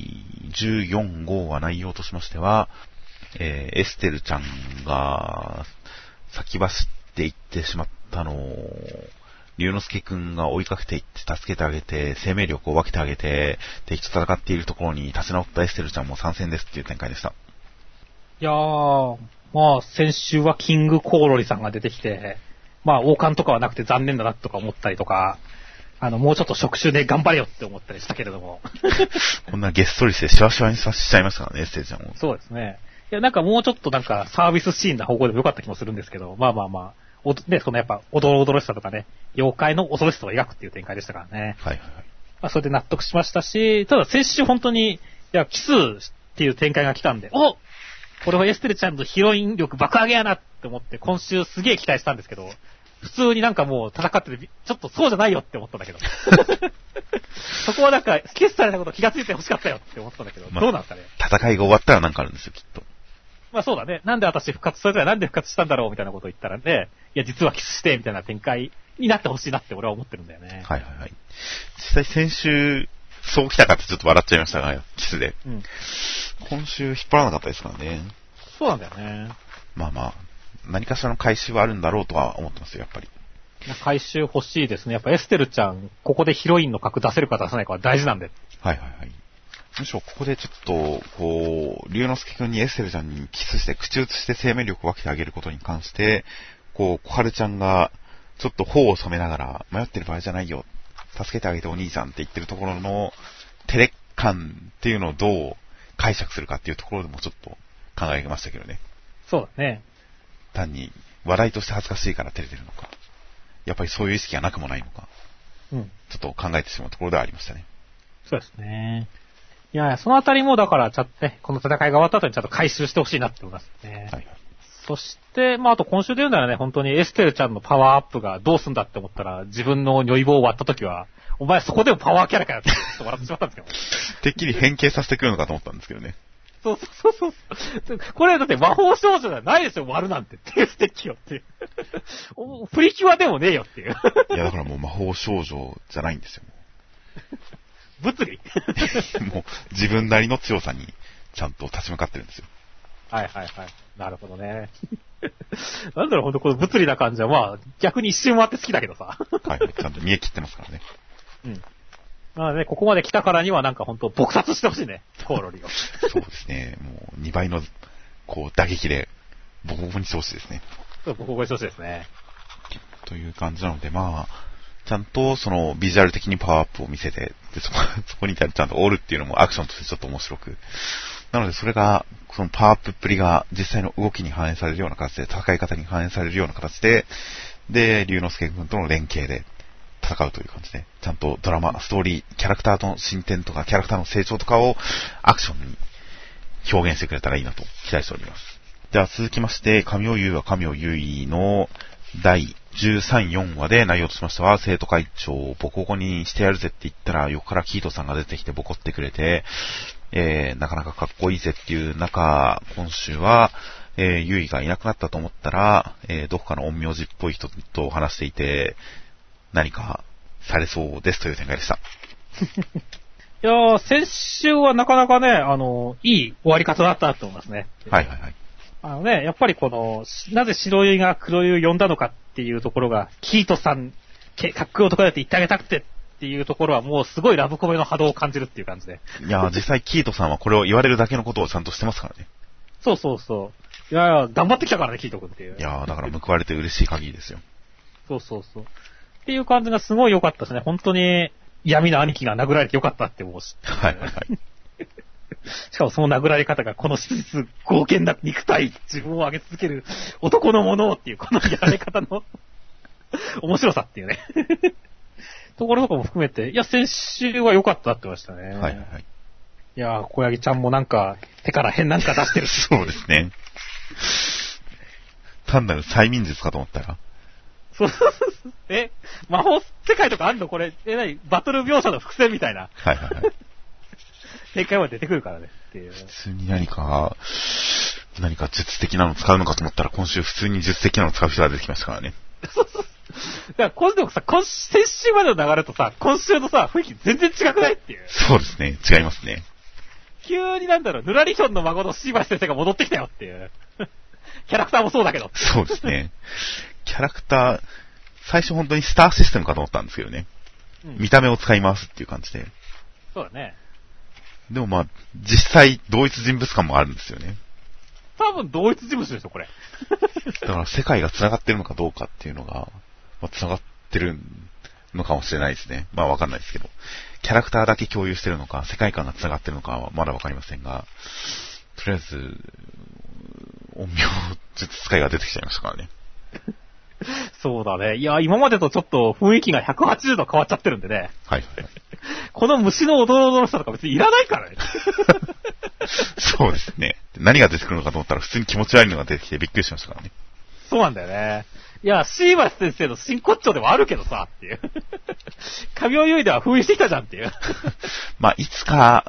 14号は内容としましては、エステルちゃんが先走っていってしまったのを、龍之介くんが追いかけていって助けてあげて、生命力を分けてあげて、敵と戦っているところに立ち直ったエステルちゃんも参戦ですっていう展開でした。 いやー、まあ、先週はキングコオロリさんが出てきて、まあ、王冠とかはなくて残念だなとか思ったりとか、 もうちょっと職種で頑張れよって思ったりしたけれども。 こんなげっそりしてシワシワにさしちゃいましたからね、エステルちゃんも。 そうですね。いや、なんかもうちょっとなんかサービスシーンな方向でもよかった気もするんですけど、まあまあまあ、ね、そのやっぱ、おどろおどろしさとかね、妖怪の恐ろしさを描くっていう展開でしたからね。 はいはいはい。 まあ、それで納得しましたし、ただ先週本当に、いや、キスっていう展開が来たんで、これはエステルちゃんのヒロイン力爆上げやなって思って、今週すげえ期待したんですけど、普通になんかもう戦ってて、ちょっとそうじゃないよって思ったんだけど。そこはなんか、キスされたこと気がついて欲しかったよって思ったんだけど、どうなんですかね。 戦いが終わったらなんかあるんですよ、きっと。 まあそうだね。なんで私復活、それではなんで復活したんだろうみたいなことを言ったらね、いや実はキスして、みたいな展開になってほしいなって俺は思ってるんだよね。 はいはいはい。実際先週、そう来たかってちょっと笑っちゃいましたが、キスで。今週引っ張らなかったですからね。 そうなんだよね。 まあまあ、何かしらの回収はあるんだろうとは思ってますよ、やっぱり。 回収欲しいですね。やっぱエステルちゃん、ここでヒロインの格出せるか出せないかは大事なんで。 はいはいはい。むしろここでちょっと、こう、龍之介くんにエステルちゃんにキスして口移して生命力を分けてあげることに関して、こう、小春ちゃんが、ちょっと頬を染めながら、迷ってる場合じゃないよ。助けてあげてお兄さんって言ってるところの、照れ感っていうのをどう解釈するかっていうところでもちょっと考えましたけどね。 そうだね。 単に、話題として恥ずかしいから照れてるのか。やっぱりそういう意識がなくもないのか。ちょっと考えてしまうところではありましたね。 そうですね。いや、そのあたりもだから、ちゃんとね、この戦いが終わった後にちゃんと回収してほしいなって思いますね。はい。そして、まあ、あと今週で言うならね、本当にエステルちゃんのパワーアップがどうすんだって思ったら、自分の如意棒を割った時は、お前そこでもパワーキャラかよってちょっと笑ってしまったんですけど。 てっきり変形させてくるのかと思ったんですけどね。 そう。これだって魔法少女じゃないですよ、割るなんてっていうステッキよっていう。プリキュアでもねえよっていう。 いや、だからもう魔法少女じゃないんですよ。 物理もう自分なりの強さにちゃんと立ち向かってるんですよ。 はい。なるほどね。なんだろう、ほんとこの物理な感じは、まあ、逆に一瞬回って好きだけどさ。 はい、ちゃんと見え切ってますからね。 まあね、ここまで来たからにはなんかほんと撲殺してほしいね、コオロリを。 そうですね、もう2倍の、こう、打撃で、ボコボコにしてほしいですね。 ボコボコにしてほしいですね。 という感じなので、まあ、ちゃんとそのビジュアル的にパワーアップを見せて、でそこにちゃんと折るっていうのもアクションとしてちょっと面白く。なのでそれが、そのパワーアップっぷりが実際の動きに反映されるような形で、戦い方に反映されるような形で、で、龍之介君との連携で戦うという感じで、ちゃんとドラマ、ストーリー、キャラクターの進展とか、キャラクターの成長とかをアクションに表現してくれたらいいなと期待しております。では続きまして、神尾優は神尾優の第13、4話で内容としましては、生徒会長をボコボコにしてやるぜって言ったら、横からキートさんが出てきてボコってくれて、なかなかかっこいいぜっていう中、今週は、優衣がいなくなったと思ったら、どこかの陰陽師っぽい人と話していて、何かされそうですという展開でした。 いやー、先週はなかなかね、いい終わり方だったと思いますね。 はい。 やっぱりこの、なぜ白湯が黒湯を呼んだのかっていうところが、キートさん、かっこいい男だって言ってあげたくてっていうところはもうすごいラブコメの波動を感じるっていう感じで。 いやー、実際キートさんはこれを言われるだけのことをちゃんとしてますからね。 そう。いやー、頑張ってきたからね、キート君っていう。 いやー、だから報われて嬉しい限りですよ。 そう。っていう感じがすごい良かったですね。本当に闇の兄貴が殴られて良かったって思うし。 はい。 しかもその殴られ方がこの質実剛健な肉体、自分を上げ続ける男のものっていうこのやられ方の面白さっていうね。ところとかも含めて、いや、先週は良かったって言いましたね。 はい。 いやー、小柳ちゃんもなんか手から変なんか出してるし。 そうですね。単なる催眠術かと思ったら。 そう。魔法世界とかあんのこれ、何バトル描写の伏線みたいな。 はい。 展開まで出てくるからねっていう。 普通に何か術的なの使うのかと思ったら、今週普通に術的なの使う人が出てきましたからね。 だから今週でもさ、先週までの流れとさ、今週のさ、雰囲気全然違くないっていう。 そうですね。違いますね。 急にぬらりひょんの孫の椎橋先生が戻ってきたよっていう。キャラクターもそうだけど。 そうですね。キャラクター、最初本当にスターシステムかと思ったんですけどね。見た目を使い回すっていう感じで。 そうだね。 でもまあ、実際同一人物感もあるんですよね。 多分同一人物でしょ、これ。 だから世界が繋がってるのかどうかっていうのが、繋がってるのかもしれないですね。まあわかんないですけど。キャラクターだけ共有してるのか、世界観が繋がってるのかはまだわかりませんが、とりあえず、陰陽術使いが出てきちゃいましたからね。 そうだね。いや、今までとちょっと雰囲気が180度変わっちゃってるんでね。 はい。 この虫のおどろおどろしさとか別にいらないからね。 そうですね。何が出てくるのかと思ったら普通に気持ち悪いのが出てきてびっくりしましたからね。 そうなんだよね。いや、シーバス先生の真骨頂ではあるけどさ、っていう。神尾結衣では封印してきたじゃんっていう。 まあ、いつか、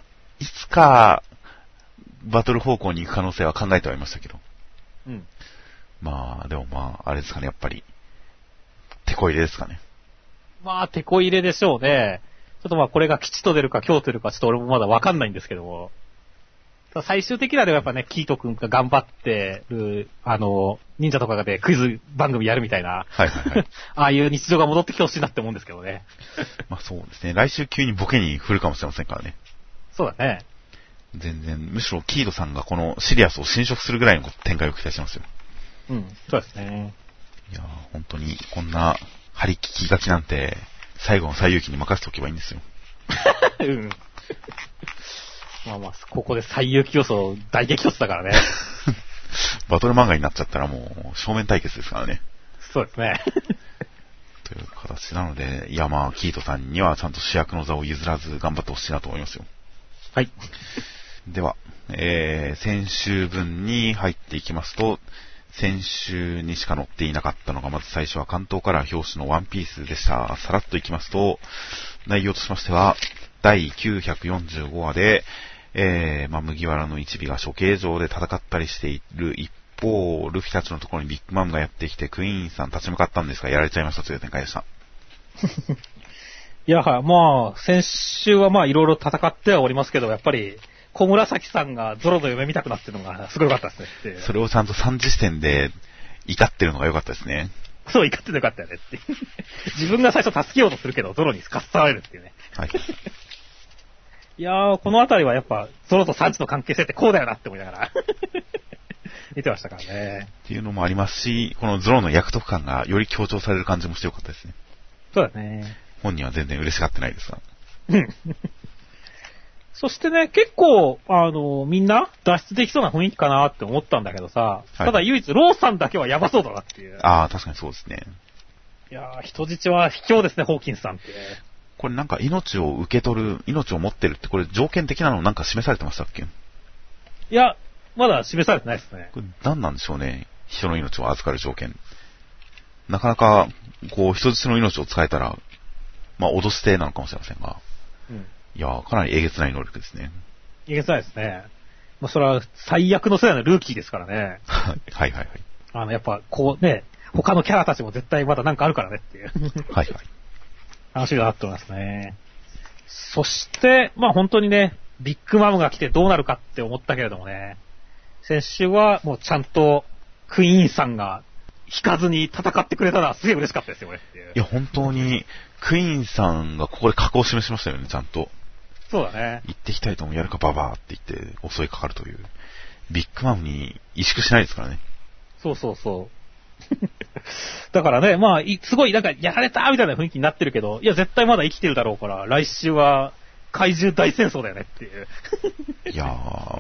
バトル方向に行く可能性は考えてはいましたけど。 うん。 まあ、でもまあ、あれですかね、やっぱり、手こ入れですかね。 まあ、手こ入れでしょうね。ちょっとまあ、これが吉と出るか今日出るかちょっと俺もまだわかんないんですけども。最終的にはでもやっぱね、キート君が頑張ってる、忍者とかでクイズ番組やるみたいな。 はい。 ああいう日常が戻ってきてほしいなって思うんですけどね。 まあそうですね。来週急にボケに振るかもしれませんからね。 そうだね。 全然、むしろキートさんがこのシリアスを侵食するぐらいの展開を期待してますよ。 うん、そうですね。 いやー、本当に、こんな、張り利きがちなんて、最後の最有機に任せておけばいいんですよ。 うん。まあ、ここで最有機予想大激突だからね。 バトル漫画になっちゃったらもう、正面対決ですからね。 そうですね。 という形なので、いやまあ、キートさんにはちゃんと主役の座を譲らず頑張ってほしいなと思いますよ。 はい。 では、先週分に入っていきますと、先週にしか載っていなかったのが、まず最初は関東カラー表紙のワンピースでした。さらっといきますと、内容としましては、第945話で、麦わらの一尾が処刑場で戦ったりしている一方、ルフィたちのところにビッグマムがやってきて、クイーンさん立ち向かったんですが、やられちゃいましたという展開でした。 いや、まあ、先週はまあいろいろ戦ってはおりますけど、やっぱり、小紫さんがゾロの夢見たくなってるのがすごい良かったですね。 それをちゃんと3次視点で怒ってるのが良かったですね。 そう、怒ってて良かったよねって。自分が最初助けようとするけど、ゾロにかっさられるっていうね。 はい。 いやー、このあたりはやっぱ、ゾロとサンチの関係性ってこうだよなって思いながら、見てましたからね。 っていうのもありますし、このゾロの役得感がより強調される感じもして良かったですね。 そうだね。 本人は全然嬉しがってないですが。 うん。そしてね、結構、みんな脱出できそうな雰囲気かなって思ったんだけどさ、はい、ただ唯一ローさんだけはやばそうだなっていう。 ああ、確かにそうですね。 いやー、人質は卑怯ですね、ホーキンスさんって。 これなんか命を受け取る、命を持ってるって、これ条件的なのなんか示されてましたっけ？ いや、まだ示されてないですね。 これ何なんでしょうね、人の命を預かる条件。なかなか、こう、人質の命を使えたら、まあ、脅し手なのかもしれませんが。うん。いやー、かなりえげつない能力ですね。 えげつないですね。まあ、それは最悪の世代のルーキーですからね。 はい。 やっぱ、こうね、他のキャラたちも絶対まだなんかあるからねっていう。 はい。 話があってますね。そして、まあ本当にね、ビッグマムが来てどうなるかって思ったけれどもね、先週はもうちゃんとクイーンさんが引かずに戦ってくれたらすげえ嬉しかったですよ、俺っていう。 いや、本当に、クイーンさんがここで格好を示しましたよね、ちゃんと。 そうだね。 行ってきたいともやるかババーって言って襲いかかるという。ビッグマムに萎縮しないですからね。 そう。だからね、まあ、すごいなんかやられたみたいな雰囲気になってるけど、いや、絶対まだ生きてるだろうから、来週は怪獣大戦争だよねっていう。 いやー、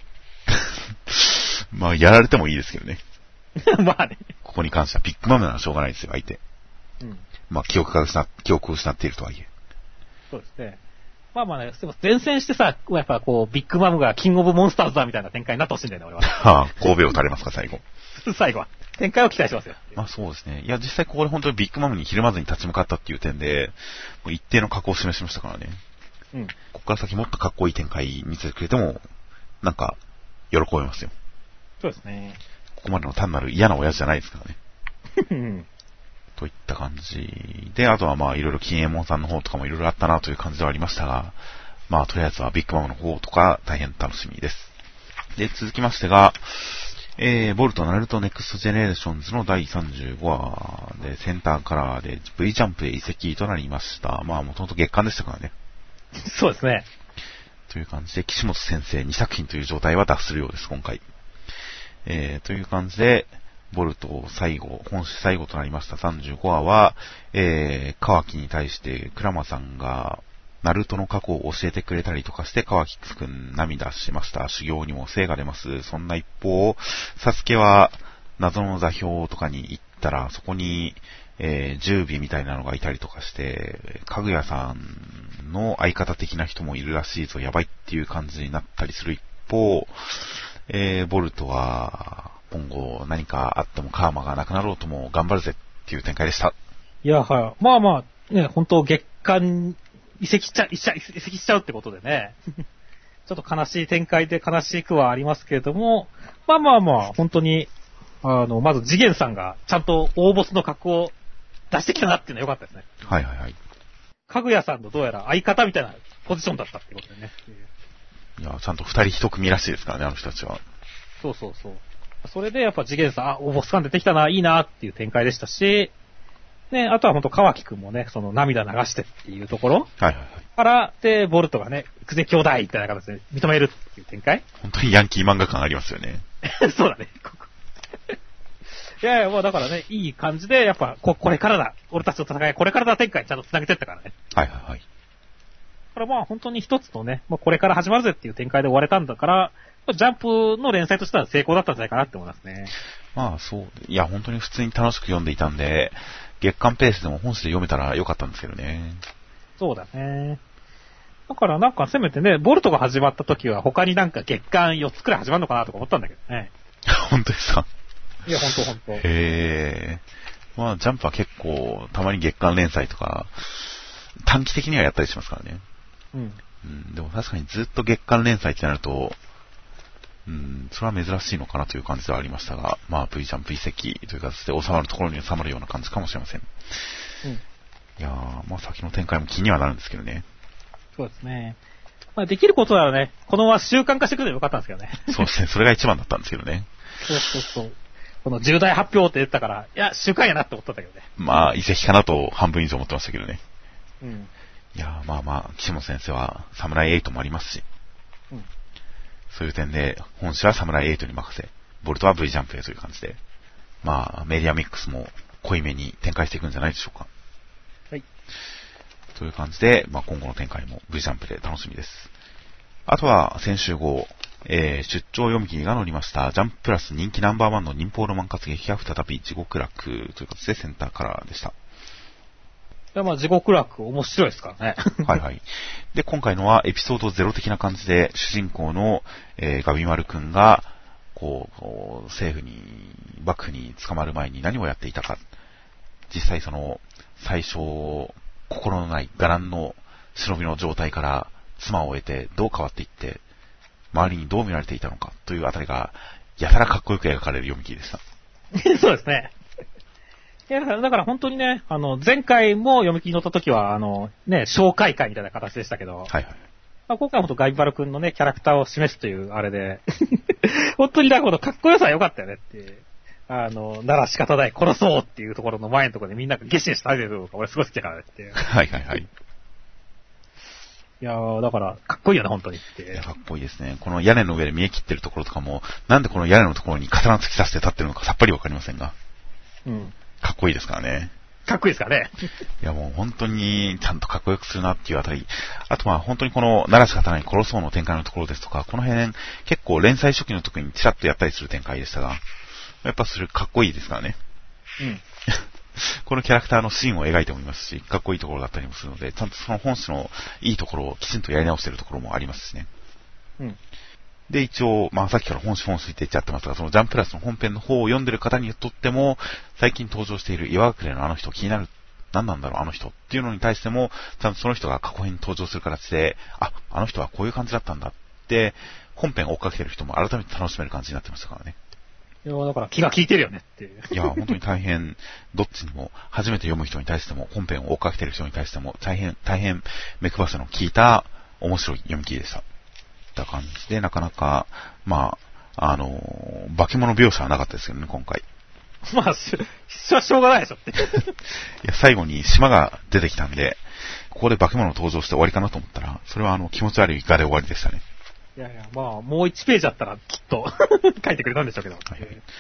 まあ、やられてもいいですけどね。 まあね。 ここに関してはビッグマムならしょうがないですよ、相手。うん。まあ、記憶を失っているとはいえ。 そうですね。まあね、前線してさ、やっぱこう、ビッグマムがキングオブモンスターズだみたいな展開になってほしいんだよね、俺は。 はあ、神戸を垂れますか、最後。 最後は。展開を期待しますよ。 まあそうですね。いや、実際ここで本当にビッグマムにひるまずに立ち向かったっていう点で、もう一定の格好を示しましたからね。うん。ここから先もっとかっこいい展開見せてくれても、なんか、喜べますよ。 そうですね。 ここまでの単なる嫌な親父じゃないですからね。うん。といった感じで、あとはまあいろいろ金右衛門さんの方とかもいろいろあったなという感じではありましたが、まあとりあえずはビッグマムの方とか大変楽しみです。で、続きましてが、ボルトナルトネクストジェネレーションズの第35話でセンターカラーで V ジャンプへ移籍となりました。まあもともと月間でしたからね。 そうですね。 という感じで、岸本先生2作品という状態は脱するようです、今回。という感じで、 ボルト最後、本誌最後となりました35話は、カワキに対してクラマさんが、ナルトの過去を教えてくれたりとかして、カワキくん涙しました。修行にも精が出ます。そんな一方、サスケは謎の座標とかに行ったら、そこに、十尾みたいなのがいたりとかして、かぐやさんの相方的な人もいるらしいぞ、やばいっていう感じになったりする一方、ボルトは、今後何かあってもカーマがなくなろうとも頑張るぜっていう展開でした。 いや、はい。まあまあ、ね、本当月間移籍しちゃうってことでね。ちょっと悲しい展開で悲しくはありますけれども、まあまあまあ、本当に、まず次元さんがちゃんと大ボスの格好を出してきたなっていうのは良かったですね。 はいはいはい。 かぐやさんのどうやら相方みたいなポジションだったってことでね。 いや、ちゃんと二人一組らしいですからね、あの人たちは。 そうそうそう。それでやっぱ次元さん、大ボス感出てきたな、いいなっていう展開でしたし、ね、あとは本当川木くんもね、その涙流してっていうところはいはいはい。 から、で、ボルトがね、クゼ兄弟みたいな形で認めるっていう展開本当にヤンキー漫画感ありますよね。 そうだね、ここ。いやいや、まあだからね、いい感じで、やっぱ、これからだ。俺たちの戦い、これからだ展開ちゃんと繋げてったからね。 はいはいはい。 だからまあ本当に一つのね、まあこれから始まるぜっていう展開で終われたんだから、ジャンプの連載としては成功だったんじゃないかなって思いますね。 まあそう。いや、本当に普通に楽しく読んでいたんで、月刊ペースでも本誌で読めたらよかったんですけどね。 そうだね。だからなんかせめてね、ボルトが始まった時は他になんか月刊4つくらい始まるのかなとか思ったんだけどね。 本当ですか？ いや、ほんと。 まあジャンプは結構、たまに月刊連載とか、短期的にはやったりしますからね。 うん。 でも確かにずっと月刊連載ってなると、それは珍しいのかなという感じではありましたが、まあ V ジャンプ移籍という形で収まるところに収まるような感じかもしれません。 うん。 いやー、まあ先の展開も気にはなるんですけどね。 そうですね。まあできることならね、このまま習慣化してくればよかったんですけどね。 そうですね、それが一番だったんですけどね。 そう。この重大発表って言ったから、いや、習慣やなって思ったんだけどね。 まあ移籍かなと半分以上思ってましたけどね。 うん。 いやー、まあまあ、岸本先生はサムライ8もありますし、 うん。 そういう点で、本誌はサムライ8に任せ、ボルトは V ジャンプへという感じで、まあ、メディアミックスも濃いめに展開していくんじゃないでしょうか。 はい。 という感じで、まあ今後の展開も V ジャンプで楽しみです。あとは、先週号、出張読み切りが載りました、ジャンププラス人気ナンバー1の忍法ロマン活劇が再び地獄楽という形でセンターカラーでした。 いや、まあ、地獄楽面白いですからね。 はいはい。で、今回のはエピソード0的な感じで、主人公の、ガビマルくんが、政府に、幕府に捕まる前に何をやっていたか。実際最初、心のない伽藍の忍びの状態から妻を得てどう変わっていって、周りにどう見られていたのかというあたりが、やたらかっこよく描かれる読み切りでした。 そうですね。いや、だから本当にね、前回も読み切り乗った時は、紹介会みたいな形でしたけど、 はいはい。 まあ、今回は本当ガイバル君のね、キャラクターを示すというあれで、本当にだからかっこよさは良かったよねっていう。なら仕方ない、殺そうっていうところの前のところでみんながゲシゲシ食べてるのが俺すごい好きだからねっていう。 はいはいはい。 いやー、だから、かっこいいよね、本当にって。いや、 かっこいいですね。この屋根の上で見え切ってるところとかも、なんでこの屋根のところに刀突き刺して立ってるのかさっぱりわかりませんが。 うん。 かっこいいですからね。 かっこいいですからね。 いやもう本当にちゃんとかっこよくするなっていうあたり。あとまあ本当にこの奈良し刀に殺そうの展開のところですとか、この辺結構連載初期の時にチラッとやったりする展開でしたが、やっぱそれかっこいいですからね。 うん。 このキャラクターのシーンを描いてもいますし、かっこいいところだったりもするので、ちゃんとその本誌のいいところをきちんとやり直しているところもありますしね。 うん。 で、一応、まあさっきから本誌って言っちゃってますが、そのジャンプラスの本編の方を読んでる方にとっても、最近登場している岩隠れのあの人気になる、何なんだろうあの人っていうのに対しても、ちゃんとその人が過去編に登場する形で、あの人はこういう感じだったんだって、本編を追っかけてる人も改めて楽しめる感じになってましたからね。 いや、だから気が利いてるよねっていう。 いや、本当に大変、どっちにも、初めて読む人に対しても、本編を追っかけてる人に対しても、大変、目配せの効いた、面白い読み切りでした。った感じで、なかなか、まあ、化け物描写はなかったですけどね、今回。 まあ、しょうがないでしょって。いや、最後に島が出てきたんで、ここで化け物登場して終わりかなと思ったら、それは気持ち悪い画で終わりでしたね。 いやいや、まあ、もう1ページあったらきっと書いてくれたんでしょうけど。はい、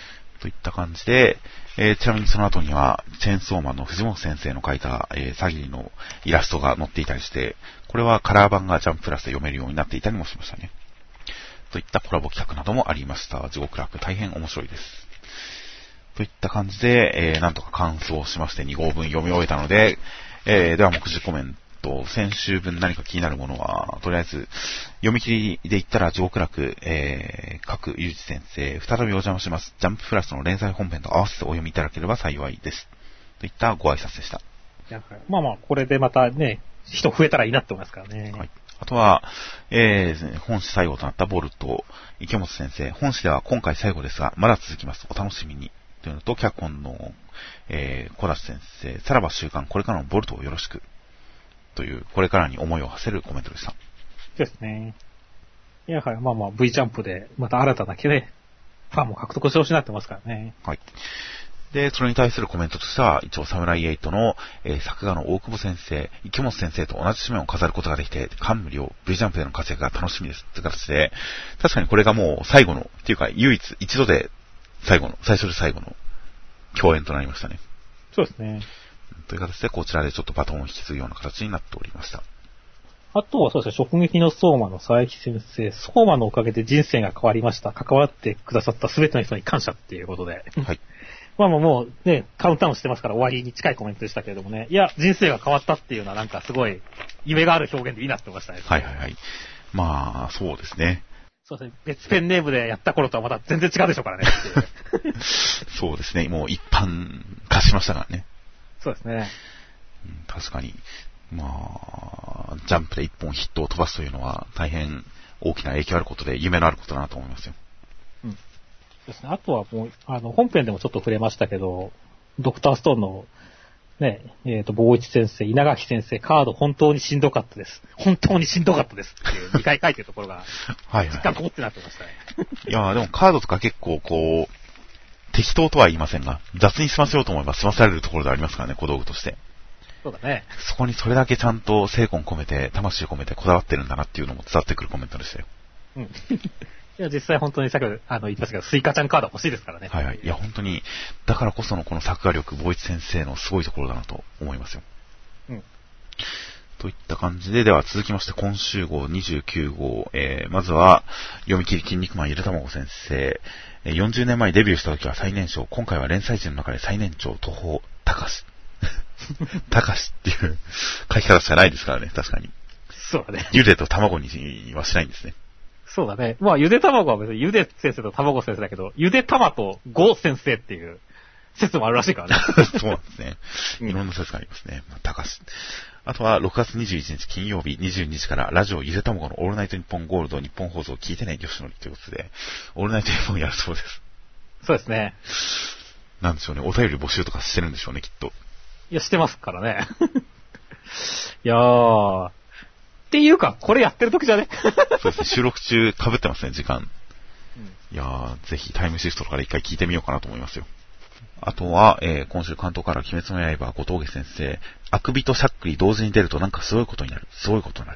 といった感じで、ちなみにその後には、チェーンソーマンの藤本先生の描いた、詐欺のイラストが載っていたりして、これはカラー版がジャンププラスで読めるようになっていたりもしましたね。といったコラボ企画などもありました。地獄楽大変面白いです。といった感じで、なんとか完走しまして2号分読み終えたので、では目次コメント。先週分何か気になるものは、とりあえず、読み切りで言ったら、地獄楽、各ゆうじ先生、再びお邪魔します。ジャンププラスの連載本編と合わせてお読みいただければ幸いです。といったご挨拶でした。 まあまあ、これでまたね、人増えたらいいなって思いますからね。 はい。あとは、本誌最後となったボルト、池本先生、本誌では今回最後ですが、まだ続きます。お楽しみに。というのと、脚本の、小田先生、さらば週刊、これからのボルトをよろしく。という、これからに思いを馳せるコメントでした。 そうですね。いやはり、まあまあ、V ジャンプで、また新たなファンも獲得してほしいなってますからね。 はい。で、それに対するコメントとしては、一応、サムライ8の、作画の大久保先生、池本先生と同じ紙面を飾ることができて、感無量、V ジャンプでの活躍が楽しみですって形で、確かにこれがもう最後の、っていうか、唯一、一度で最初で最後の共演となりましたね。 そうですね。 という形で、こちらでちょっとバトンを引き継ぐような形になっておりました。 あとはそうですね、直撃の相馬の佐伯先生、相馬のおかげで人生が変わりました。関わってくださったすべての人に感謝っていうことで。はい。まあもうね、カウントダウンしてますから終わりに近いコメントでしたけれどもね。いや、人生が変わったっていうのはなんかすごい夢がある表現でいいなって思いましたね。 はいはいはい。まあ、そうですね。 そうですね。別ペンネームでやった頃とはまた全然違うでしょうからねっていう。 そうですね。もう一般化しましたからね。 そうですね。 確かに。まあ、ジャンプで一本ヒットを飛ばすというのは大変大きな影響あることで夢のあることだなと思いますよ。 うん。ですね。あとはもう、本編でもちょっと触れましたけど、ドクターストーンの、ね、坊一先生、稲垣先生、カード本当にしんどかったです。本当にしんどかったですっていう2回書いてるところが、はいはい。実感こもってなってましたね。 いやでもカードとか結構こう、適当とは言いませんが、雑に済ませようと思えば済まされるところでありますからね、小道具として。 そうだね。 そこにそれだけちゃんと精魂込めて、魂込めてこだわってるんだなっていうのも伝わってくるコメントでしたよ。うん。いや、実際本当にさっき言いましたけど、スイカちゃんカード欲しいですからね。 はいはい。いや、本当に、だからこそのこの作画力、坊一先生のすごいところだなと思いますよ。うん。といった感じで、では続きまして、今週号29号、まずは、読み切り筋肉マンゆでたまご先生、40年前にデビューした時は最年少、今回は連載時の中で最年長、途方、高し。高しっていう書き方じゃないですからね、確かに。 そうだね。 ゆでと卵にはしないんですね。 そうだね。まあ、ゆで卵は別にゆで先生と卵先生だけど、ゆで玉とゴ先生っていう説もあるらしいからね。 そうなんですね。いろんな説がありますね。まあ、高し。あとは、6月21日金曜日22時から、ラジオゆで卵のオールナイトニッポンゴールド日本放送を聞いてね、よしのりということで、オールナイトニッポンやるそうです。 そうですね。 なんでしょうね、お便り募集とかしてるんでしょうね、きっと。 いや、してますからね。いやー。っていうか、これやってる時じゃねそうですね、収録中被ってますね、時間。いやー、ぜひタイムシフトから一回聞いてみようかなと思いますよ。あとは、今週関東から鬼滅の刃、後藤家先生、あくびとしゃっくり同時に出るとなんかすごいことになる。すごいことになる。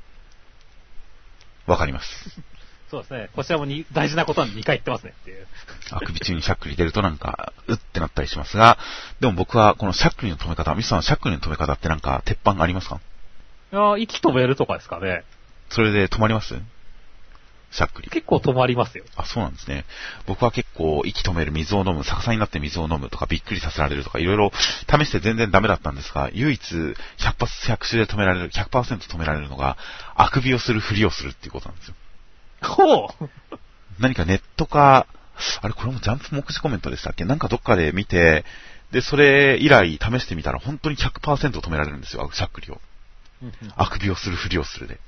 わかります。 そうですね。こちらも大事なことは2回言ってますねっていう。 あくび中にしゃっくり出るとなんか、うってなったりしますが、でも僕はこのしゃっくりの止め方、ミスさんしゃっくりの止め方ってなんか鉄板ありますか？ いや、息止めるとかですかね。 それで止まります？しゃっくり。 結構止まりますよ。 あ、そうなんですね。僕は結構息止める、水を飲む、逆さになって水を飲むとかびっくりさせられるとかいろいろ試して全然ダメだったんですが、唯一100周で止められる、100% 止められるのが、あくびをするふりをするっていうことなんですよ。 ほう何かネットか、あれこれもジャンプ目次コメントでしたっけ？なんかどっかで見て、で、それ以来試してみたら本当に 100% 止められるんですよ、しゃっくりを。あくびをするふりをするで。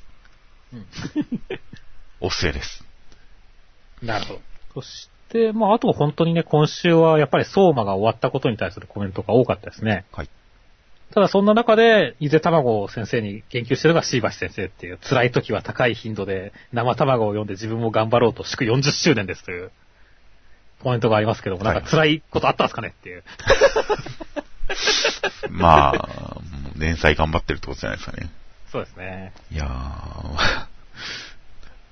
おすすめです。 なるほど。そして、まあ、あと本当にね、今週はやっぱり相馬が終わったことに対するコメントが多かったですね。はい。ただそんな中で、ゆで卵先生に言及してるのが椎橋先生っていう、辛い時は高い頻度で生卵を読んで自分も頑張ろうと祝40周年ですというコメントがありますけども、なんか辛いことあったんですかねっていう。 まあ、連載頑張ってるってことじゃないですかね。 そうですね。 いやー、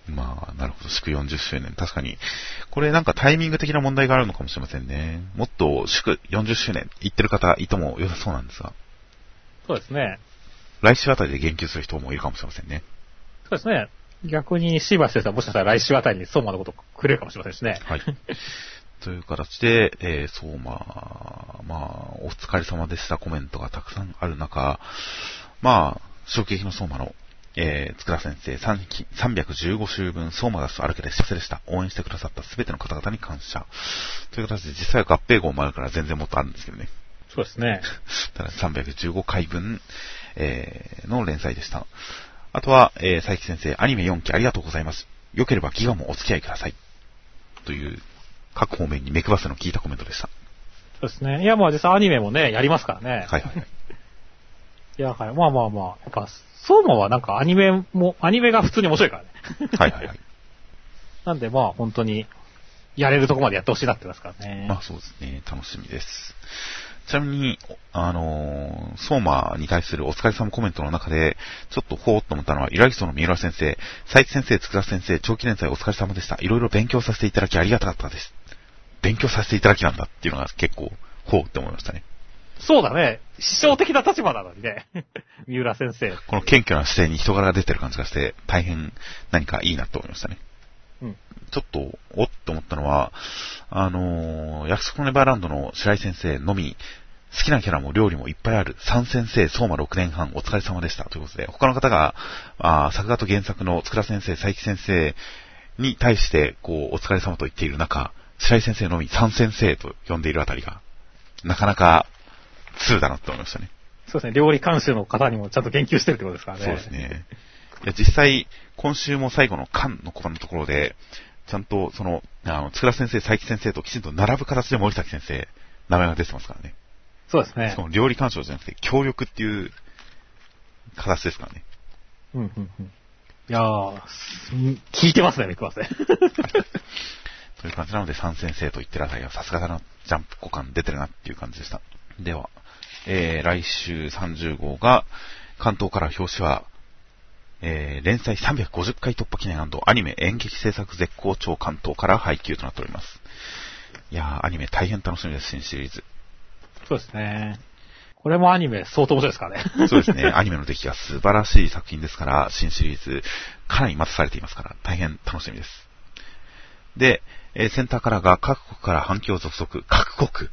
まあ、なるほど。祝40周年。確かに。これなんかタイミング的な問題があるのかもしれませんね。もっと祝40周年言ってる方いても良さそうなんですが。 そうですね。 来週あたりで言及する人もいるかもしれませんね。 そうですね。逆にシーバス先生はもしかしたら来週あたりに相馬のことをくれるかもしれませんしね。 はい。という形で、相馬、まあ、お疲れ様でしたコメントがたくさんある中、まあ、衝撃の相馬の、つくら先生、315週分、相馬が歩けて幸せでした。応援してくださったすべての方々に感謝。という形で、実際は合併号もあるから全然もっとあるんですけどね。 そうですね。 ただ315回分、の連載でした。あとは、佐伯先生、アニメ4期ありがとうございます。よければギガもお付き合いください。という、各方面に目配せの効いたコメントでした。 そうですね。いや、まあ実際アニメもね、やりますからね。 はいはいはい。 いや、はい。まあまあまあ、やっぱ、相馬はなんかアニメが普通に面白いからね。 はいはいはい。 なんでまあ本当に、やれるとこまでやってほしいなってますからね。 まあそうですね。楽しみです。ちなみに、相馬に対するお疲れ様コメントの中で、ちょっとほーっと思ったのは、イラギソの三浦先生、佐伯先生、つくら先生、長期連載お疲れ様でした。いろいろ勉強させていただきありがたかったです。勉強させていただきなんだっていうのが結構、ほーって思いましたね。 そうだね。師匠的な立場なのにね。三浦先生。 この謙虚な姿勢に人柄が出てる感じがして、大変何かいいなと思いましたね。 うん。 ちょっと、おっと思ったのは、約束のネバーランドの白井先生のみ、好きなキャラも料理もいっぱいある、三先生、相馬6年半、お疲れ様でした。ということで、他の方が、作画と原作の塚田先生、佐伯先生に対して、こう、お疲れ様と言っている中、白井先生のみ三先生と呼んでいるあたりが、なかなか、2だなって思いましたね。 そうですね。料理監修の方にもちゃんと言及してるってことですからね。 そうですね。いや、実際、今週も最後の巻の言葉のところで、ちゃんと、塚田先生、佐伯先生ときちんと並ぶ形で森崎先生、名前が出てますからね。 そうですね。 しかも料理鑑賞じゃなくて、協力っていう形ですからね。 うんうんうん。いやー、聞いてますね、見てますね。 という感じなので、三先生と言ってるあたりはさすがだな、ジャンプ互換出てるなっていう感じでした。では、来週30号が、関東から表紙は、連載350回突破記念&アニメ演劇制作絶好調関東から配給となっております。いやー、アニメ大変楽しみです、新シリーズ。 そうですね。これもアニメ相当面白いですからね。 そうですね。アニメの出来が素晴らしい作品ですから、新シリーズかなり待たされていますから、大変楽しみです。で、センターカラーが各国から反響続々、各国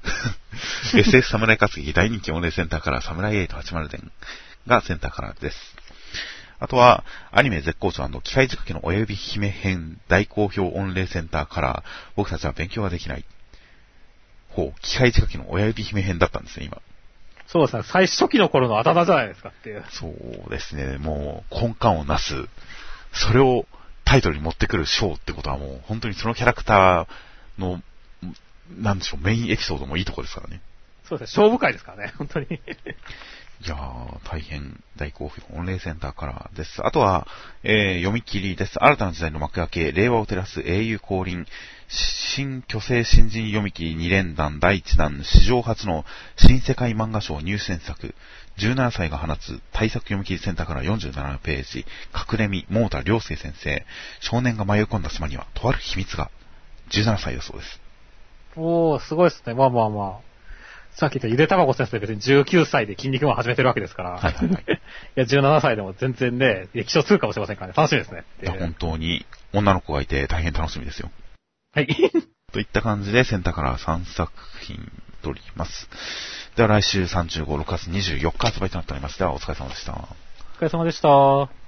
SF 侍活劇大人気オンレーセンターカラーサムライ880伝がセンターカラーです。あとは、アニメ絶好調&機械仕掛けの親指姫編大好評オンレーセンターカラー、僕たちは勉強ができない。機械仕掛けの親指姫編だったんですね、今。 そうですね。最初期の頃のあだ名じゃないですかっていう。 そうですね。もう、根幹をなす。それをタイトルに持ってくるショーってことはもう、本当にそのキャラクターの、なんでしょう、メインエピソードもいいとこですからね。 そうですね。勝負会ですからね、本当に。 いやー、大変大好評、オンレーセンターからです。あとは、読み切りです。新たな時代の幕開け、令和を照らす英雄降臨、新巨星新人読み切り2連弾第1弾、史上初の新世界漫画賞入選作、17歳が放つ大作読み切りセンターから47ページ、隠れみ、桃田良介先生、少年が迷い込んだ島にはとある秘密が、17歳だそうです。 おー、すごいですね。まあまあまあ。さっき言ったゆでたまご先生別に19歳で筋肉マン始めてるわけですから。 はいはいはい。 いや、17歳でも全然ね、歴史をするかもしれませんからね。楽しみですね。 いや、本当に女の子がいて大変楽しみですよ。 はい。 といった感じでセンターから3作品取ります。では来週35、6月24日発売となっております。ではお疲れ様でした。 お疲れ様でした。